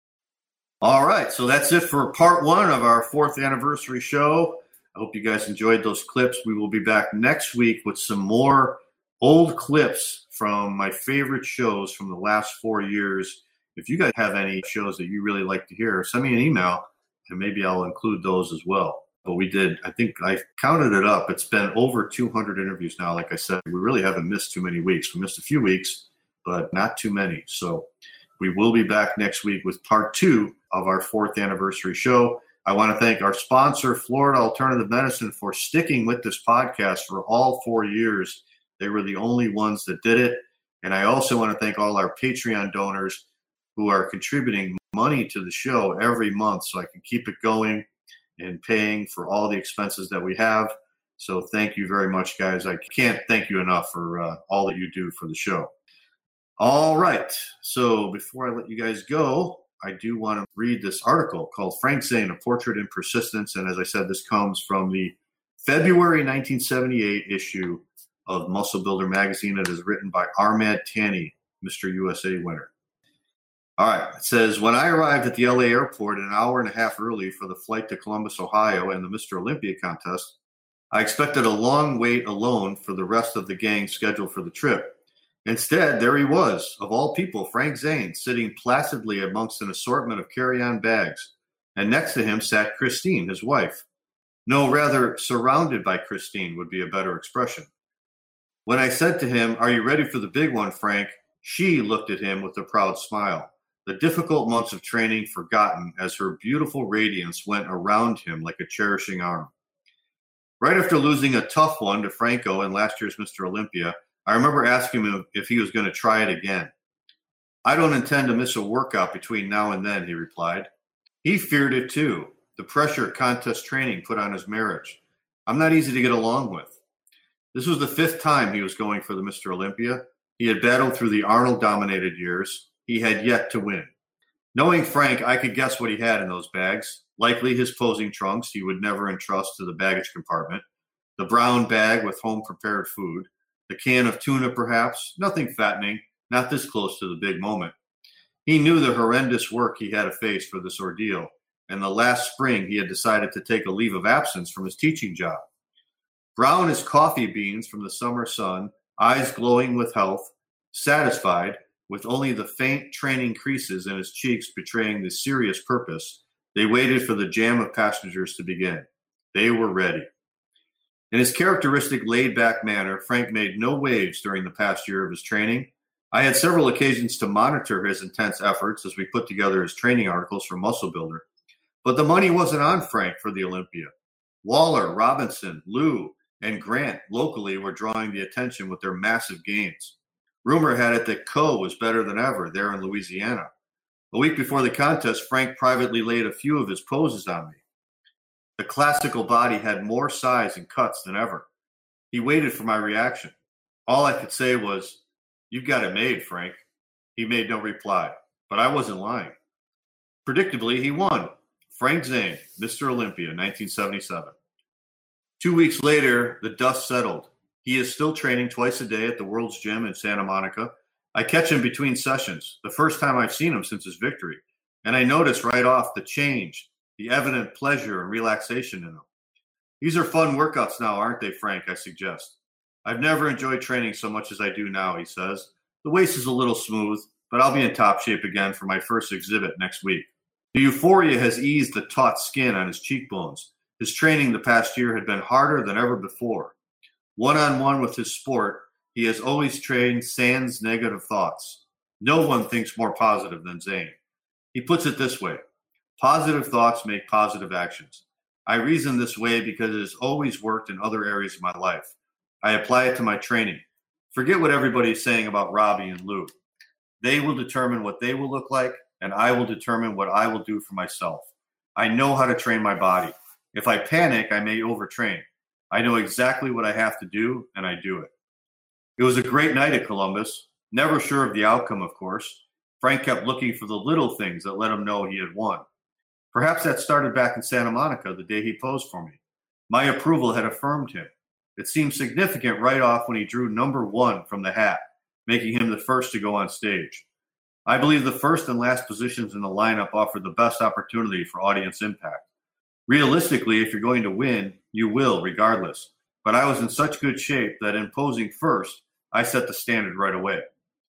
All right, so that's it for part one of our fourth anniversary show. I hope you guys enjoyed those clips. We will be back next week with some more old clips from my favorite shows from the last four years. If you guys have any shows that you really like to hear, send me an email, and maybe I'll include those as well. But we did, I think I counted it up. It's been over two hundred interviews now. Like I said, we really haven't missed too many weeks. We missed a few weeks, but not too many. So we will be back next week with part two of our fourth anniversary show. I want to thank our sponsor, Florida Alternative Medicine, for sticking with this podcast for all four years. They were the only ones that did it. And I also want to thank all our Patreon donors who are contributing money to the show every month so I can keep it going and paying for all the expenses that we have. So thank you very much, guys. I can't thank you enough for uh, all that you do for the show. All right. So before I let you guys go, I do want to read this article called Frank Zane, A Portrait in Persistence. And as I said, this comes from the February nineteen seventy-eight issue of Muscle Builder magazine. It is written by Armad Tani, Mister U S A winner. All right. It says, when I arrived at the L A airport an hour and a half early for the flight to Columbus, Ohio and the Mister Olympia contest, I expected a long wait alone for the rest of the gang scheduled for the trip. Instead, there he was, of all people, Frank Zane, sitting placidly amongst an assortment of carry-on bags. And next to him sat Christine, his wife. No, rather, surrounded by Christine would be a better expression. When I said to him, "Are you ready for the big one, Frank?" she looked at him with a proud smile, the difficult months of training forgotten as her beautiful radiance went around him like a cherishing arm. Right after losing a tough one to Franco in last year's Mister Olympia, I remember asking him if he was going to try it again. "I don't intend to miss a workout between now and then," he replied. He feared it too, the pressure contest training put on his marriage. I'm not easy to get along with. This was the fifth time he was going for the Mister Olympia. He had battled through the Arnold-dominated years. He had yet to win. Knowing Frank, I could guess what he had in those bags. Likely his posing trunks he would never entrust to the baggage compartment, the brown bag with home-prepared food, the can of tuna perhaps, nothing fattening, not this close to the big moment. He knew the horrendous work he had to face for this ordeal, and the last spring he had decided to take a leave of absence from his teaching job. Brown as coffee beans from the summer sun, eyes glowing with health, satisfied, with only the faint training creases in his cheeks betraying the serious purpose, they waited for the jam of passengers to begin. They were ready. In his characteristic laid-back manner, Frank made no waves during the past year of his training. I had several occasions to monitor his intense efforts as we put together his training articles for Muscle Builder. But the money wasn't on Frank for the Olympia. Waller, Robinson, Lou, and Grant locally were drawing the attention with their massive gains. Rumor had it that Coe was better than ever there in Louisiana. A week before the contest, Frank privately laid a few of his poses on me. The classical body had more size and cuts than ever. He waited for my reaction. All I could say was, "You've got it made, Frank." He made no reply, but I wasn't lying. Predictably, he won. Frank Zane, Mister Olympia, nineteen seventy-seven. Two weeks later, the dust settled. He is still training twice a day at the World's Gym in Santa Monica. I catch him between sessions, the first time I've seen him since his victory, and I notice right off the change, the evident pleasure and relaxation in him. These are fun workouts now, aren't they, Frank? I suggest. I've never enjoyed training so much as I do now, he says. The waist is a little smooth, but I'll be in top shape again for my first exhibit next week. The euphoria has eased the taut skin on his cheekbones. His training the past year had been harder than ever before. One-on-one with his sport, he has always trained sans negative thoughts. No one thinks more positive than Zane. He puts it this way: positive thoughts make positive actions. I reason this way because it has always worked in other areas of my life. I apply it to my training. Forget what everybody is saying about Robbie and Lou. They will determine what they will look like, and I will determine what I will do for myself. I know how to train my body. If I panic, I may overtrain. I know exactly what I have to do, and I do it. It was a great night at Columbus. Never sure of the outcome, of course. Frank kept looking for the little things that let him know he had won. Perhaps that started back in Santa Monica the day he posed for me. My approval had affirmed him. It seemed significant right off when he drew number one from the hat, making him the first to go on stage. I believe the first and last positions in the lineup offer the best opportunity for audience impact. Realistically, if you're going to win, you will regardless. But I was in such good shape that in posing first, I set the standard right away.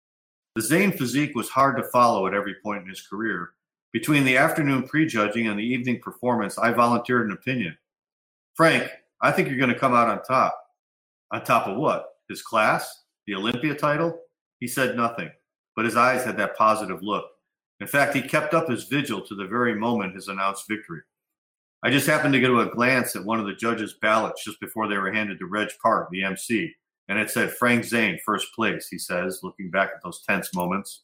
The Zane physique was hard to follow at every point in his career. Between the afternoon prejudging and the evening performance, I volunteered an opinion. Frank, I think you're going to come out on top. On top of what? His class? The Olympia title? He said nothing, but his eyes had that positive look. In fact, he kept up his vigil to the very moment his announced victory. I just happened to get a glance at one of the judges' ballots just before they were handed to Reg Park, the M C, and it said Frank Zane, first place, he says, looking back at those tense moments.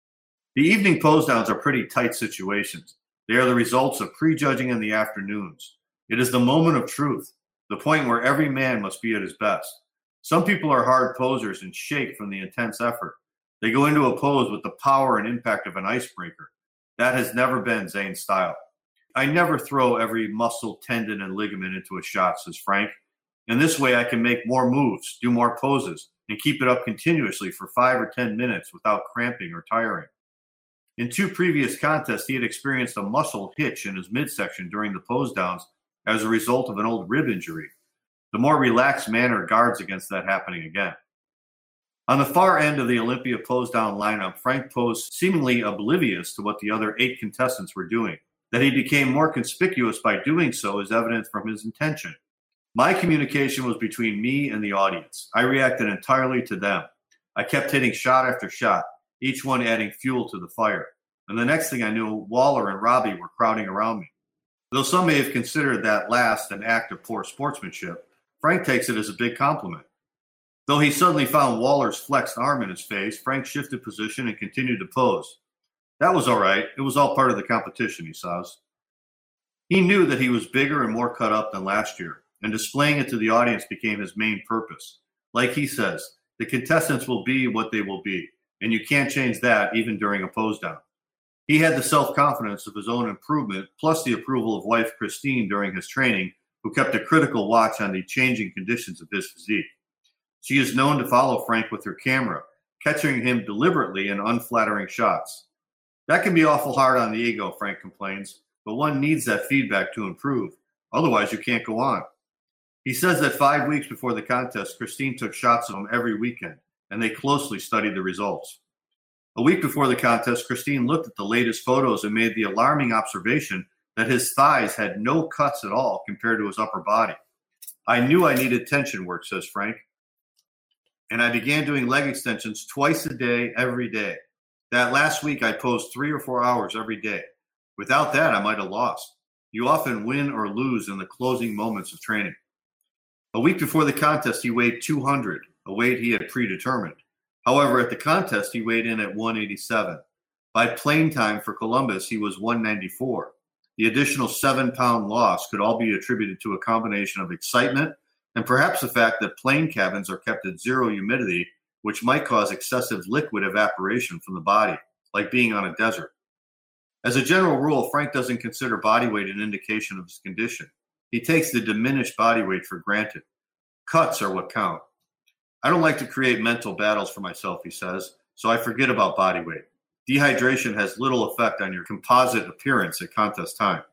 The evening pose downs are pretty tight situations. They are the results of prejudging in the afternoons. It is the moment of truth, the point where every man must be at his best. Some people are hard posers and shake from the intense effort. They go into a pose with the power and impact of an icebreaker. That has never been Zane's style. I never throw every muscle, tendon, and ligament into a shot, says Frank. In this way, I can make more moves, do more poses, and keep it up continuously for five or ten minutes without cramping or tiring. In two previous contests, he had experienced a muscle hitch in his midsection during the pose downs as a result of an old rib injury. The more relaxed manner guards against that happening again. On the far end of the Olympia pose down lineup, Frank posed seemingly oblivious to what the other eight contestants were doing. That he became more conspicuous by doing so is evident from his intention. My communication was between me and the audience. I reacted entirely to them. I kept hitting shot after shot, each one adding fuel to the fire. And the next thing I knew, Waller and Robbie were crowding around me. Though some may have considered that last an act of poor sportsmanship, Frank takes it as a big compliment. Though he suddenly found Waller's flexed arm in his face, Frank shifted position and continued to pose. That was all right. It was all part of the competition, he says. He knew that he was bigger and more cut up than last year, and displaying it to the audience became his main purpose. Like he says, The contestants will be what they will be, and you can't change that even during a pose down. He had the self-confidence of his own improvement, plus the approval of wife Christine during his training, who kept a critical watch on the changing conditions of his physique. She is known to follow Frank with her camera, catching him deliberately in unflattering shots. That can be awful hard on the ego, Frank complains, but one needs that feedback to improve. Otherwise, you can't go on. He says that five weeks before the contest, Christine took shots of him every weekend, and they closely studied the results. A week before the contest, Christine looked at the latest photos and made the alarming observation that his thighs had no cuts at all compared to his upper body. I knew I needed tension work, says Frank, and I began doing leg extensions twice a day, every day. That last week, I posed three or four hours every day. Without that, I might have lost. You often win or lose in the closing moments of training. A week before the contest, he weighed two hundred, a weight he had predetermined. However, at the contest, he weighed in at one eighty-seven. By plane time for Columbus, he was one ninety-four. The additional seven-pound loss could all be attributed to a combination of excitement and perhaps the fact that plane cabins are kept at zero humidity, which might cause excessive liquid evaporation from the body, like being on a desert. As a general rule, Frank doesn't consider body weight an indication of his condition. He takes the diminished body weight for granted. Cuts are what count. I don't like to create mental battles for myself, he says, so I forget about body weight. Dehydration has little effect on your composite appearance at contest time.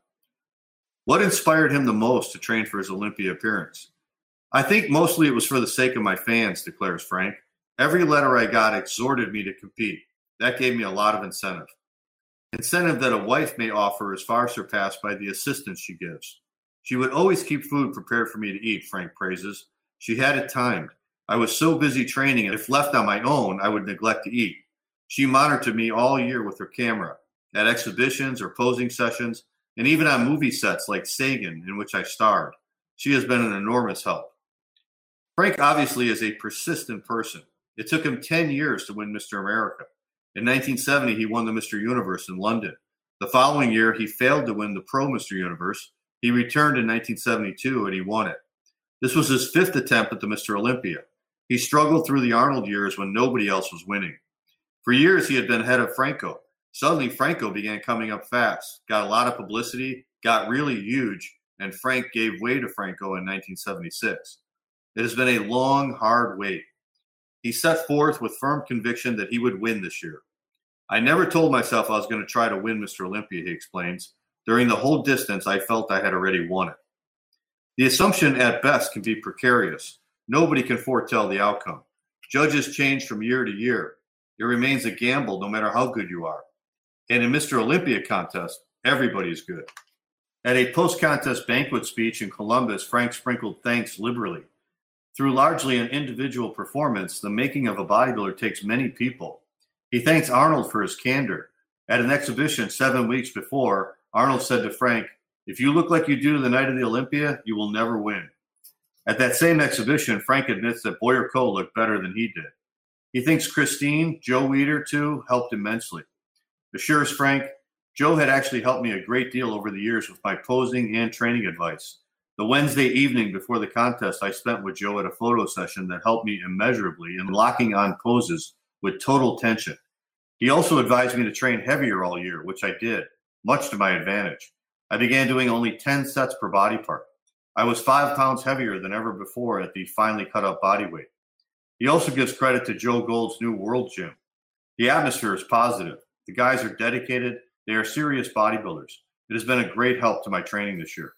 What inspired him the most to train for his Olympia appearance? I think mostly it was for the sake of my fans, declares Frank. Every letter I got exhorted me to compete. That gave me a lot of incentive. Incentive that a wife may offer is far surpassed by the assistance she gives. She would always keep food prepared for me to eat, Frank praises. She had it timed. I was so busy training, and if left on my own, I would neglect to eat. She monitored me all year with her camera, at exhibitions or posing sessions, and even on movie sets like Sagan, in which I starred. She has been an enormous help. Frank obviously is a persistent person. It took him ten years to win Mister America. In nineteen seventy, he won the Mister Universe in London. The following year, he failed to win the Pro Mister Universe. He returned in nineteen seventy-two, and he won it. This was his fifth attempt at the Mister Olympia. He struggled through the Arnold years when nobody else was winning. For years, he had been ahead of Franco. Suddenly, Franco began coming up fast, got a lot of publicity, got really huge, and Frank gave way to Franco in nineteen seventy-six. It has been a long, hard wait. He set forth with firm conviction that he would win this year. I never told myself I was going to try to win Mister Olympia, he explains. During the whole distance, I felt I had already won it. The assumption at best can be precarious. Nobody can foretell the outcome. Judges change from year to year. It remains a gamble no matter how good you are. And in Mister Olympia contest, everybody's good. At a post-contest banquet speech in Columbus, Frank sprinkled thanks liberally. Through largely an individual performance, the making of a bodybuilder takes many people. He thanks Arnold for his candor. At an exhibition seven weeks before, Arnold said to Frank, "If you look like you do the night of the Olympia, you will never win." At that same exhibition, Frank admits that Boyer Coe looked better than he did. He thinks Christine, Joe Weider, too, helped immensely. Assures Frank, "Joe had actually helped me a great deal over the years with my posing and training advice. The Wednesday evening before the contest, I spent with Joe at a photo session that helped me immeasurably in locking on poses with total tension. He also advised me to train heavier all year, which I did, much to my advantage. I began doing only ten sets per body part. I was five pounds heavier than ever before at the finely cut up body weight." He also gives credit to Joe Gold's new World Gym. The atmosphere is positive. The guys are dedicated. They are serious bodybuilders. It has been a great help to my training this year.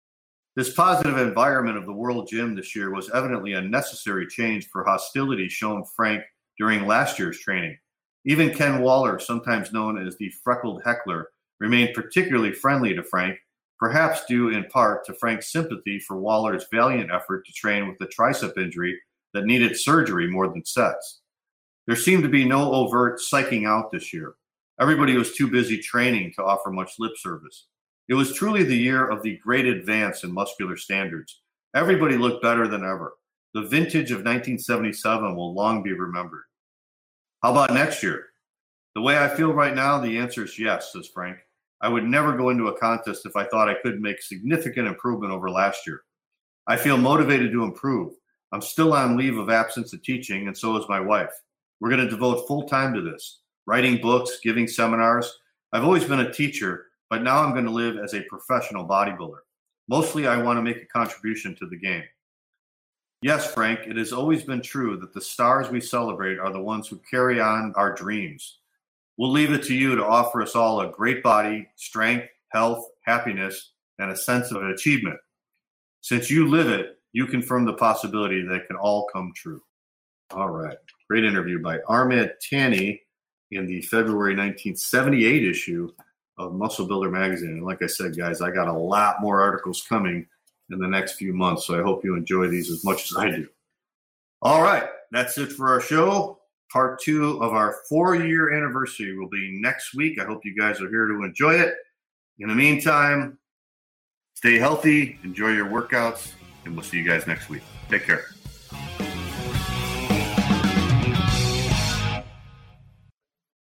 This positive environment of the World Gym this year was evidently a necessary change for hostility shown Frank during last year's training. Even Ken Waller, sometimes known as the freckled heckler, remained particularly friendly to Frank, perhaps due in part to Frank's sympathy for Waller's valiant effort to train with a tricep injury that needed surgery more than sets. There seemed to be no overt psyching out this year. Everybody was too busy training to offer much lip service. It was truly the year of the great advance in muscular standards. Everybody looked better than ever. The vintage of nineteen seventy-seven will long be remembered. How about next year? The way I feel right now, the answer is yes, says Frank. I would never go into a contest if I thought I could make significant improvement over last year. I feel motivated to improve. I'm still on leave of absence of teaching, and so is my wife. We're going to devote full time to this, writing books, giving seminars. I've always been a teacher, but now I'm going to live as a professional bodybuilder. Mostly, I want to make a contribution to the game. Yes, Frank, it has always been true that the stars we celebrate are the ones who carry on our dreams. We'll leave it to you to offer us all a great body, strength, health, happiness, and a sense of achievement. Since you live it, you confirm the possibility that it can all come true. All right. Great interview by Ahmed Tani in the February nineteen seventy-eight issue of Muscle Builder magazine. And like I said, guys, I got a lot more articles coming in the next few months, so I hope you enjoy these as much as I do. All right. That's it for our show. Part two of our four-year anniversary will be next week. I hope you guys are here to enjoy it. In the meantime, stay healthy, enjoy your workouts, and we'll see you guys next week. Take care.